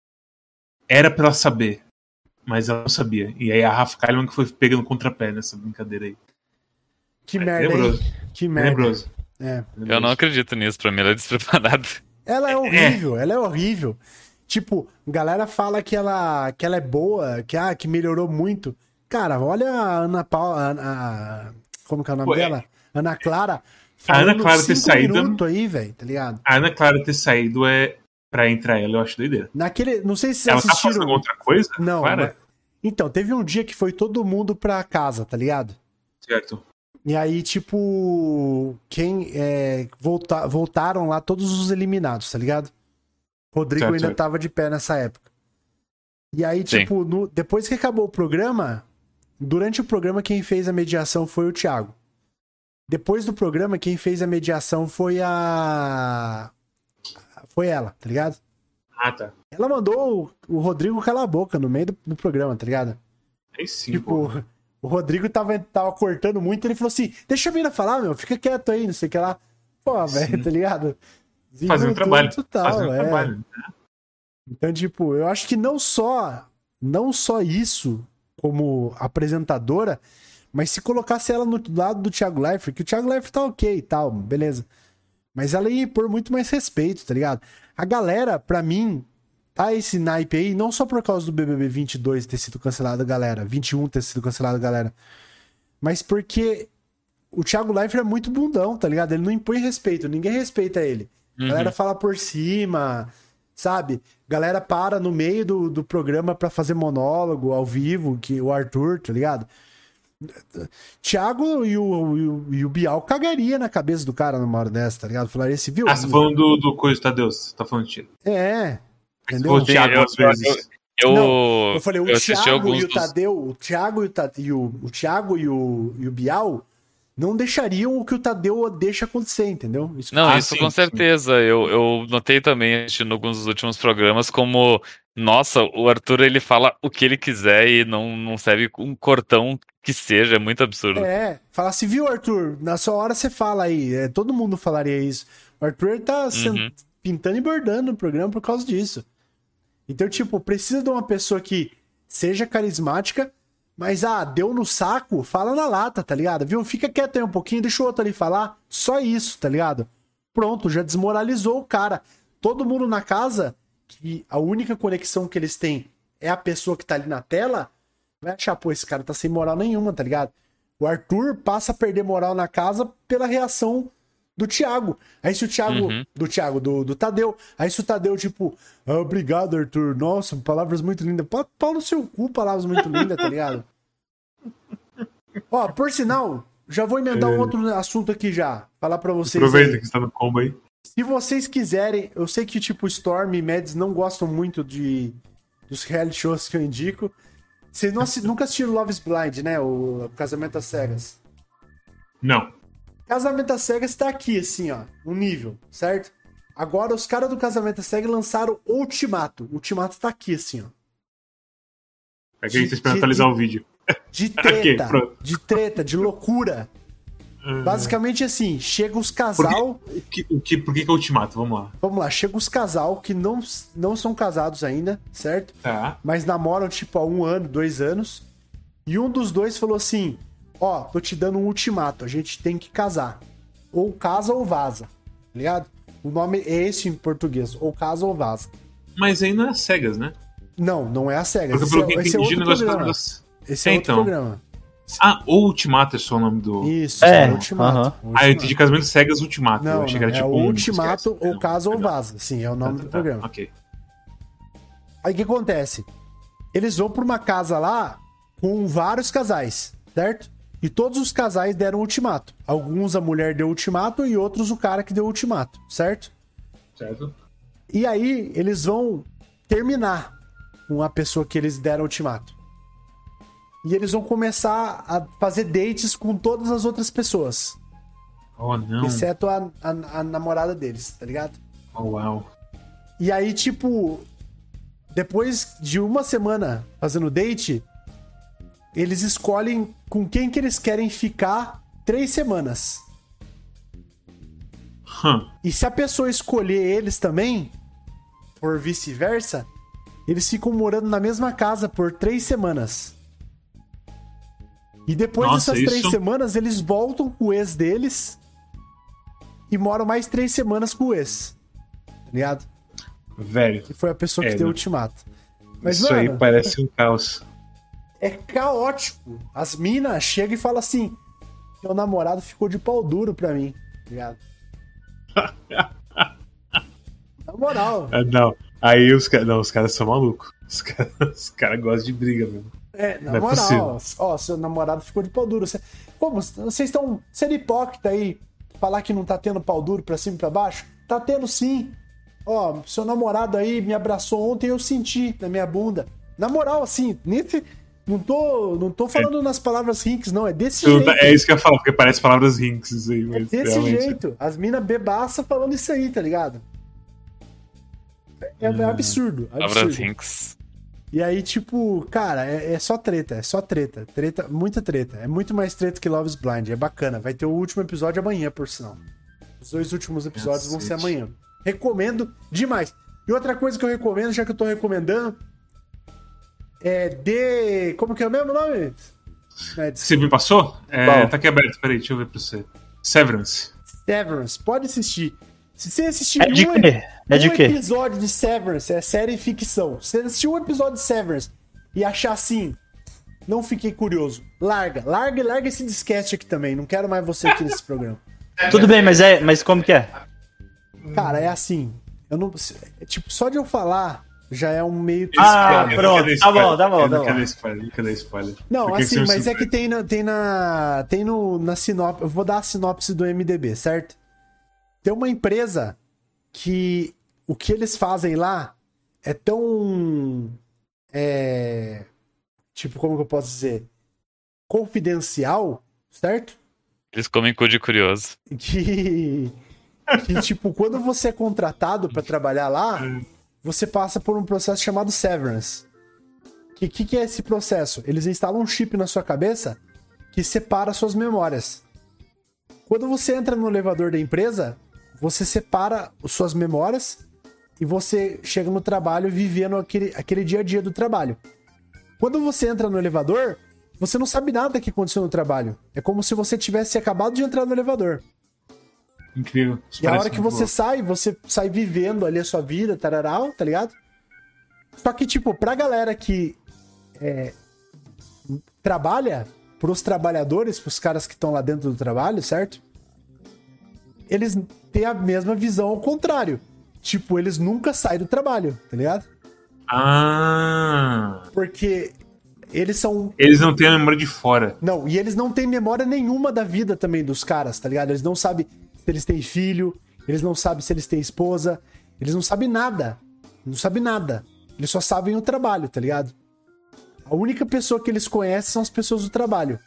era pra ela saber, mas ela não sabia. E aí a Rafa Kalimann que foi pegando contrapé nessa brincadeira aí. Que merda, hein? Que merda. Tenebroso. Eu não acredito nisso, pra mim ela é despreparada. Ela é horrível, ela é horrível. Tipo, galera fala que ela é boa, que melhorou muito. Cara, olha a Ana Paula. Como que é o nome dela? Ana Clara. A Ana Clara ter saído aí, velho, tá ligado? A Ana Clara ter saído pra entrar ela, eu acho doideira. Não sei se vocês ela assistiram. Ela tá fazendo outra coisa? Não. Mas... Então, teve um dia que foi todo mundo pra casa, tá ligado? Certo. E aí, tipo, voltaram lá todos os eliminados, tá ligado? Rodrigo ainda tava de pé nessa época. E aí, tipo, depois que acabou o programa, durante o programa quem fez a mediação foi o Thiago. Depois do programa, quem fez a mediação foi ela, tá ligado? Ah, tá. Ela mandou o Rodrigo calar a boca no meio do programa, tá ligado? Aí sim, tipo, o Rodrigo tava cortando muito, ele falou assim, deixa a mina falar, meu, fica quieto aí, não sei o que lá. Pô, velho, tá ligado? Fazendo trabalho. Fazendo trabalho. Então, tipo, eu acho que não só isso como apresentadora, mas se colocasse ela no lado do Thiago Leifert, que o Thiago Leifert tá ok e tal, beleza. Mas ela ia impor muito mais respeito, tá ligado? A galera, pra mim, tá esse naipe aí, não só por causa do BBB 22 ter sido cancelado, galera, 21 ter sido cancelado, galera, mas porque o Thiago Leifert é muito bundão, tá ligado? Ele não impõe respeito, ninguém respeita ele. A galera fala por cima, sabe? Galera para no meio do programa pra fazer monólogo ao vivo, que o Arthur, tá ligado? Thiago e o Bial cagaria na cabeça do cara numa hora dessa, tá ligado? Falaria esse, viu? Você tá falando do coisa, Tadeu? Você tá falando de Thiago? Entendeu? O Thiago às vezes. Eu falei, o Thiago e o Tadeu, o Thiago e o Bial não deixariam o que o Tadeu deixa acontecer, entendeu? Isso Não, Ah, isso sim, com sim. certeza. Eu notei também, assistindo alguns dos últimos programas, como, nossa, o Arthur ele fala o que ele quiser e não serve um cortão que seja, é muito absurdo. Fala assim, viu, Arthur? Na sua hora você fala aí. Todo mundo falaria isso. O Arthur tá pintando e bordando no programa por causa disso. Então, tipo, precisa de uma pessoa que seja carismática, mas, deu no saco, fala na lata, tá ligado? Viu? Fica quieto aí um pouquinho, deixa o outro ali falar. Só isso, tá ligado? Pronto, já desmoralizou o cara. Todo mundo na casa, que a única conexão que eles têm é a pessoa que tá ali na tela, vai achar, pô, esse cara tá sem moral nenhuma, tá ligado? O Arthur passa a perder moral na casa pela reação do Thiago. Aí se o Thiago, do Tadeu. Aí se o Tadeu, tipo, obrigado, Arthur. Nossa, palavras muito lindas. Pau no seu cu, palavras muito lindas, tá ligado? Ó, por sinal, já vou emendar um outro assunto aqui já. Falar pra vocês. Aproveita aí. que você tá no combo aí. Se vocês quiserem, eu sei que, tipo, Storm e Mads não gostam muito dos reality shows que eu indico. Vocês nunca assistiram Love is Blind, né? O Casamento às Cegas. Não. Casamento às Cegas tá aqui, assim, ó. Um nível, certo? Agora, os caras do Casamento às Cegas lançaram o Ultimato. O Ultimato tá aqui, assim, ó. É que a gente tá esperando atualizar o vídeo. De treta, Ok, pronto. de loucura. Basicamente, assim, chega os casal... Por que é ultimato? Vamos lá. Vamos lá, chega os casal que não são casados ainda, certo? Tá. Mas namoram, tipo, há 1 ano, 2 anos. E um dos dois falou assim... Ó, tô te dando um ultimato, a gente tem que casar. Ou casa ou vaza, tá ligado? O nome é esse em português, ou casa ou vaza. Mas aí não é cegas, né? Não é a Cegas. Porque pelo que Esse é entendi, outro o negócio programa. Esse É outro programa. o Ultimato é só o nome do... Isso, É, o Ultimato. eu entendi Casamento Cegas Ultimato. Não, eu achei que era é tipo o um Ultimato esquece. ou casa ou Legal. vaza. Sim, é o nome do programa. Ok. Aí o que acontece? Eles vão pra uma casa lá com vários casais, certo? E todos os casais deram ultimato. Alguns a mulher deu ultimato e outros o cara que deu ultimato, certo? Certo. E aí eles vão terminar com a pessoa que eles deram ultimato. E eles vão começar a fazer dates com todas as outras pessoas. Oh, não. Exceto a namorada deles, tá ligado? Oh, uau. E aí, tipo, depois de 1 semana fazendo date, eles escolhem com quem que eles querem ficar 3 semanas. E se a pessoa escolher eles também, por vice-versa, eles ficam morando na mesma casa por 3 semanas. E depois dessas 3 semanas, eles voltam com o ex deles e moram mais 3 semanas com o ex. Tá ligado? Velho. Que foi a pessoa que deu o ultimato. Mas, isso aí parece um caos. É caótico. As minas chegam e falam assim: meu namorado ficou de pau duro pra mim. Tá ligado? Na moral. Não. Aí os caras são malucos. Os caras gostam de briga mesmo. Na moral. Ó, seu namorado ficou de pau duro. Como? Vocês estão sendo hipócrita aí? Falar que não tá tendo pau duro pra cima e pra baixo? Tá tendo sim. Ó, seu namorado aí me abraçou ontem e eu senti na minha bunda. Na moral, assim, não tô falando nas palavras rinks, não. É desse jeito. É isso que eu ia falar, porque parece palavras rinks isso aí. É desse jeito. As minas bebaça falando isso aí, tá ligado? É absurdo. Palavras rinks. E aí, tipo, cara, é só treta. É só treta. Muita treta. É muito mais treta que Love is Blind. É bacana. Vai ter o último episódio amanhã, por sinal. Os 2 últimos episódios vão ser amanhã. Recomendo demais. E outra coisa que eu recomendo, já que eu tô recomendando, como que é o mesmo nome? Você me passou? Tá aqui aberto, peraí, deixa eu ver pra você. Severance. Pode assistir. Se você assistir episódio de Severance, é série ficção. Se você assistir um episódio de Severance e achar assim, não fiquei curioso, larga esse disquete aqui também. Não quero mais você aqui nesse programa. Tudo bem, mas como que é? Cara, é assim. Eu não. Tipo, só de eu falar já é um meio que. Pronto. Tá bom. Cadê spoiler? Não, porque assim, mas é que tem na sinopse. Eu vou dar a sinopse do MDB, certo? Tem uma empresa que o que eles fazem lá é tão. Tipo, como que eu posso dizer? Confidencial, certo? Eles comem cu de curioso. que, tipo, quando você é contratado pra trabalhar lá, você passa por um processo chamado severance. Que é esse processo? Eles instalam um chip na sua cabeça que separa suas memórias. Quando você entra no elevador da empresa, você separa suas memórias e você chega no trabalho vivendo aquele dia a dia do trabalho. Quando você entra no elevador, você não sabe nada que aconteceu no trabalho. É como se você tivesse acabado de entrar no elevador. Incrível. Isso E a parece hora que muito você sai vivendo ali a sua vida, tararau, tá ligado? Só que, tipo, pra galera que trabalha, pros trabalhadores, pros caras que estão lá dentro do trabalho, certo? Eles têm a mesma visão ao contrário. Tipo, eles nunca saem do trabalho, tá ligado? Ah. Porque eles são... Eles não têm a memória de fora. Não, e eles não têm memória nenhuma da vida também dos caras, tá ligado? Eles não sabem se eles têm filho, eles não sabem se eles têm esposa, eles não sabem nada. Não sabem nada. Eles só sabem o trabalho, tá ligado? A única pessoa que eles conhecem são as pessoas do trabalho.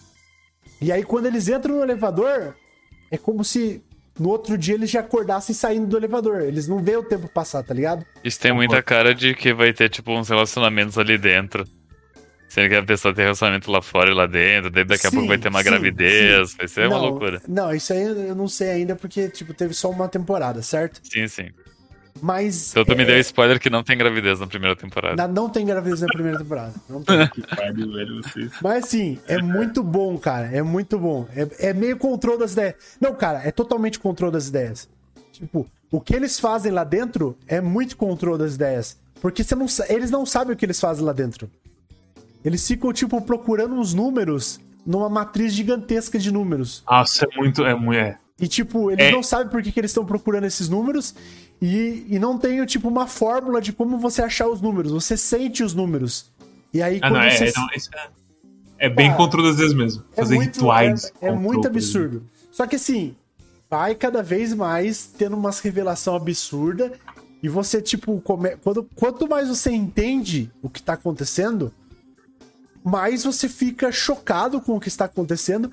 E aí, quando eles entram no elevador, é como se no outro dia eles já acordassem saindo do elevador. Eles não veem o tempo passar, tá ligado? Isso tem muita cara de que vai ter, tipo, uns relacionamentos ali dentro. Sendo que a pessoa tem relacionamento lá fora e lá dentro, daí daqui a pouco vai ter uma gravidez, vai ser uma loucura. Não, isso aí eu não sei ainda, porque, tipo, teve só uma temporada, certo? Sim, sim. Mas... Então tu me deu spoiler que não tem gravidez na primeira temporada. Não tem gravidez na primeira temporada. Não tem. Que pariu, velho, vocês. Mas assim, é muito bom, cara. É muito bom. É meio controle das ideias. Não, cara, é totalmente controle das ideias. Tipo, o que eles fazem lá dentro é muito controle das ideias. Porque eles não sabem o que eles fazem lá dentro. Eles ficam, tipo, procurando uns números numa matriz gigantesca de números. Nossa, é muito. E, tipo, eles não sabem por que eles estão procurando esses números e não tem, tipo, uma fórmula de como você achar os números. Você sente os números. E aí, quando você... É bem controle das vezes mesmo. Fazer rituais. É muito absurdo. Só que, assim, vai cada vez mais tendo umas revelação absurda e você, tipo, quanto mais você entende o que tá acontecendo, mais você fica chocado com o que está acontecendo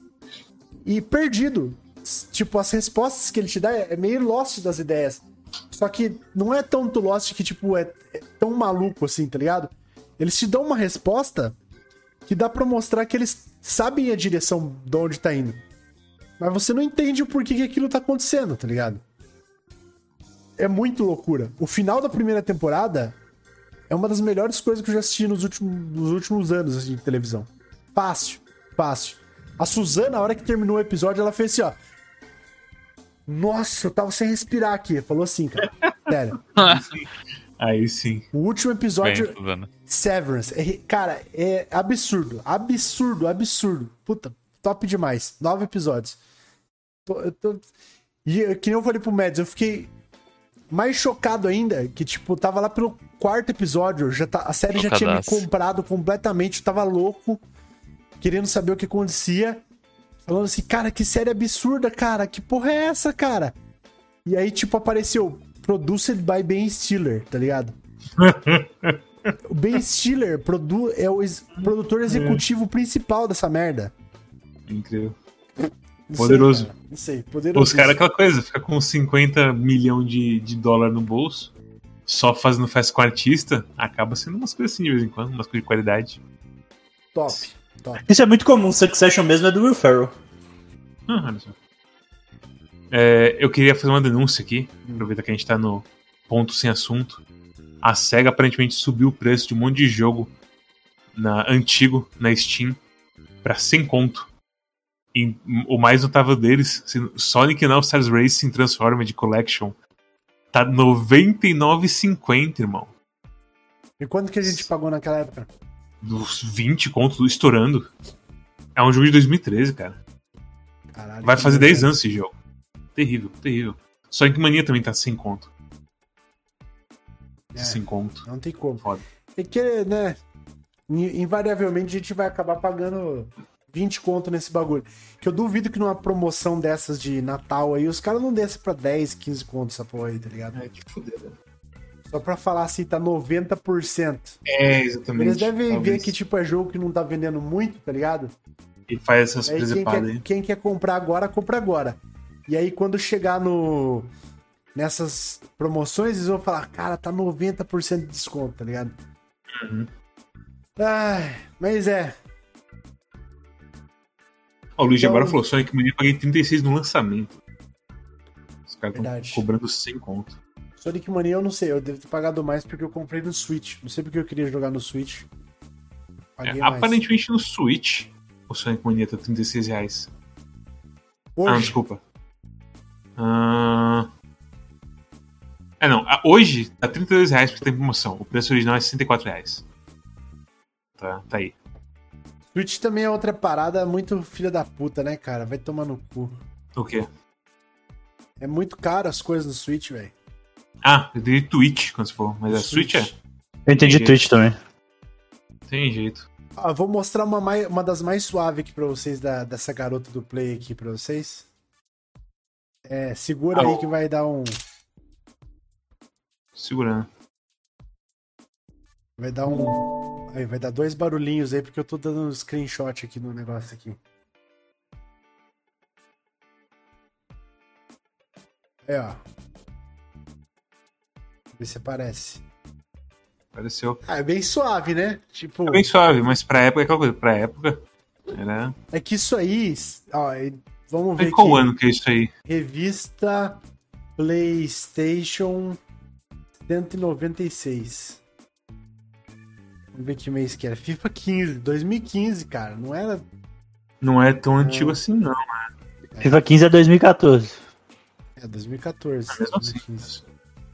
e perdido. Tipo, as respostas que ele te dá é meio Lost das ideias. Só que não é tanto Lost que, tipo, é tão maluco assim, tá ligado? Eles te dão uma resposta que dá pra mostrar que eles sabem a direção de onde tá indo. Mas você não entende o porquê que aquilo tá acontecendo, tá ligado? É muito loucura. O final da primeira temporada é uma das melhores coisas que eu já assisti nos últimos anos assim, de televisão. Fácil. A Suzana, na hora que terminou o episódio, ela fez assim, ó. Nossa, eu tava sem respirar aqui. Falou assim, cara. Sério. Aí sim. O último episódio, Severance. Cara, é absurdo. Puta, top demais. 9 episódios. E que nem eu falei pro Mads, eu fiquei mais chocado ainda, que tipo, tava lá pelo 4º episódio, a série já tinha me comprado completamente, eu tava louco, querendo saber o que acontecia, falando assim, cara, que série absurda, cara, que porra é essa, cara? E aí, tipo, apareceu Produced by Ben Stiller, tá ligado? O Ben Stiller é o produtor executivo principal dessa merda. Incrível. Poderoso. Não sei, poderoso. Os caras, aquela coisa, fica com 50 milhões de dólar no bolso, só fazendo festa com artista, acaba sendo umas coisas assim de vez em quando, umas coisas de qualidade. Top. Isso é muito comum, Succession mesmo é do Will Ferrell. Olha só. Eu queria fazer uma denúncia aqui, aproveitar que a gente tá no ponto sem assunto. A SEGA aparentemente subiu o preço de um monte de jogo antigo na Steam pra 100 conto. E o mais notável deles, Sonic All Stars Racing Transformed Collection, tá R$ 99,50, irmão. E quanto que a gente pagou naquela época? Dos 20 conto, estourando. É um jogo de 2013, cara. Caralho, vai fazer 10 anos esse jogo. Terrível. Sonic Mania também tá 100 conto. 100 conto. Não tem como. Foda. É que, né, invariavelmente a gente vai acabar pagando 20 conto nesse bagulho. Que eu duvido que numa promoção dessas de Natal aí, os caras não descem pra 10, 15 conto essa porra aí, tá ligado? Que foder, velho. Só pra falar assim, tá 90%. Exatamente. Eles devem ver que, tipo, é jogo que não tá vendendo muito, tá ligado? E faz essas Aí presepadas aí. quem quer comprar agora, compra agora. E aí quando chegar nessas promoções, eles vão falar, cara, tá 90% de desconto, tá ligado? Uhum. Ai, mas Ó, o Luigi Então- agora falou, Sonic Mania eu paguei 36 no lançamento. Os caras Verdade. estão cobrando 100 conto. Sonic Mania eu não sei, eu devo ter pagado mais porque eu comprei no Switch. Não sei porque eu queria jogar no Switch. Paguei mais. Aparentemente no Switch, o Sonic Mania tá 36 reais. Hoje, Ah, desculpa. Não, hoje tá 32 reais porque tem promoção. O preço original é 64 reais. Tá aí. Switch também é outra parada muito filha da puta, né, cara? Vai tomar no cu. O quê? É muito caro as coisas no Switch, velho. Ah, eu dei Twitch quando você for, mas a Switch é. Eu entendi Tem Twitch também. Tem jeito. Ah, vou mostrar uma das mais suaves aqui pra vocês, dessa garota do Play aqui pra vocês. Segura aí que vai dar um... Segurando. Vai dar um... Aí, vai dar 2 barulhinhos aí, porque eu tô dando um screenshot aqui no negócio aqui. Ó. Vê se aparece. Apareceu. É bem suave, né? Tipo... É bem suave, mas pra época é aquela coisa. Pra época, era... É que isso aí... Ó, vamos ver Em qual aqui. ano que é isso aí? Revista PlayStation 196. Vamos ver que mês que era. FIFA 15, 2015, cara. Não era... Não é tão antigo assim, não. FIFA 15 é 2014. 2014. É mesmo assim. 2015.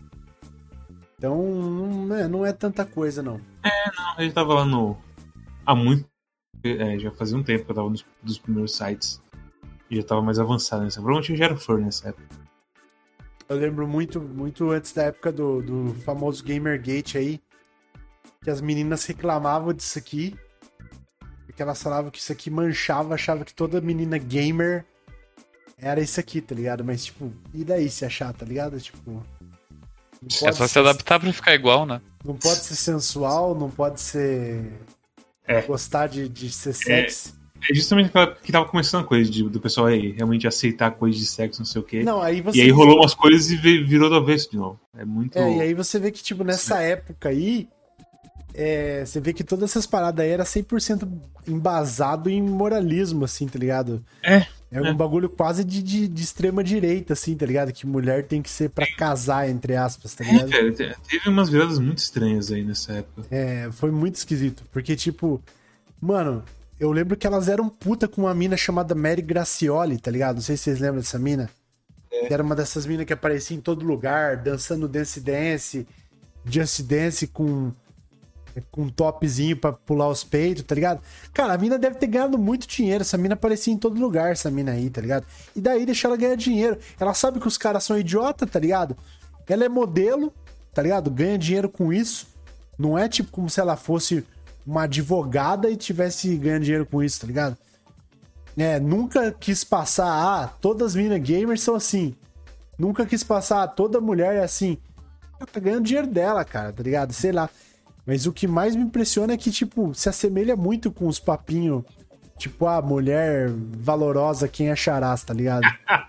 Então, não é tanta coisa, não. Não, a gente tava lá há muito... já fazia um tempo que eu tava dos primeiros sites. E já tava mais avançado nessa. Provavelmente eu já era fã nessa época. Eu lembro muito, muito antes da época do famoso Gamergate aí, que as meninas reclamavam disso aqui, porque elas falavam que isso aqui manchava, achava que toda menina gamer era isso aqui, tá ligado? Mas, tipo, e daí se achar, tá ligado? Tipo... É só se adaptar pra ficar igual, né? Não pode ser sensual, não pode ser... gostar de ser sexy. É justamente que tava começando a coisa do pessoal aí realmente aceitar coisa de sexo, não sei o quê. Não, aí você... E aí rolou umas coisas e virou do avesso de novo. É muito... e aí você vê que, tipo, nessa época aí, você vê que todas essas paradas aí era 100% embasado em moralismo, assim, tá ligado? É um bagulho quase de extrema direita, assim, tá ligado? Que mulher tem que ser pra casar, entre aspas, tá ligado? Cara, teve umas viradas muito estranhas aí nessa época. Foi muito esquisito, porque, tipo, mano, eu lembro que elas eram puta com uma mina chamada Mary Gracioli, tá ligado? Não sei se vocês lembram dessa mina. Era uma dessas minas que aparecia em todo lugar, dançando Dance Dance, Just Dance com um topzinho pra pular os peitos, tá ligado? Cara, a mina deve ter ganhado muito dinheiro. Essa mina aparecia em todo lugar, essa mina aí, tá ligado? E daí deixar ela ganhar dinheiro. Ela sabe que os caras são idiota, tá ligado? Ela é modelo, tá ligado? Ganha dinheiro com isso. Não é tipo como se ela fosse uma advogada e tivesse ganhando dinheiro com isso, tá ligado? Nunca quis passar, todas as minas gamers são assim. Nunca quis passar, toda mulher é assim. Ela tá ganhando dinheiro dela, cara, tá ligado? Sei lá. Mas o que mais me impressiona é que, tipo, se assemelha muito com os papinhos, tipo, mulher valorosa, quem acharás, tá ligado?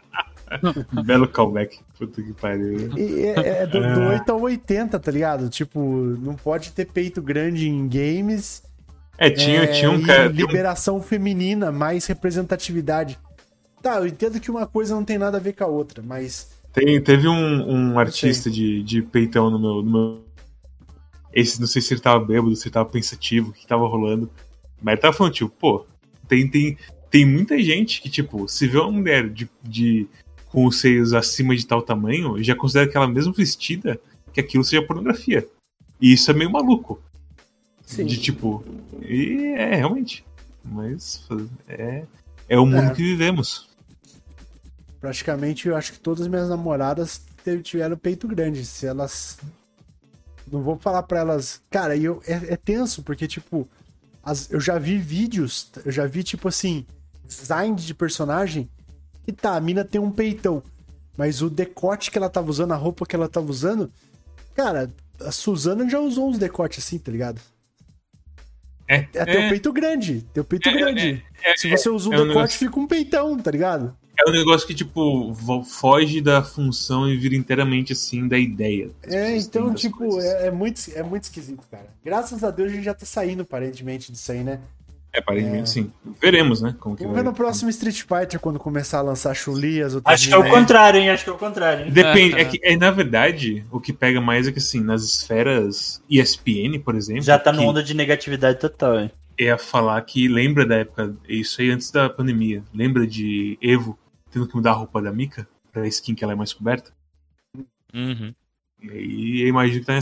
Belo callback. Puta que pariu. E do 8 ao 80, tá ligado? Tipo, não pode ter peito grande em games. Tinha um cara... liberação feminina, mais representatividade. Tá, eu entendo que uma coisa não tem nada a ver com a outra, mas... Teve um artista de peitão no meu... Esse, não sei se ele tava bêbado, se ele tava pensativo, o que tava rolando. Mas ele tava falando, tipo, pô, tem muita gente que, tipo, se vê uma mulher com os seios acima de tal tamanho, já considera aquela mesmo vestida que aquilo seja pornografia. E isso é meio maluco. Sim. De tipo. E realmente. Mas é o mundo que vivemos. Praticamente, eu acho que todas as minhas namoradas tiveram peito grande. Se elas... Não vou falar pra elas... Cara, é tenso, porque, tipo... Eu já vi vídeos, eu já vi, tipo assim... Design de personagem... E tá, a mina tem um peitão. Mas o decote que ela tava usando, a roupa que ela tava usando... Cara, a Suzana já usou uns decotes assim, tá ligado? É teu peito grande. Teu peito grande. Se você usa um decote, negócio... fica um peitão, tá ligado? É um negócio que, tipo, foge da função e vira inteiramente, assim, da ideia. Então, tipo, é muito esquisito, cara. Graças a Deus a gente já tá saindo, aparentemente, disso aí, né? Aparentemente, sim. Veremos, né? Como que Vamos ver no próximo Street Fighter, quando começar a lançar Chun-Li, as outras... Acho que é o contrário, hein? Depende. Na verdade, o que pega mais é que, assim, nas esferas ESPN, por exemplo... Já tá numa onda de negatividade total, hein? É falar que lembra da época, isso aí antes da pandemia, lembra de Evo tendo que mudar a roupa da Mika pra skin que ela é mais coberta? Uhum. E aí eu imagino que tá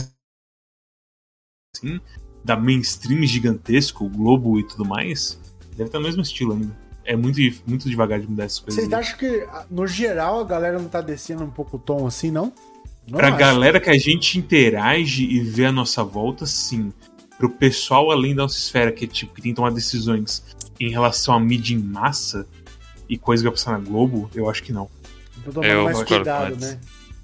assim, da mainstream gigantesco, o Globo e tudo mais, deve estar no mesmo estilo ainda. É muito, muito devagar de mudar essas coisas. Vocês acham que, no geral, a galera não tá descendo um pouco o tom assim, não? Pra galera que a gente interage e vê a nossa volta, sim. Pro pessoal além da nossa esfera, que, tipo, que tem que tomar decisões em relação à mídia em massa e coisa que vai passar na Globo, eu acho que não. Tô tomando mais cuidado, né?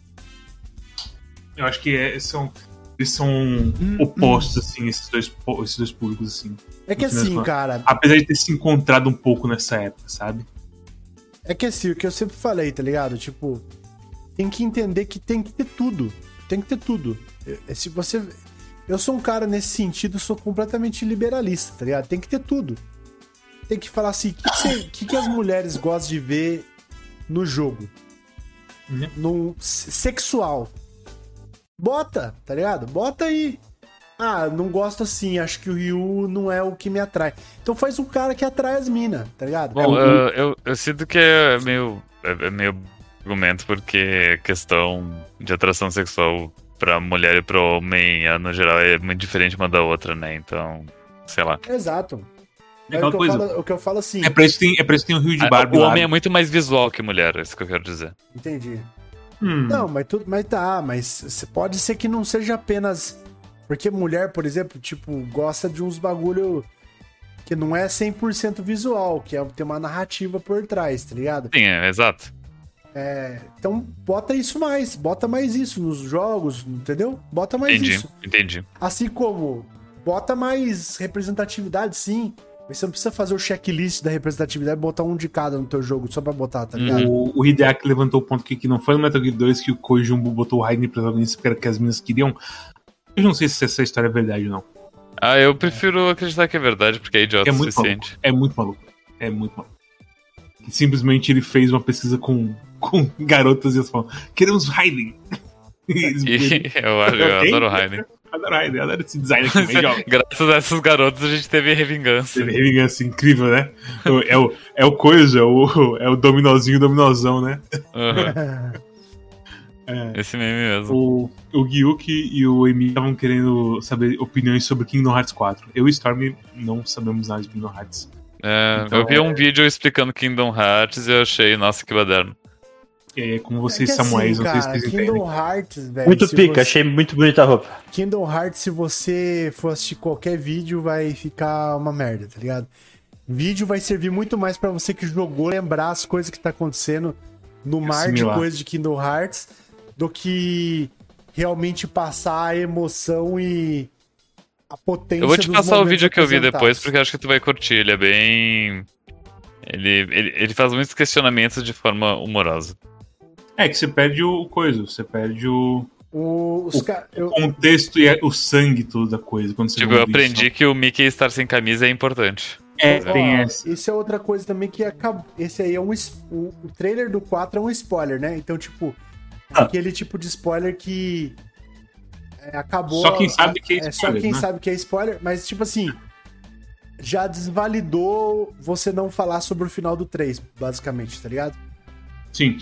Eu acho que eles são opostos, assim, esses dois públicos, assim. É que assim, cara... Apesar de ter se encontrado um pouco nessa época, sabe? É que assim, o que eu sempre falei, tá ligado? Tipo, tem que entender que tem que ter tudo. Tem que ter tudo. Se você... Eu sou um cara, nesse sentido, sou completamente liberalista, tá ligado? Tem que ter tudo. Tem que falar assim, o que as mulheres gostam de ver no jogo? No sexual. Bota, tá ligado? Bota aí. Ah, não gosto assim, acho que o Ryu não é o que me atrai. Então faz um cara que atrai as minas, tá ligado? Bom, eu sinto que é meio argumento, porque questão de atração sexual pra mulher e pro homem, no geral, é muito diferente uma da outra, né? Então, sei lá. Exato. O que eu falo assim... É pra isso que tem o Rio de Barbie. O homem é muito mais visual que mulher, é isso que eu quero dizer. Entendi. Não, mas pode ser que não seja apenas... Porque mulher, por exemplo, tipo, gosta de uns bagulho que não é 100% visual, que tem uma narrativa por trás, tá ligado? Sim, exato. Então bota mais isso nos jogos, entendeu? Bota mais isso. Entendi. Assim como bota mais representatividade, sim. Você não precisa fazer o checklist da representatividade e botar um de cada no teu jogo só pra botar, tá ligado? O Hideaki levantou o ponto que não foi no Metal Gear 2 que o Kojumbo botou o Raiden protagonista porque era que as meninas queriam. Eu não sei se essa história é verdade ou não. Eu prefiro acreditar que é verdade, porque é idiota o suficiente. É muito maluco. Simplesmente ele fez uma pesquisa com garotas e elas falam, queremos Raiden. Eu adoro o Raiden. Adoro esse design aqui, legal. Graças a esses garotos a gente teve revingança. Incrível, né? É o coisa, é o dominozão, né? Esse meme mesmo. O Gyuki e o Emi estavam querendo saber opiniões sobre Kingdom Hearts 4. Eu e Storm não sabemos nada de Kingdom Hearts. Então, eu vi um vídeo explicando Kingdom Hearts e eu achei, nossa, que baderno. É como vocês, Samuéis, assim, não sei se vocês entendem. Kingdom Hearts, velho. Muito pica, achei muito bonita a roupa. Kingdom Hearts, se você for assistir qualquer vídeo, vai ficar uma merda, tá ligado? Vídeo vai servir muito mais pra você que jogou lembrar as coisas que tá acontecendo no mar de coisas de Kingdom Hearts do que realmente passar a emoção e a potência. Eu vou te passar o vídeo que eu vi depois, porque acho que tu vai curtir. Ele é bem... Ele faz muitos questionamentos de forma humorosa. É que você perde o coisa, você perde o contexto e o sangue todo da coisa. Quando você eu aprendi que o Mickey estar sem camisa é importante. Tem essa. Isso é outra coisa também que acabou. Esse aí é o trailer do 4 é um spoiler, né? Então, tipo, aquele tipo de spoiler que acabou. Só quem sabe que é spoiler. Só quem sabe que é spoiler, mas, tipo assim, já desvalidou você não falar sobre o final do 3, basicamente, tá ligado? Sim.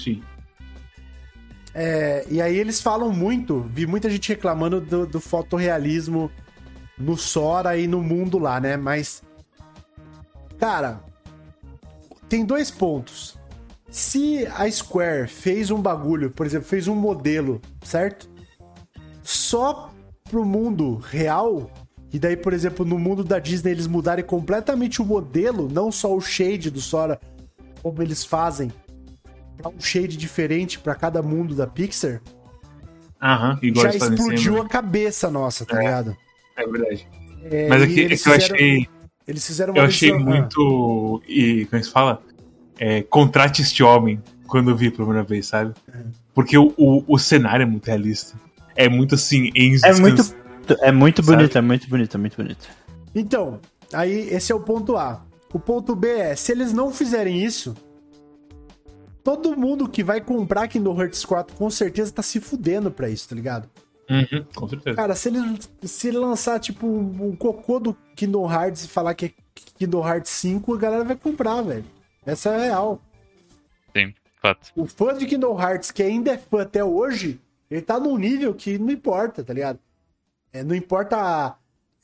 E aí eles falam muito, vi muita gente reclamando do fotorrealismo no Sora e no mundo lá, né? Mas, cara, tem 2 pontos. Se a Square fez um bagulho, por exemplo, fez um modelo, certo? Só pro mundo real, e daí, por exemplo, no mundo da Disney eles mudarem completamente o modelo, não só o shade do Sora, como eles fazem, um shade diferente pra cada mundo da Pixar, igual já explodiu a cabeça nossa, tá ligado? É verdade. Mas e é que eu achei. Eles fizeram uma Eu achei versão- muito. E como é que se fala? Contrate este homem quando eu vi a primeira vez, sabe? Porque o cenário é muito realista. É muito assim, em É muito Sabe? bonito, é muito bonito, é muito bonito. Então, aí esse é o ponto A. O ponto B é, se eles não fizerem isso, todo mundo que vai comprar Kingdom Hearts 4 com certeza tá se fudendo pra isso, tá ligado? Uhum, com certeza. Cara, se ele lançar, tipo, um cocô do Kingdom Hearts e falar que é Kingdom Hearts 5, a galera vai comprar, velho. Essa é a real. Sim, fato. O fã de Kingdom Hearts, que ainda é fã até hoje, ele tá num nível que não importa, tá ligado? Não importa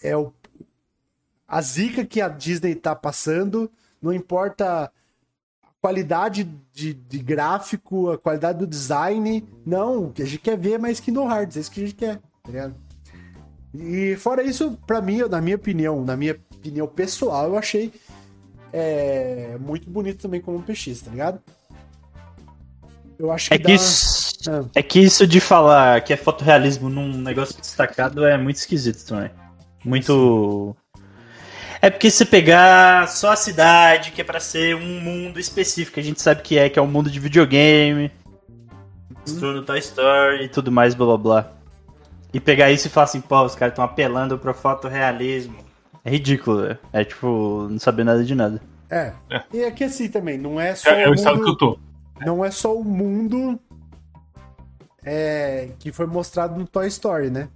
a zica que a Disney tá passando, não importa a qualidade de gráfico, a qualidade do design. Não, a gente quer ver mais Kingdom Hearts, é isso que a gente quer, tá ligado? E fora isso, pra mim, na minha opinião pessoal, eu achei muito bonito também como um PX, tá ligado? Eu acho que É que isso de falar que é fotorrealismo num negócio destacado é muito esquisito também. Muito. É porque se pegar só a cidade, que é pra ser um mundo específico, a gente sabe que é um mundo de videogame, mostrou no Toy Story e tudo mais, blá blá blá. E pegar isso e falar assim, pô, os caras estão apelando pro fotorrealismo. É ridículo, velho. É tipo, não saber nada de nada. E aqui assim também, não é só É o estado que eu tô. Não é só o mundo que foi mostrado no Toy Story, né?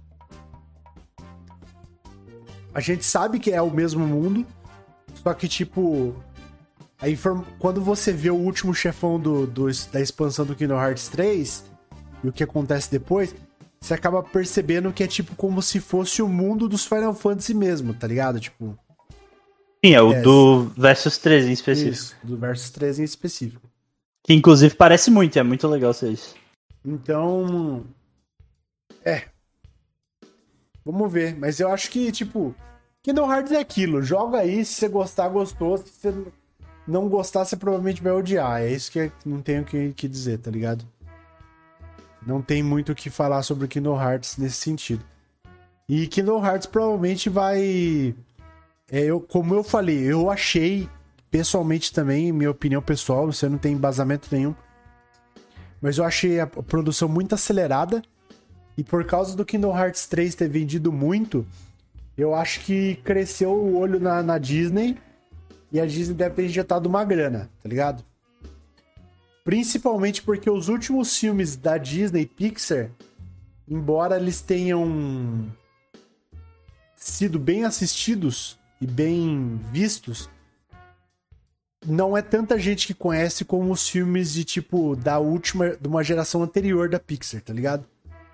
A gente sabe que é o mesmo mundo, só que, tipo, quando você vê o último chefão da expansão do Kingdom Hearts 3 e o que acontece depois, você acaba percebendo que é tipo como se fosse o mundo dos Final Fantasy mesmo, tá ligado? Tipo... Sim, é o do Versus 3 em específico. Isso, do Versus 3 em específico. Que inclusive parece muito, é muito legal ser isso. Então... Vamos ver, mas eu acho que, tipo, Kingdom Hearts é aquilo, joga aí, se você gostar, gostou, se você não gostar, você provavelmente vai odiar, é isso que não tenho o que dizer, tá ligado? Não tem muito o que falar sobre Kingdom Hearts nesse sentido. E Kingdom Hearts provavelmente vai... como eu falei, eu achei, pessoalmente também, minha opinião pessoal, você não tem embasamento nenhum, mas eu achei a produção muito acelerada. E por causa do Kingdom Hearts 3 ter vendido muito, eu acho que cresceu o olho na Disney. E a Disney deve ter injetado uma grana, tá ligado? Principalmente porque os últimos filmes da Disney Pixar, embora eles tenham sido bem assistidos e bem vistos, não é tanta gente que conhece como os filmes de tipo de uma geração anterior da Pixar, tá ligado?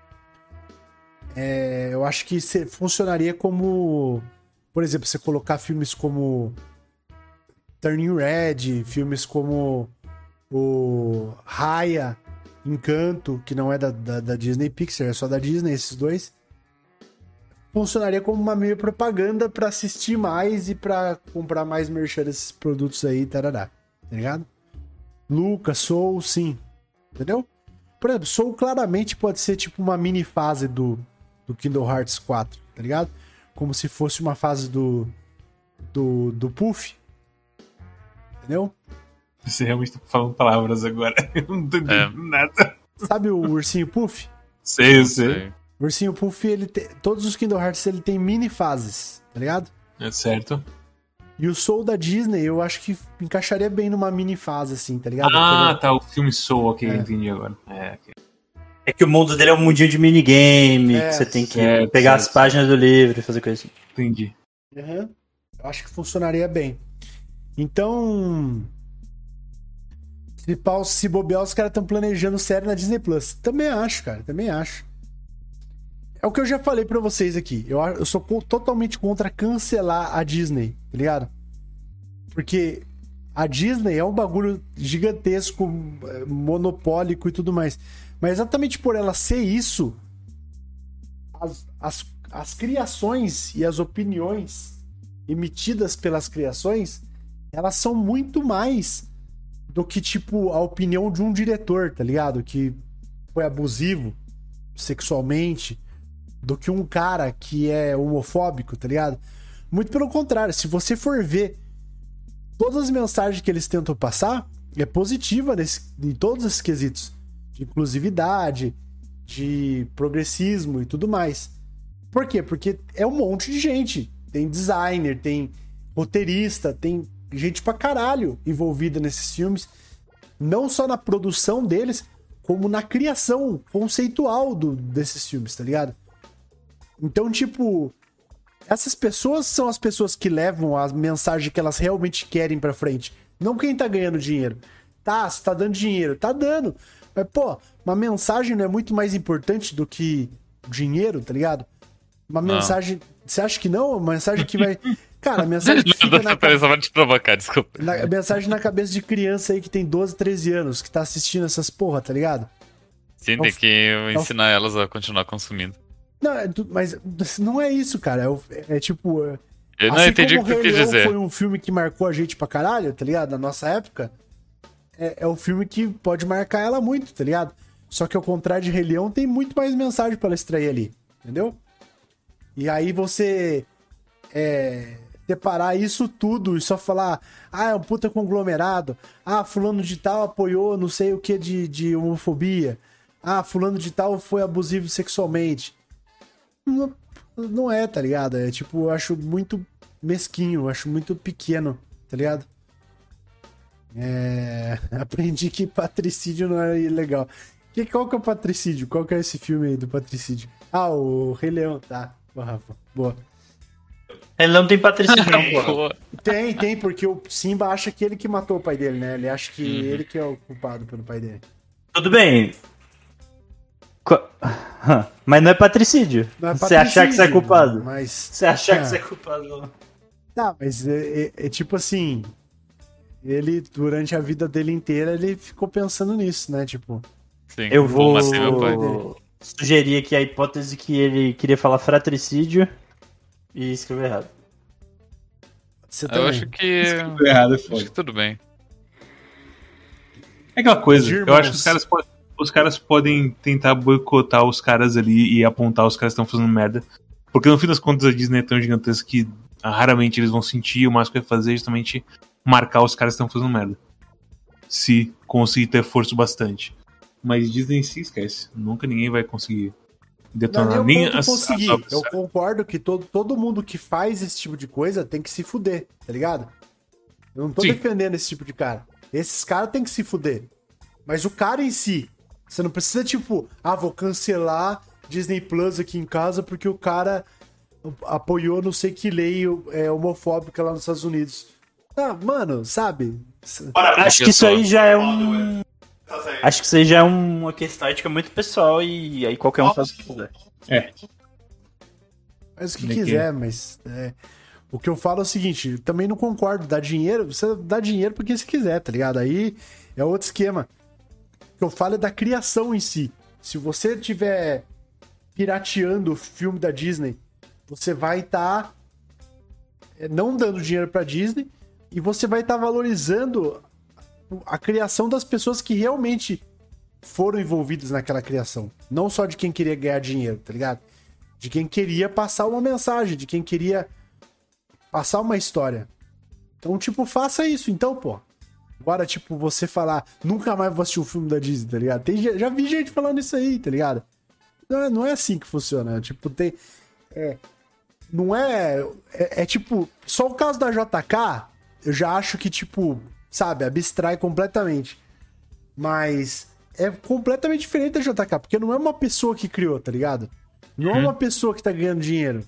Eu acho que funcionaria como, por exemplo, você colocar filmes como Turning Red, filmes como o Raya, Encanto, que não é da Disney Pixar, é só da Disney, esses dois. Funcionaria como uma meio propaganda pra assistir mais e pra comprar mais merchan desses produtos aí, tarará, tá ligado? Luca, Soul, sim, entendeu? Por exemplo, Soul claramente pode ser tipo uma mini fase do Kingdom Hearts 4, tá ligado? Como se fosse uma fase do Puff. Entendeu? Você realmente tá falando palavras agora. Eu não tô entendendo nada. Sabe o Ursinho Puff? Sei, eu sei. O Ursinho Puff, todos os Kingdom Hearts, ele tem mini fases, tá ligado? É certo. E o Soul da Disney, eu acho que encaixaria bem numa mini fase, assim, tá ligado? Tá, o filme Soul, ok, entendi agora. Ok. É que o mundo dele é um mundinho de minigame, que você tem que pegar as páginas do livro e fazer coisa assim. Entendi. Eu acho que funcionaria bem. Então, se bobear, os caras estão planejando série na Disney Plus. Também acho, cara, também acho. É o que eu já falei pra vocês aqui. Eu sou totalmente contra cancelar a Disney, tá ligado? Porque a Disney é um bagulho gigantesco, monopólico e tudo mais. Mas exatamente por ela ser isso, as criações e as opiniões emitidas pelas criações, elas são muito mais do que, tipo, a opinião de um diretor, tá ligado? Que foi abusivo sexualmente, do que um cara que é homofóbico, tá ligado? Muito pelo contrário, se você for ver todas as mensagens que eles tentam passar, é positiva em todos esses quesitos. De inclusividade, de progressismo e tudo mais. Por quê? Porque é um monte de gente. Tem designer, tem roteirista, tem gente pra caralho envolvida nesses filmes. Não só na produção deles, como na criação conceitual desses filmes, tá ligado? Então, tipo, essas pessoas são as pessoas que levam a mensagem que elas realmente querem pra frente. Não quem tá ganhando dinheiro. Tá, você tá dando dinheiro. Tá dando. Mas, pô, uma mensagem não é muito mais importante do que dinheiro, tá ligado? Uma mensagem... Você acha que não? Uma mensagem que vai... Cara, a mensagem que fica na... Só vai te provocar, desculpa. A mensagem na cabeça de criança aí que tem 12, 13 anos, que tá assistindo essas porra, tá ligado? Sim, tem que ensinar elas a continuar consumindo. Não, mas não é isso, cara. É tipo... Eu não assim entendi o como que tu quis Rei Leão dizer. foi um filme que marcou a gente pra caralho, tá ligado? Na nossa época. É um filme que pode marcar ela muito, tá ligado? Só que ao contrário de Rei Leão, tem muito mais mensagem pra ela extrair ali, entendeu? E aí você separar isso tudo e só falar, é um puta conglomerado, fulano de tal apoiou não sei o que de homofobia, fulano de tal foi abusivo sexualmente. Não é, tá ligado? É tipo, eu acho muito mesquinho, eu acho muito pequeno, tá ligado? Aprendi que patricídio não é legal. Qual que é o patricídio? Qual que é esse filme aí do patricídio? O Rei Leão, tá. Boa, Rafa. Boa. Ele não tem patricídio, não, pô. Tem, porque o Simba acha que ele que matou o pai dele, né? Ele acha que ele que é o culpado pelo pai dele. Tudo bem. Mas não é patricídio. Não é Você achar que você é culpado. Mas... Você achar que você é culpado. Tá, mas é tipo assim... Ele, durante a vida dele inteira, ele ficou pensando nisso, né? Tipo... Sim, eu vou meu pai. sugerir aqui a hipótese que ele queria falar fratricídio e escreveu errado. Você Eu acho que... errado, acho que tudo bem. É aquela coisa, Irmãos. eu acho que os caras podem tentar boicotar os caras ali e apontar os caras que estão fazendo merda. Porque no fim das contas a Disney é tão gigantesca que raramente eles vão sentir, o máximo que vai fazer é justamente marcar os caras que estão fazendo merda. Se conseguir ter força bastante. Mas Disney se esquece. Nunca ninguém vai conseguir detonar. Nem conseguir. Eu concordo que todo mundo que faz esse tipo de coisa tem que se fuder, tá ligado? Eu não tô defendendo esse tipo de cara. Esses caras tem que se fuder. Mas o cara em si, você não precisa tipo, vou cancelar Disney Plus aqui em casa porque o cara apoiou não sei que lei homofóbica lá nos Estados Unidos. Mano, sabe? Acho que isso aí já é Acho que isso aí já é uma questão ética muito pessoal e aí qualquer um faz o que quiser. Faz o que quiser, mas... o que eu falo é o seguinte, eu também não concordo, dá dinheiro, você dá dinheiro porque você quiser, tá ligado? Aí é outro esquema. O que eu falo é da criação em si. Se você tiver pirateando o filme da Disney, você vai estar não dando dinheiro pra Disney e você vai estar valorizando a criação das pessoas que realmente foram envolvidas naquela criação. Não só de quem queria ganhar dinheiro, tá ligado? De quem queria passar uma mensagem, de quem queria passar uma história. Então, tipo, faça isso, então, pô. Agora, tipo, você falar, nunca mais vou assistir um filme da Disney, tá ligado? Já vi gente falando isso aí, tá ligado? Não é assim que funciona. Tipo, tem... não é... É tipo, só o caso da JK, eu já acho que, tipo, sabe, abstrai completamente. Mas é completamente diferente da JK, porque não é uma pessoa que criou, tá ligado? Não é uma pessoa que tá ganhando dinheiro.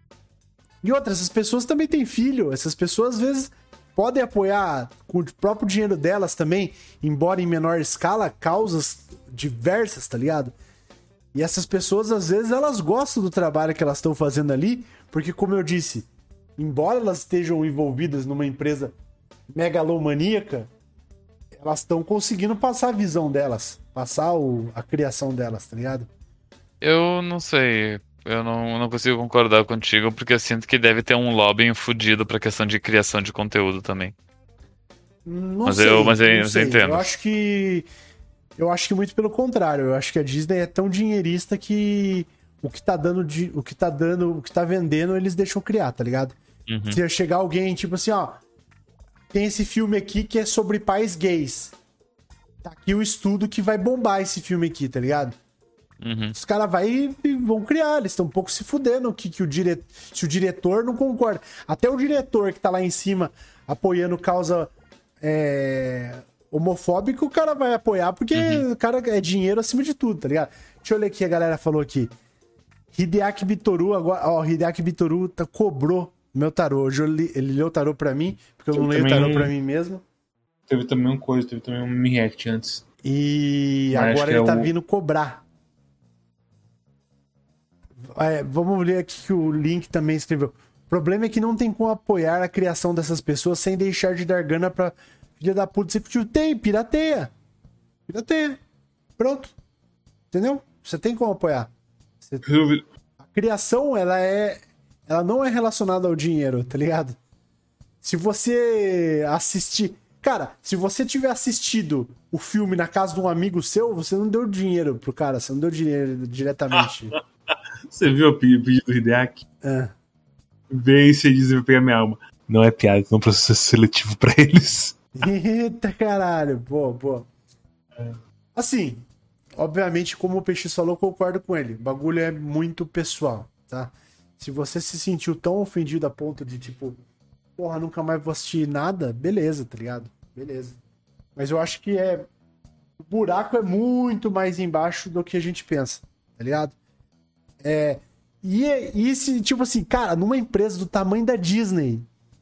E outra, essas pessoas também têm filho. Essas pessoas, às vezes, podem apoiar com o próprio dinheiro delas também, embora em menor escala, causas diversas, tá ligado? E essas pessoas, às vezes, elas gostam do trabalho que elas estão fazendo ali, porque, como eu disse, embora elas estejam envolvidas numa empresa megalomaníaca, elas estão conseguindo passar a visão delas, passar a criação delas, tá ligado? Eu não sei. Eu não consigo concordar contigo, porque eu sinto que deve ter um lobbying fudido pra questão de criação de conteúdo também. Mas eu sei. entendo. Eu acho que muito pelo contrário. Eu acho que a Disney é tão dinheirista que o que tá vendendo, eles deixam criar, tá ligado? Uhum. Se chegar alguém, tipo assim, ó, tem esse filme aqui que é sobre pais gays. Tá aqui o estudo que vai bombar esse filme aqui, tá ligado? Uhum. Os caras vão criar, eles estão um pouco se fudendo se o diretor não concorda. Até o diretor que tá lá em cima apoiando causa homofóbica, o cara vai apoiar porque o cara é dinheiro acima de tudo, tá ligado? Deixa eu ler o que a galera falou aqui. Hideaki Bitoru agora, ó, Hideaki Bitoru cobrou meu tarô. Hoje ele leu o tarô pra mim, porque eu não leio o tarô pra mim mesmo. Teve também um mini react antes. E Mas agora ele tá o... vindo cobrar. Vamos ler aqui que o Link também escreveu. O problema é que não tem como apoiar a criação dessas pessoas sem deixar de dar grana pra filha da puta executivo. Tem, pirateia. Pirateia. Pronto. Entendeu? Você tem como apoiar. A criação, ela não é relacionada ao dinheiro, tá ligado? Se você assistir... Cara, se você tiver assistido o filme na casa de um amigo seu, você não deu dinheiro pro cara, você não deu dinheiro diretamente. Você viu o pedido do Hideaki? Vem se dizer pra pegar minha alma. Não é piada, não é um processo seletivo pra eles. Eita caralho, pô. Assim, obviamente, como o Peixe falou, eu concordo com ele. O bagulho é muito pessoal, tá? Se você se sentiu tão ofendido a ponto de, tipo, porra, nunca mais vou assistir nada, beleza, tá ligado? Beleza. Mas eu acho que o buraco é muito mais embaixo do que a gente pensa, tá ligado? E se, tipo assim, cara, numa empresa do tamanho da Disney,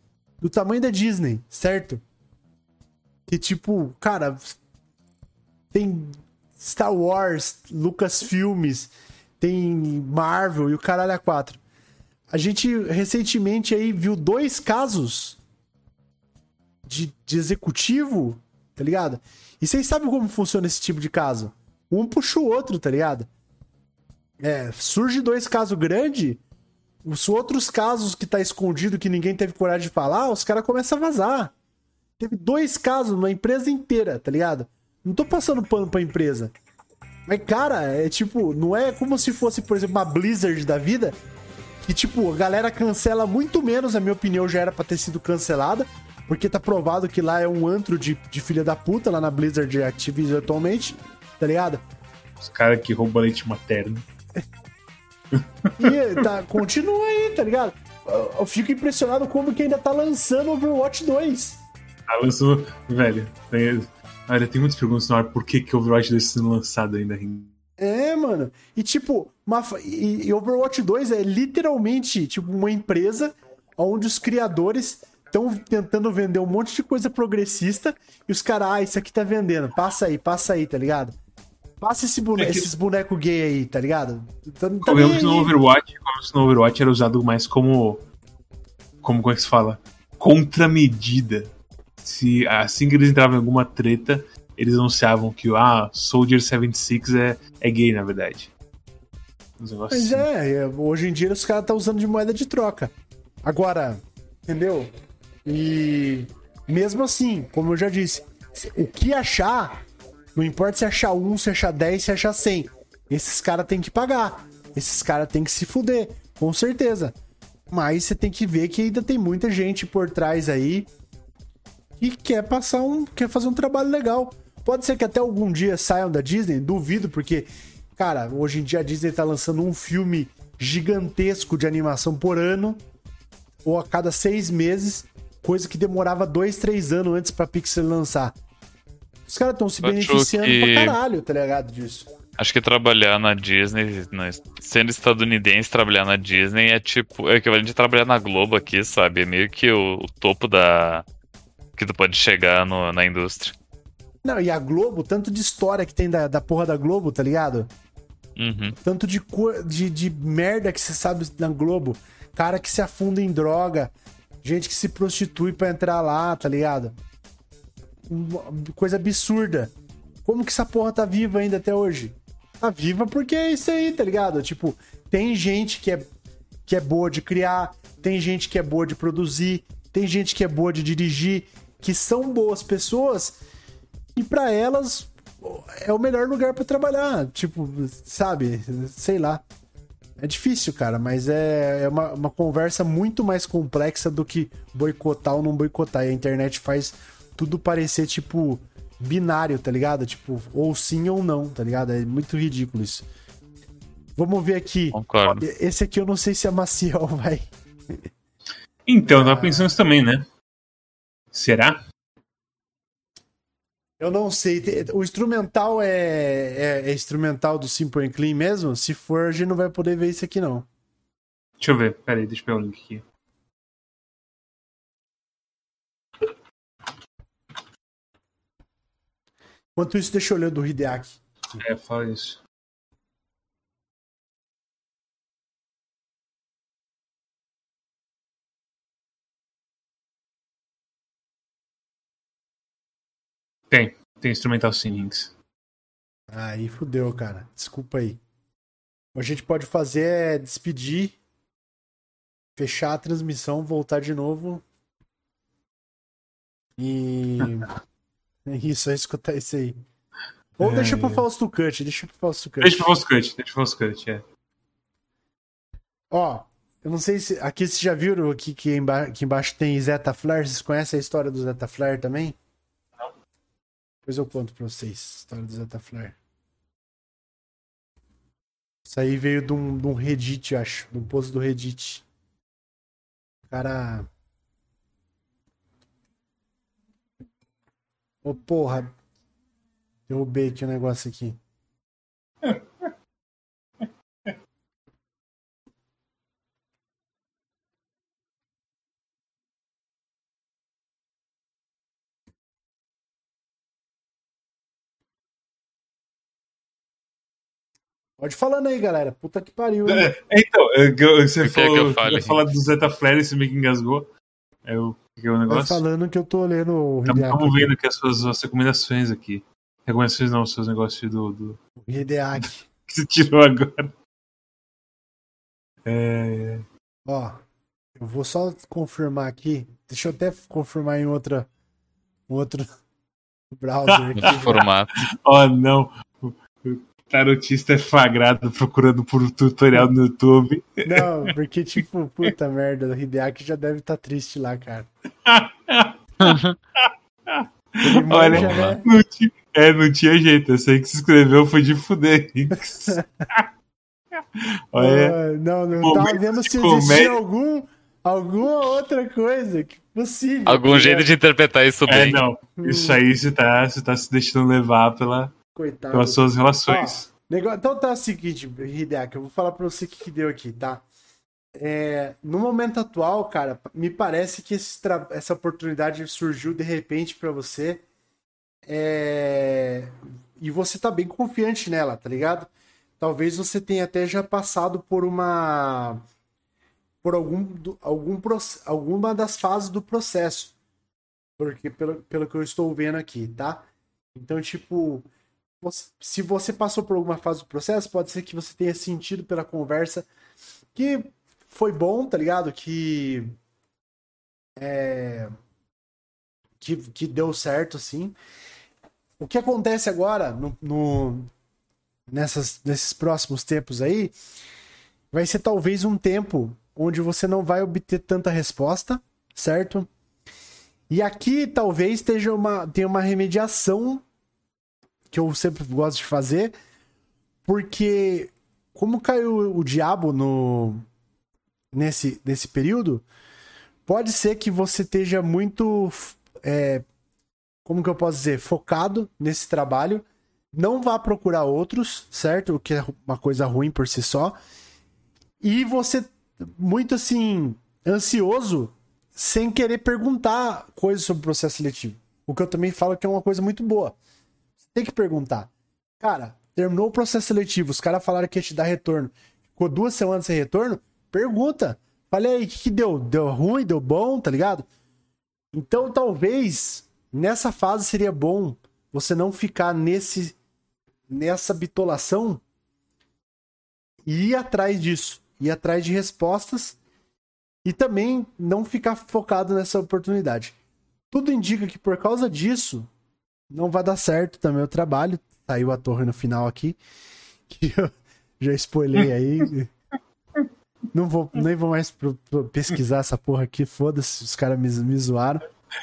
certo? Que, tipo, cara, tem Star Wars, Lucasfilmes, tem Marvel e o caralho a 4. A gente recentemente aí viu 2 casos de executivo, tá ligado? E vocês sabem como funciona esse tipo de caso? Um puxa o outro, tá ligado? Surge 2 casos grandes, os outros casos que tá escondido, que ninguém teve coragem de falar, os caras começam a vazar. Teve 2 casos numa empresa inteira, tá ligado? Não tô passando pano pra empresa. Mas, cara, tipo, não é como se fosse, por exemplo, uma Blizzard da vida, que, tipo, a galera cancela muito menos, na minha opinião, já era pra ter sido cancelada, porque tá provado que lá é um antro de filha da puta, lá na Blizzard Activision atualmente, tá ligado? Os caras que roubam leite materno. E continua aí, tá ligado? Eu fico impressionado como que ainda tá lançando Overwatch 2. Lançou, velho. Olha, tem muitas perguntas na hora por que Overwatch 2 está sendo lançado ainda. Mano. E tipo, e Overwatch 2 é literalmente tipo uma empresa onde os criadores estão tentando vender um monte de coisa progressista e os caras, isso aqui tá vendendo. Passa aí, tá ligado? Passa esses bonecos gay aí, tá ligado? Como se no Overwatch era usado mais como é que se fala? Contramedida. Se assim que eles entravam em alguma treta, eles anunciavam que Soldier 76 é gay, na verdade. Mas assim. Hoje em dia os caras estão usando de moeda de troca. Agora, entendeu? E mesmo assim, como eu já disse, o que achar, não importa se achar 1, se achar 10, se achar 100, esses caras têm que pagar. Esses caras têm que se fuder, com certeza. Mas você tem que ver que ainda tem muita gente por trás aí e quer fazer um trabalho legal. Pode ser que até algum dia saiam da Disney, duvido, porque, cara, hoje em dia a Disney tá lançando um filme gigantesco de animação por ano, ou a cada 6 meses, coisa que demorava 2, 3 anos antes pra Pixar lançar. Os caras estão se beneficiando pra caralho, tá ligado, disso. Acho que trabalhar na Disney, sendo estadunidense, trabalhar na Disney é tipo, é equivalente a trabalhar na Globo aqui, sabe? É meio que o topo que tu pode chegar na indústria. Não, e a Globo, tanto de história que tem da porra da Globo, tá ligado? Uhum. Tanto de merda que você sabe na Globo. Cara que se afunda em droga, gente que se prostitui pra entrar lá, tá ligado? Coisa absurda. Como que essa porra tá viva ainda até hoje? Tá viva porque é isso aí, tá ligado? Tipo, tem gente que é boa de criar, tem gente que é boa de produzir, tem gente que é boa de dirigir, que são boas pessoas e pra elas é o melhor lugar pra trabalhar. Tipo, sabe? Sei lá. É difícil, cara, mas é uma conversa muito mais complexa do que boicotar ou não boicotar. E a internet faz tudo parecer, tipo, binário, tá ligado? Tipo, ou sim ou não, tá ligado? É muito ridículo isso. Vamos ver aqui. Concordo. Esse aqui eu não sei se a Maciel vai... Então, eu tava pensando isso também, né? Será? Eu não sei. O instrumental é instrumental do Simple and Clean mesmo? Se for, a gente não vai poder ver isso aqui, não. Deixa eu ver. Pera aí, deixa eu pegar o link aqui. Enquanto isso, deixa eu ler o do Hideaki. Fala isso. Tem instrumental sim, Links. Aí fudeu, cara. Desculpa aí. O que a gente pode fazer é despedir, fechar a transmissão, voltar de novo. E... é isso, é escutar isso aí. Ou deixa pro Fausto Cut, Deixa pro Fausto Cut, é. Ó, eu não sei se... Aqui vocês já viram aqui que aqui embaixo tem Zeta Flare. Vocês conhecem a história do Zeta Flare também? Não. Depois eu conto pra vocês a história do Zeta Flare. Isso aí veio de um Reddit, acho. De um post do Reddit. O cara... Ô, porra. Derrubei aqui o negócio aqui. Pode falando aí, galera. Puta que pariu. Hein? Então, você falou que falar do Zeta Flare e você meio que engasgou. O que é o negócio? Tá falando que eu tô lendo o Estamos vendo aqui as suas recomendações aqui. Recomendações não, os seus negócios do... Hideaki. Que você tirou agora. Ó, eu vou só confirmar aqui. Deixa eu até confirmar em outro browser aqui. Formato. Oh, não. O tarotista é flagrado procurando por um tutorial no YouTube. Não, porque, tipo, puta merda, o Hideaki já deve estar triste lá, cara. Olha, né? não tinha jeito. Eu sei que se inscreveu foi de fuder. Olha, não tava vendo se existia alguma outra coisa que possível. Algum jeito de interpretar isso bem. Não. Isso aí você tá se deixando levar pelas suas relações. Então tá o seguinte, Hideaki, eu vou falar pra você o que deu aqui, tá? No momento atual, cara, me parece que essa oportunidade surgiu de repente pra você. E você tá bem confiante nela, tá ligado? Talvez você tenha até já passado por alguma das fases do processo. Porque pelo que eu estou vendo aqui, tá? Então, tipo, se você passou por alguma fase do processo, pode ser que você tenha sentido pela conversa que foi bom, tá ligado? Que deu certo, assim. O que acontece agora, nesses próximos tempos aí, vai ser talvez um tempo onde você não vai obter tanta resposta, certo? E aqui talvez tenha uma remediação que eu sempre gosto de fazer, porque como caiu o diabo nesse período, pode ser que você esteja muito, como que eu posso dizer, focado nesse trabalho, não vá procurar outros, certo? O que é uma coisa ruim por si só, e você muito assim, ansioso, sem querer perguntar coisas sobre o processo seletivo. O que eu também falo que é uma coisa muito boa. Você tem que perguntar. Cara, terminou o processo seletivo, os caras falaram que ia te dar retorno. Ficou 2 semanas sem retorno? Pergunta. Falei aí, o que deu? Deu ruim? Deu bom? Tá ligado? Então, talvez, nessa fase seria bom você não ficar nessa bitolação e ir atrás disso. Ir atrás de respostas e também não ficar focado nessa oportunidade. Tudo indica que por causa disso não vai dar certo também o trabalho. Saiu a torre no final aqui, que eu já spoilei aí. Nem vou mais pesquisar essa porra aqui, foda-se, os caras me zoaram.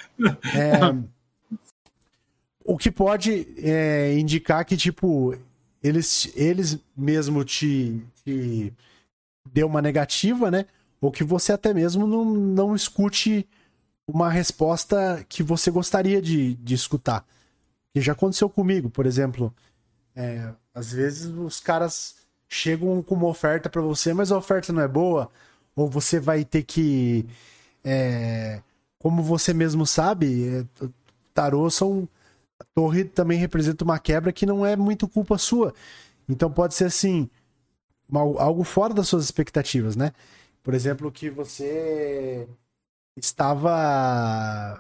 O que pode indicar que, tipo, eles mesmo te deu uma negativa, né? Ou que você até mesmo não escute uma resposta que você gostaria de escutar. Que já aconteceu comigo, por exemplo. Às vezes os caras chegam com uma oferta pra você, mas a oferta não é boa, ou você vai ter que... como você mesmo sabe, tarô a torre também representa uma quebra que não é muito culpa sua. Então pode ser assim, algo fora das suas expectativas, né? Por exemplo, que você estava...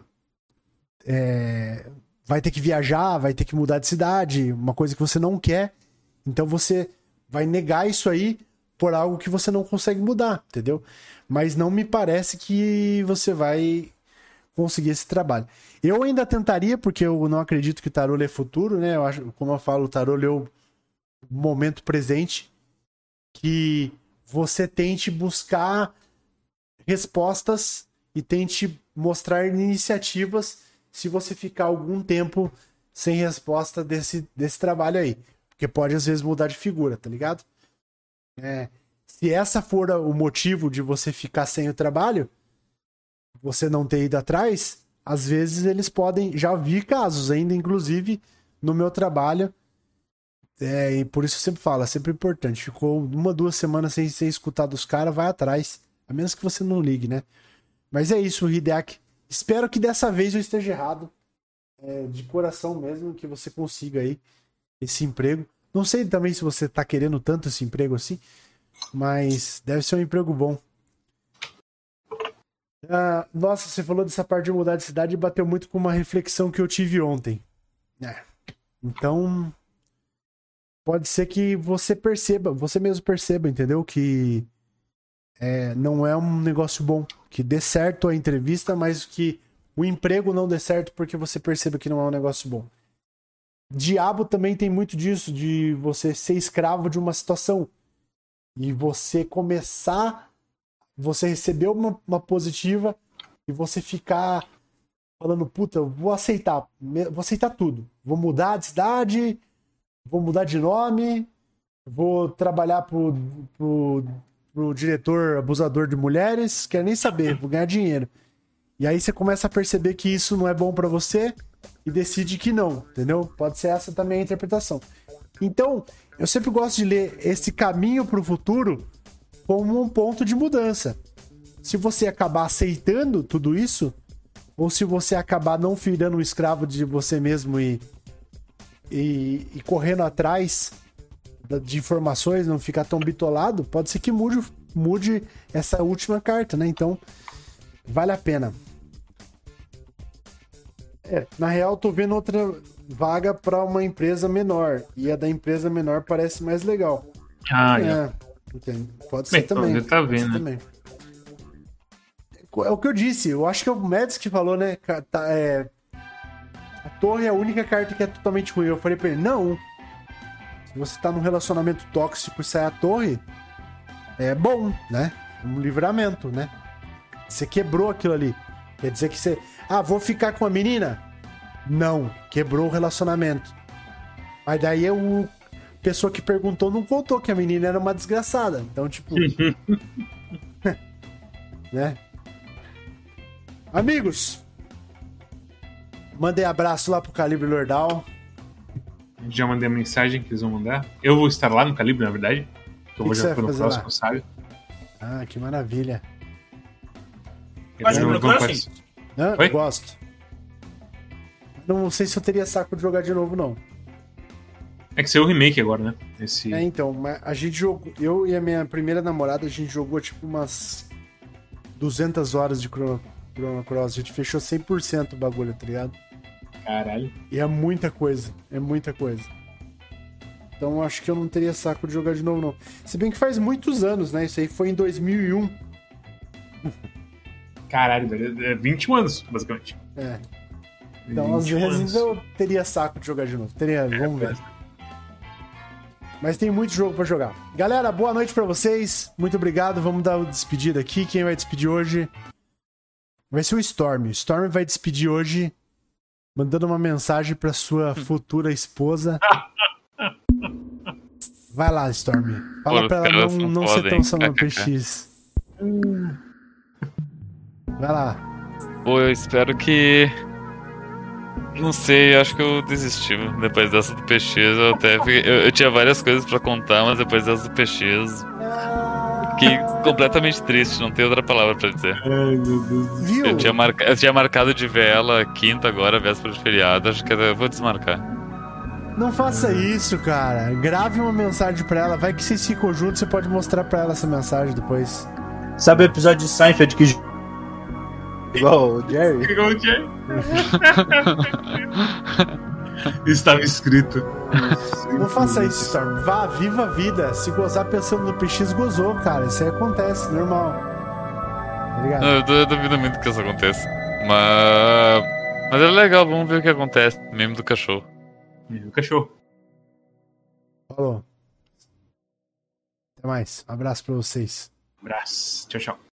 vai ter que viajar, vai ter que mudar de cidade, uma coisa que você não quer. Então você vai negar isso aí por algo que você não consegue mudar, entendeu? Mas não me parece que você vai conseguir esse trabalho. Eu ainda tentaria, porque eu não acredito que o tarô lê futuro, né? Eu acho, como eu falo, o tarô lê o momento presente, que você tente buscar respostas e tente mostrar iniciativas se você ficar algum tempo sem resposta desse trabalho aí. Porque pode, às vezes, mudar de figura, tá ligado? Se essa for o motivo de você ficar sem o trabalho, você não ter ido atrás, às vezes eles podem... Já vi casos ainda, inclusive, no meu trabalho. E por isso eu sempre falo, é sempre importante. Ficou 1-2 semanas sem escutar dos caras, vai atrás. A menos que você não ligue, né? Mas é isso, Hideaki. Espero que dessa vez eu esteja errado. De coração mesmo, que você consiga aí esse emprego. Não sei também se você tá querendo tanto esse emprego assim, mas deve ser um emprego bom. Nossa, você falou dessa parte de mudar de cidade e bateu muito com uma reflexão que eu tive ontem. Então, pode ser que você mesmo perceba, entendeu? Que não é um negócio bom. Que dê certo a entrevista, mas que o emprego não dê certo porque você perceba que não é um negócio bom. Diabo também tem muito disso, de você ser escravo de uma situação. E você receber uma positiva e você ficar falando, puta, eu vou aceitar tudo. Vou mudar de cidade, vou mudar de nome, vou trabalhar pro diretor abusador de mulheres, quero nem saber, vou ganhar dinheiro. E aí você começa a perceber que isso não é bom pra você e decide que não, entendeu? Pode ser essa também a interpretação. Então, eu sempre gosto de ler esse caminho pro futuro como um ponto de mudança. Se você acabar aceitando tudo isso, ou se você acabar não virando um escravo de você mesmo e correndo atrás de informações, não ficar tão bitolado, pode ser que mude essa última carta, né? Então, vale a pena. Na real, tô vendo outra vaga para uma empresa menor, e a da empresa menor parece mais legal. Pode ser também. Tá vendo, né? Também. É o que eu disse, eu acho que é o Mads que falou, né? A torre é a única carta que é totalmente ruim. Eu falei pra ele, não. Se você tá num relacionamento tóxico e sai a torre, é bom, né? Um livramento, né? Você quebrou aquilo ali. Quer dizer que você... vou ficar com a menina? Não, quebrou o relacionamento. Mas daí a pessoa que perguntou não contou que a menina era uma desgraçada. Então, tipo... né? Amigos, mandei abraço lá pro Calibre Lordal. Já mandei a mensagem que eles vão mandar. Eu vou estar lá no Calibre, na verdade. Eu vou já no próximo, sabe? Que maravilha. Mas no Crossing? Eu gosto. Não sei se eu teria saco de jogar de novo, não. É que saiu o remake agora, né? Então, mas a gente jogou... Eu e a minha primeira namorada, a gente jogou tipo umas 200 horas de Chrono Cross. A gente fechou 100% o bagulho, tá ligado? Caralho. E é muita coisa. Então acho que eu não teria saco de jogar de novo, não. Se bem que faz muitos anos, né? Isso aí foi em 2001. Caralho, velho. 21 anos, basicamente. Então, às vezes eu teria saco de jogar de novo. Vamos ver. Mas tem muito jogo pra jogar. Galera, boa noite pra vocês. Muito obrigado. Vamos dar o despedida aqui. Quem vai despedir hoje vai ser o Storm. O Storm vai despedir hoje mandando uma mensagem pra sua futura esposa. Vai lá, Storm. Fala pra ela não ser tão Samuel PX. Vai lá. Pô, eu espero que... Não sei, acho que eu desisti. Depois dessa do PX, eu tinha várias coisas pra contar, mas depois dessa do PX... Fiquei completamente triste, não tem outra palavra pra dizer. Ai, meu Deus. Viu? Eu tinha marcado de ver ela quinta agora, véspera de feriado. Acho que eu vou desmarcar. Não faça isso, cara. Grave uma mensagem pra ela. Vai que vocês ficam juntos, você pode mostrar pra ela essa mensagem depois. Sabe o episódio de Seinfeld que... Igual o Jerry? Igual o Jerry. Estava escrito. Não faça isso, Storm. Vá, viva a vida. Se gozar pensando no PX, gozou, cara. Isso aí acontece, normal. Tá ligado? Eu duvido muito que isso aconteça. Mas é legal, vamos ver o que acontece. Meme do cachorro. Meme do cachorro. Falou. Até mais. Um abraço pra vocês. Abraço. Tchau, tchau.